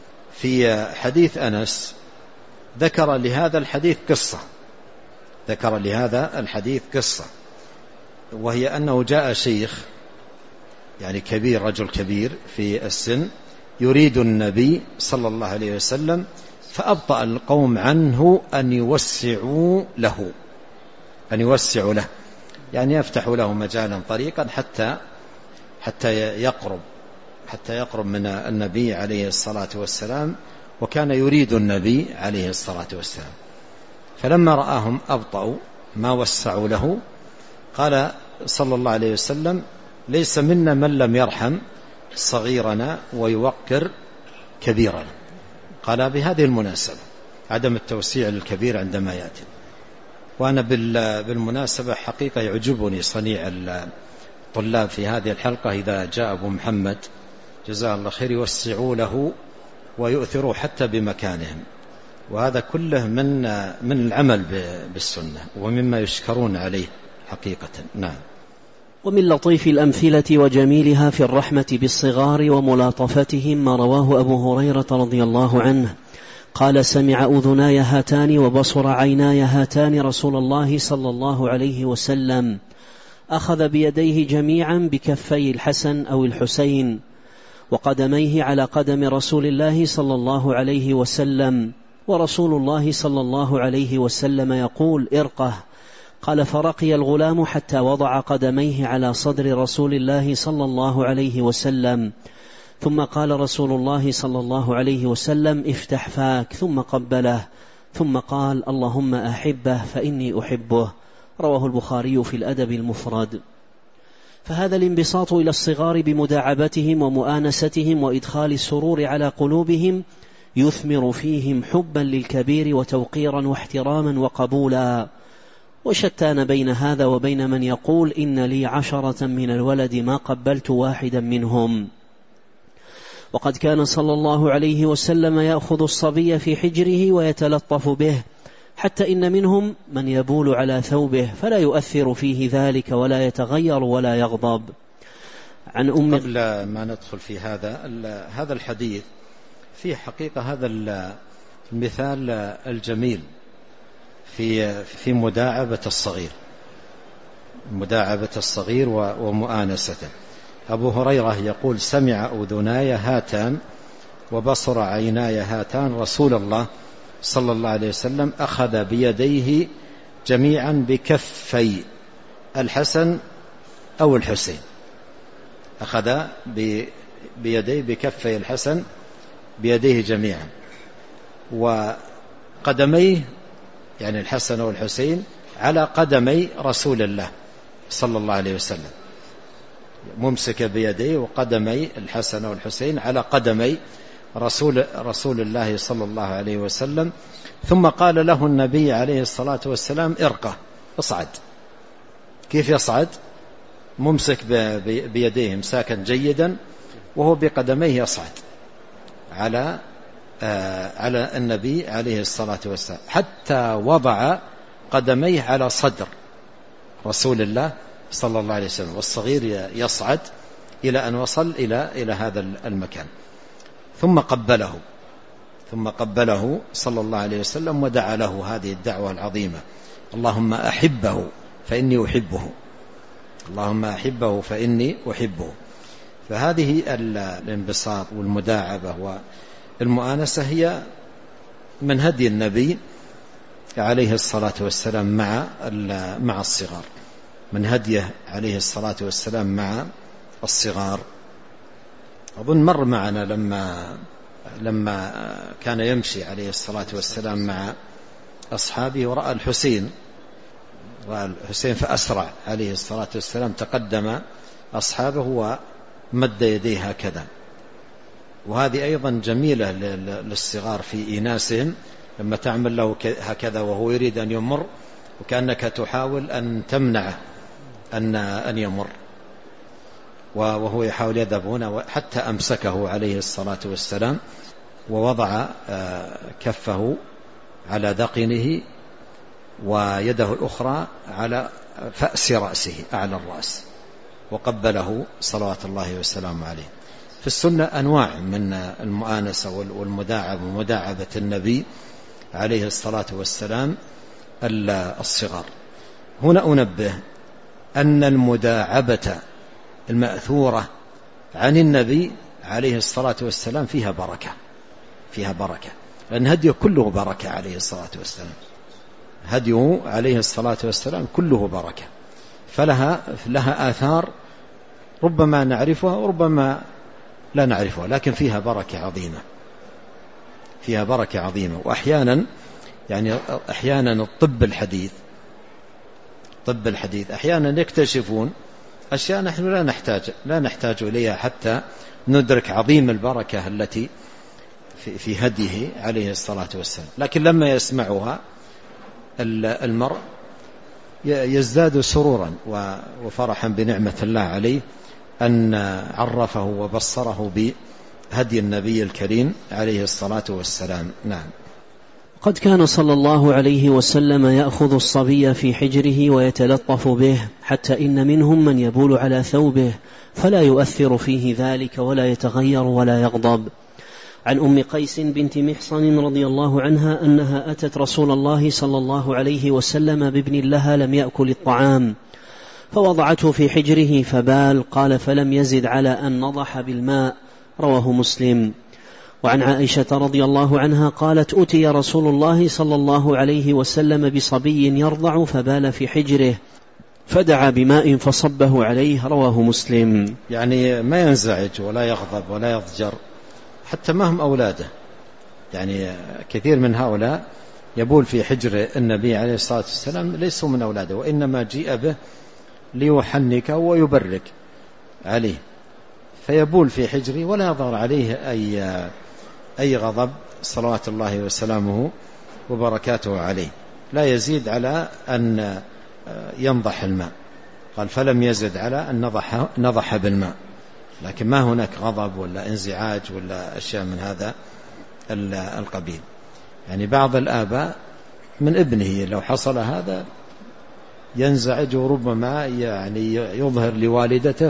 في حديث أنس ذكر لهذا الحديث قصة ذكر لهذا الحديث قصة وهي أنه جاء شيخ يعني كبير، رجل كبير في السن، يريد النبي صلى الله عليه وسلم فأبطأ القوم عنه أن يوسعوا له أن يوسعوا له يعني يفتحوا له مجالا طريقا حتى حتى يقرب حتى يقرب من النبي عليه الصلاة والسلام، وكان يريد النبي عليه الصلاة والسلام. فلما رآهم أبطأوا ما وسعوا له قال صلى الله عليه وسلم ليس منا من لم يرحم صغيرنا ويوقر كبيرنا. قال بهذه المناسبة عدم التوسيع للكبير عندما يأتي. وأنا بالمناسبة حقيقة يعجبني صنيع الطلاب في هذه الحلقة إذا جاء أبو محمد جزاه الله خير يوسعوا له ويؤثروا حتى بمكانهم، وهذا كله من من العمل بالسنة ومما يشكرون عليه حقيقة. نعم. ومن لطيف الأمثلة وجميلها في الرحمة بالصغار وملاطفتهم ما رواه أبو هريرة رضي الله عنه قال سمع أذناي هاتان وبصر عيناي هاتان رسول الله صلى الله عليه وسلم، أخذ بيديه جميعا بكفي الحسن أو الحسين وقدميه على قدم رسول الله صلى الله عليه وسلم، ورسول الله صلى الله عليه وسلم يقول ارقه. قال فرقي الغلام حتى وضع قدميه على صدر رسول الله صلى الله عليه وسلم، ثم قال رسول الله صلى الله عليه وسلم افتح فاك، ثم قبله، ثم قال اللهم أحبه فإني أحبه، رواه البخاري في الأدب المفرد. فهذا الانبساط إلى الصغار بمداعبتهم ومؤانستهم وإدخال السرور على قلوبهم يثمر فيهم حبا للكبير وتوقيرا واحتراما وقبولا. وشتان بين هذا وبين من يقول إن لي عشرة من الولد ما قبلت واحدا منهم. وقد كان صلى الله عليه وسلم يأخذ الصبي في حجره ويتلطف به، حتى إن منهم من يبول على ثوبه فلا يؤثر فيه ذلك ولا يتغير ولا يغضب. عن أم قبل ما ندخل في هذا هذا الحديث في حقيقة هذا المثال الجميل في في مداعبة الصغير مداعبة الصغير ومؤانسته. أبو هريرة يقول سمع أذناي هاتان وبصر عيناي هاتان رسول الله صلى الله عليه وسلم أخذ بيديه جميعا بكفي الحسن أو الحسين، أخذ بيديه بكفي الحسن بيديه جميعا، وقدميه يعني الحسن والحسين على قدمي رسول الله صلى الله عليه وسلم، ممسك بيديه وقدمي الحسن والحسين على قدمي رسول, رسول الله صلى الله عليه وسلم. ثم قال له النبي عليه الصلاة والسلام ارقه، اصعد. كيف يصعد؟ ممسك بيديه مساكا جيدا وهو بقدميه يصعد على على النبي عليه الصلاة والسلام حتى وضع قدميه على صدر رسول الله صلى الله عليه وسلم، والصغير يصعد إلى أن وصل إلى إلى هذا المكان. ثم قبله ثم قبله صلى الله عليه وسلم ودعا له هذه الدعوة العظيمة اللهم أحبه فإني أحبه، اللهم أحبه فإني أحبه. فهذه الانبساط والمداعبة والمؤانسة هي من هدي النبي عليه الصلاة والسلام مع مع الصغار، من هديه عليه الصلاة والسلام مع الصغار. أظن مر معنا لما لما كان يمشي عليه الصلاة والسلام مع أصحابه ورأى الحسين رأى الحسين فأسرع عليه الصلاة والسلام، تقدم أصحابه ومد يديه هكذا. وهذه أيضا جميلة للصغار في إناسهم، لما تعمل له هكذا وهو يريد أن يمر وكأنك تحاول أن تمنعه أن أن يمر، وهو يحاول يذهب، حتى أمسكه عليه الصلاة والسلام ووضع كفه على ذقنه ويده الأخرى على فأس رأسه أعلى الرأس، وقبله صلوات الله والسلام عليه. في السنة أنواع من المؤانسة والمداعبة ومداعبة النبي عليه الصلاة والسلام الصغار. هنا أنبه أن المداعبة المأثورة عن النبي عليه الصلاة والسلام فيها بركة، فيها بركة، لأن هديه كله بركة عليه الصلاة والسلام، هديه عليه الصلاة والسلام كله بركة، فلها لها آثار ربما نعرفها وربما لا نعرفها، لكن فيها بركة عظيمة، فيها بركة عظيمة. وأحيانا يعني أحيانا الطب الحديث طب الحديث أحيانا يكتشفون أشياء نحن لا نحتاج لا نحتاج إليها حتى ندرك عظيم البركة التي في, في هديه عليه الصلاة والسلام. لكن لما يسمعها المرء يزداد سرورا وفرحا بنعمة الله عليه أن عرفه وبصره بهدي النبي الكريم عليه الصلاة والسلام. نعم. قد كان صلى الله عليه وسلم يأخذ الصبي في حجره ويتلطف به، حتى إن منهم من يبول على ثوبه فلا يؤثر فيه ذلك ولا يتغير ولا يغضب. عن أم قيس بنت محصن رضي الله عنها أنها أتت رسول الله صلى الله عليه وسلم بابن لها لم يأكل الطعام، فوضعته في حجره فبال، قال فلم يزد على أن نضح بالماء، رواه مسلم. وعن عائشة رضي الله عنها قالت أتي رسول الله صلى الله عليه وسلم بصبي يرضع فبال في حجره فدعا بماء فصبه عليه، رواه مسلم. يعني ما ينزعج ولا يغضب ولا يضجر حتى ما هم أولاده، يعني كثير من هؤلاء يبول في حجر النبي عليه الصلاة والسلام ليسوا من أولاده، وإنما جيء به ليحنك ويبرك عليه، فيبول في حجره ولا يظهر عليه أي أي غضب صلوات الله وسلامه وبركاته عليه، لا يزيد على أن ينضح الماء، قال فلم يزد على أن نضح, نضح بالماء، لكن ما هناك غضب ولا انزعاج ولا أشياء من هذا القبيل. يعني بعض الآباء من ابنه لو حصل هذا ينزعج وربما يعني يظهر لوالدته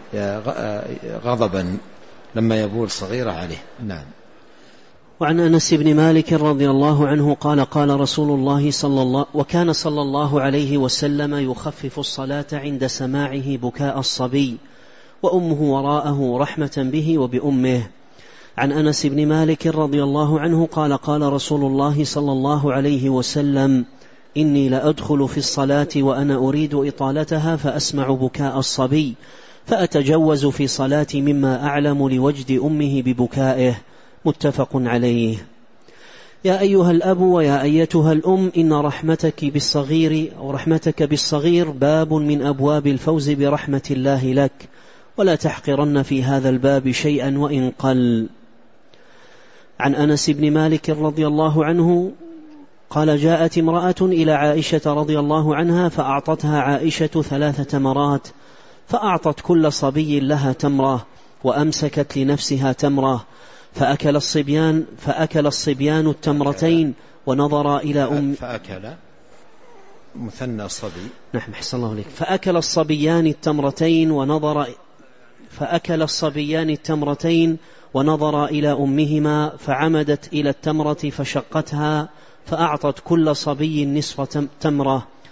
غضبا لما يبول صغيرة عليه. نعم. وعن أنس بن مالك رضي الله عنه قال قال رسول الله صلى الله وكان صلى الله عليه وسلم يخفف الصلاة عند سماعه بكاء الصبي وأمه وراءه رحمة به وبأمه. عن أنس بن مالك رضي الله عنه قال قال رسول الله صلى الله عليه وسلم إني لأدخل في الصلاة وأنا أريد إطالتها فأسمع بكاء الصبي فأتجوز في صلاتي مما أعلم لوجد أمه ببكائه، متفق عليه. يا أيها الأب ويا أيتها الأم إن رحمتك بالصغير أو رحمتك بالصغير باب من أبواب الفوز برحمة الله لك، ولا تحقرن في هذا الباب شيئا وإن قل. عن أنس بن مالك رضي الله عنه قال جاءت امرأة إلى عائشة رضي الله عنها فأعطتها عائشة ثلاث تمرات، فأعطت كل صبي لها تمرة وأمسكت لنفسها تمرة، فأكل الصبيان فأكل الصبيان التمرتين ونظر إلى أم فأكل مثنى الصبي نعم حسن الله عليك فأكل الصبيان التمرتين ونظر فأكل الصبيان التمرتين ونظر إلى أمهما فعمدت إلى التمرة فشقتها فأعطت كل صبي نصف تمرة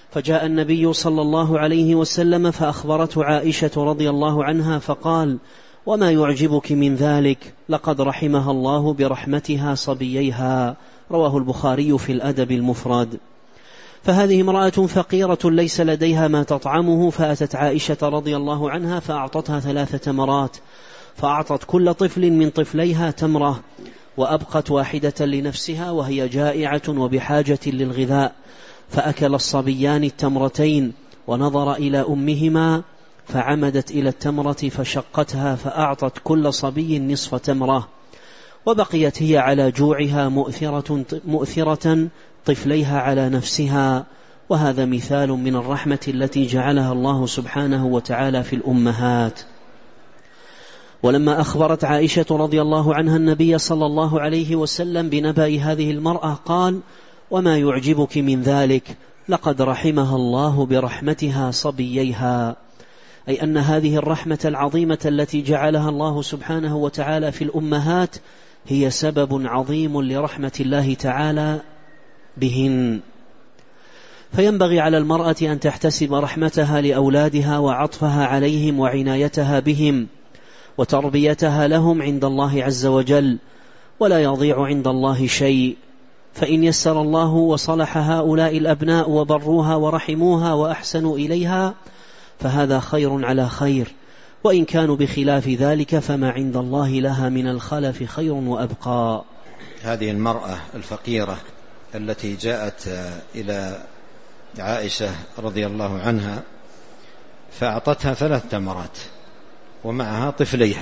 فجاء النبي صلى الله عليه وسلم فأخبرته عائشة رضي الله عنها فقال: وما يعجبك من ذلك؟ لقد رحمها الله برحمتها صبييها. رواه البخاري في الأدب المفرد. فهذه امرأة فقيرة ليس لديها ما تطعمه، فأتت عائشة رضي الله عنها فأعطتها ثلاث تمرات، فأعطت كل طفل من طفليها تمرة، وأبقت واحدة لنفسها وهي جائعة وبحاجة للغذاء. فأكل الصبيان التمرتين، ونظر إلى أمهما فعمدت إلى التمرة فشقتها، فأعطت كل صبي نصف تمرة، وبقيت هي على جوعها مؤثرة, مؤثرة طفليها على نفسها. وهذا مثال من الرحمة التي جعلها الله سبحانه وتعالى في الأمهات. ولما أخبرت عائشة رضي الله عنها النبي صلى الله عليه وسلم بنبأ هذه المرأة قال: وما يعجبك من ذلك؟ لقد رحمها الله برحمتها صبييها. أي أن هذه الرحمة العظيمة التي جعلها الله سبحانه وتعالى في الأمهات هي سبب عظيم لرحمة الله تعالى بهن. فينبغي على المرأة أن تحتسب رحمتها لأولادها وعطفها عليهم وعنايتها بهم وتربيتها لهم عند الله عز وجل، ولا يضيع عند الله شيء. فإن يسر الله وصلح هؤلاء الأبناء وبروها ورحموها وأحسنوا إليها فهذا خير على خير، وإن كانوا بخلاف ذلك فما عند الله لها من الخلف خير وأبقى. هذه المرأة الفقيرة التي جاءت إلى عائشة رضي الله عنها فأعطتها ثلاث تمرات ومعها طفليها،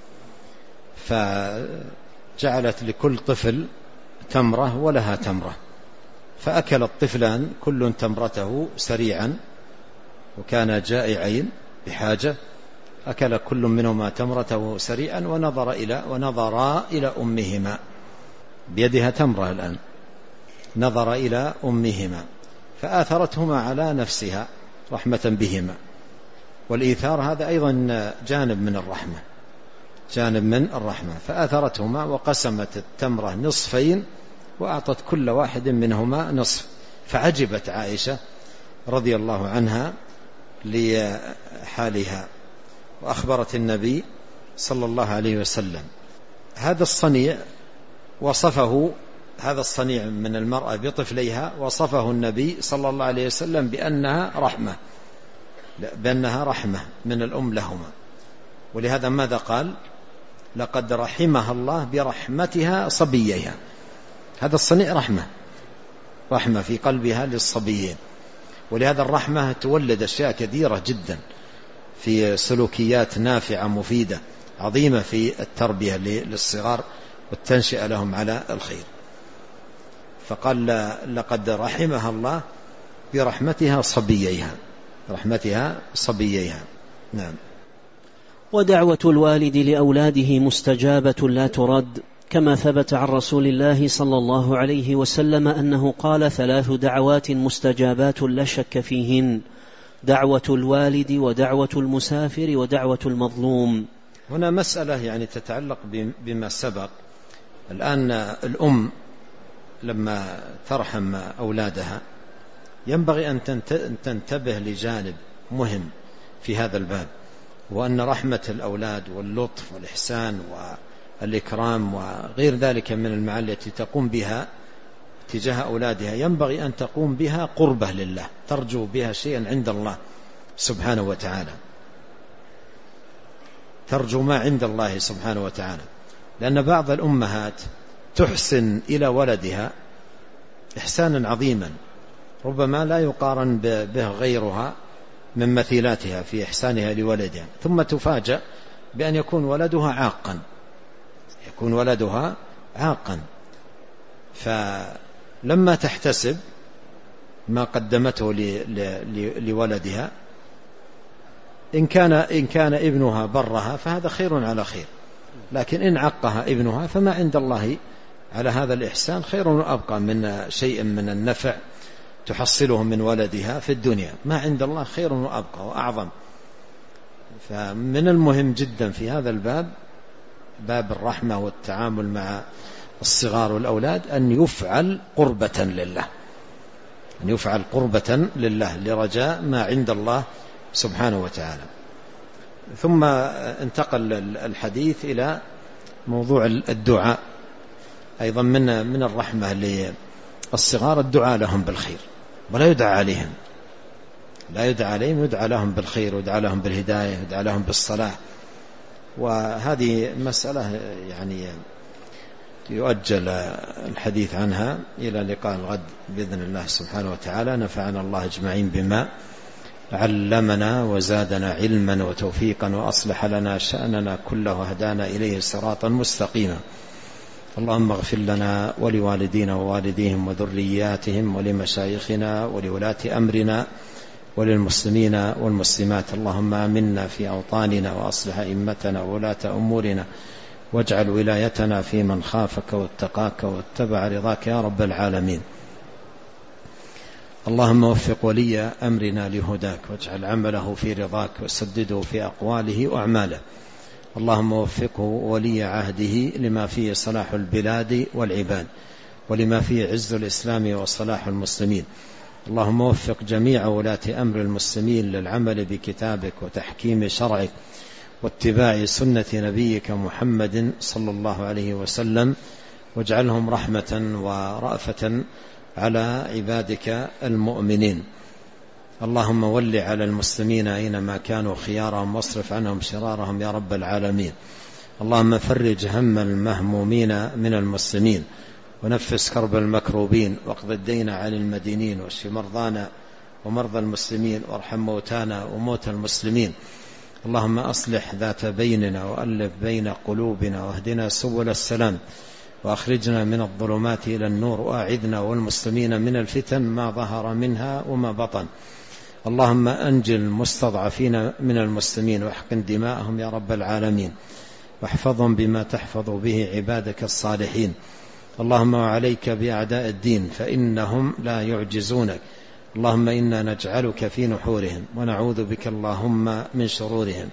فجعلت لكل طفل تمرة ولها تمرة، فأكل الطفلان كل تمرته سريعا وكان جائعين بحاجة، أكل كل منهما تمرته سريعا ونظر إلى ونظرا إلى أمهما، بيدها تمرة الآن، نظر إلى أمهما فآثرتهما على نفسها رحمة بهما. والإيثار هذا أيضا جانب من الرحمة، جانب من الرحمة. فآثرتهما وقسمت التمرة نصفين وأعطت كل واحد منهما نصف. فعجبت عائشة رضي الله عنها لحالها وأخبرت النبي صلى الله عليه وسلم. هذا الصنيع وصفه هذا الصنيع من المرأة بطفليها وصفه النبي صلى الله عليه وسلم بأنها رحمة، بأنها رحمة من الأم لهما. ولهذا ماذا قال؟ لقد رحمها الله برحمتها صبييها. هذا الصنيع رحمة، رحمة في قلبها للصبيين. ولهذا الرحمة تولد أشياء كثيرة جدا في سلوكيات نافعة مفيدة عظيمة في التربية للصغار والتنشئة لهم على الخير. فقال لقد رحمها الله برحمتها صبييها، رحمتها صبييها. نعم. ودعوة الوالد لأولاده مستجابة لا ترد، كما ثبت عن رسول الله صلى الله عليه وسلم أنه قال: ثلاث دعوات مستجابات لا شك فيهن: دعوة الوالد ودعوة المسافر ودعوة المظلوم. هنا مسألة يعني تتعلق بما سبق. الآن الأم لما ترحم أولادها ينبغي أن تنتبه لجانب مهم في هذا الباب، وأن رحمة الأولاد واللطف والإحسان والإكرام وغير ذلك من المعاني التي تقوم بها تجاه أولادها ينبغي أن تقوم بها قربة لله، ترجو بها شيئا عند الله سبحانه وتعالى، ترجو ما عند الله سبحانه وتعالى. لأن بعض الأمهات تحسن إلى ولدها إحسانا عظيما ربما لا يقارن به غيرها من مثيلاتها في إحسانها لولدها، ثم تفاجأ بأن يكون ولدها عاقا، يكون ولدها عاقا. فلما تحتسب ما قدمته لولدها إن كان, إن كان ابنها برها فهذا خير على خير، لكن إن عقها ابنها فما عند الله على هذا الإحسان خير وأبقى من شيء من النفع تحصله من ولدها في الدنيا، ما عند الله خير وأبقى وأعظم. فمن المهم جدا في هذا الباب، باب الرحمة والتعامل مع الصغار والأولاد، أن يفعل قربة لله، أن يفعل قربة لله لرجاء ما عند الله سبحانه وتعالى. ثم انتقل الحديث إلى موضوع الدعاء أيضا من من الرحمة للصغار الدعاء لهم بالخير، ولا يدعى عليهم، لا يدعى عليهم، يدعى لهم بالخير ويدعى لهم بالهداية ويدعى لهم بالصلاح. وهذه مسألة يعني يؤجل الحديث عنها إلى لقاء الغد بإذن الله سبحانه وتعالى. نفعنا الله أجمعين بما علمنا وزادنا علما وتوفيقا وأصلح لنا شأننا كله وهدانا إليه صراطا مستقيما. اللهم اغفر لنا ولوالدينا ووالديهم وذرياتهم ولمشايخنا ولولاة أمرنا وللمسلمين والمسلمات. اللهم آمنا في أوطاننا وأصلح أئمتنا وولاة أمورنا واجعل ولايتنا في من خافك واتقاك واتبع رضاك يا رب العالمين. اللهم وفق ولي أمرنا لهداك واجعل عمله في رضاك وسدده في أقواله وأعماله. اللهم وفقه ولي عهده لما فيه صلاح البلاد والعباد ولما فيه عز الإسلام وصلاح المسلمين. اللهم وفق جميع ولاة أمر المسلمين للعمل بكتابك وتحكيم شرعك واتباع سنة نبيك محمد صلى الله عليه وسلم، واجعلهم رحمة ورأفة على عبادك المؤمنين. اللهم ول على المسلمين أينما كانوا خيارهم واصرف عنهم شرارهم يا رب العالمين. اللهم فرج هم المهمومين من المسلمين ونفس كرب المكروبين واقض الدين عن المدينين واشف مرضانا ومرضى المسلمين وارحم موتانا وموتى المسلمين. اللهم أصلح ذات بيننا وألف بين قلوبنا واهدنا سبل السلام وأخرجنا من الظلمات إلى النور وأعذنا والمسلمين من الفتن ما ظهر منها وما بطن. اللهم أنجل المستضعفين من المسلمين واحقن دماءهم يا رب العالمين واحفظهم بما تحفظ به عبادك الصالحين. اللهم وعليك بأعداء الدين فإنهم لا يعجزونك. اللهم إنا نجعلك في نحورهم ونعوذ بك اللهم من شرورهم.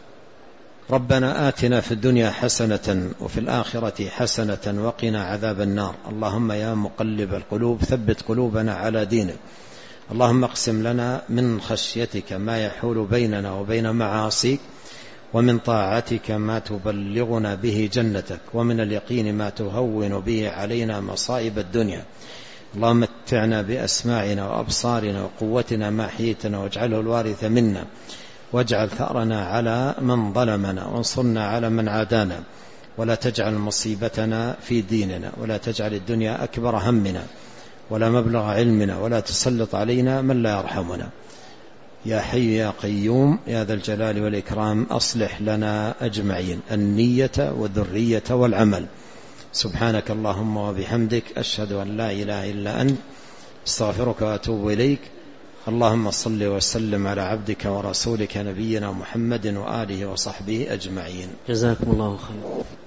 ربنا آتنا في الدنيا حسنة وفي الآخرة حسنة وقنا عذاب النار. اللهم يا مقلب القلوب ثبت قلوبنا على دينك. اللهم اقسم لنا من خشيتك ما يحول بيننا وبين معاصيك ومن طاعتك ما تبلغنا به جنتك ومن اليقين ما تهون به علينا مصائب الدنيا. اللهم متعنا بأسماعنا وأبصارنا وقوتنا ما حييتنا واجعله الوارث منا واجعل ثأرنا على من ظلمنا وانصرنا على من عادانا ولا تجعل مصيبتنا في ديننا ولا تجعل الدنيا أكبر همنا ولا مبلغ علمنا ولا تسلط علينا من لا يرحمنا. يا حي يا قيوم يا ذا الجلال والإكرام أصلح لنا أجمعين النية والذرية والعمل. سبحانك اللهم وبحمدك أشهد أن لا إله إلا أنت استغفرك وأتوب إليك. اللهم صل وسلم على عبدك ورسولك نبينا محمد وآله وصحبه أجمعين. جزاكم الله خيرا.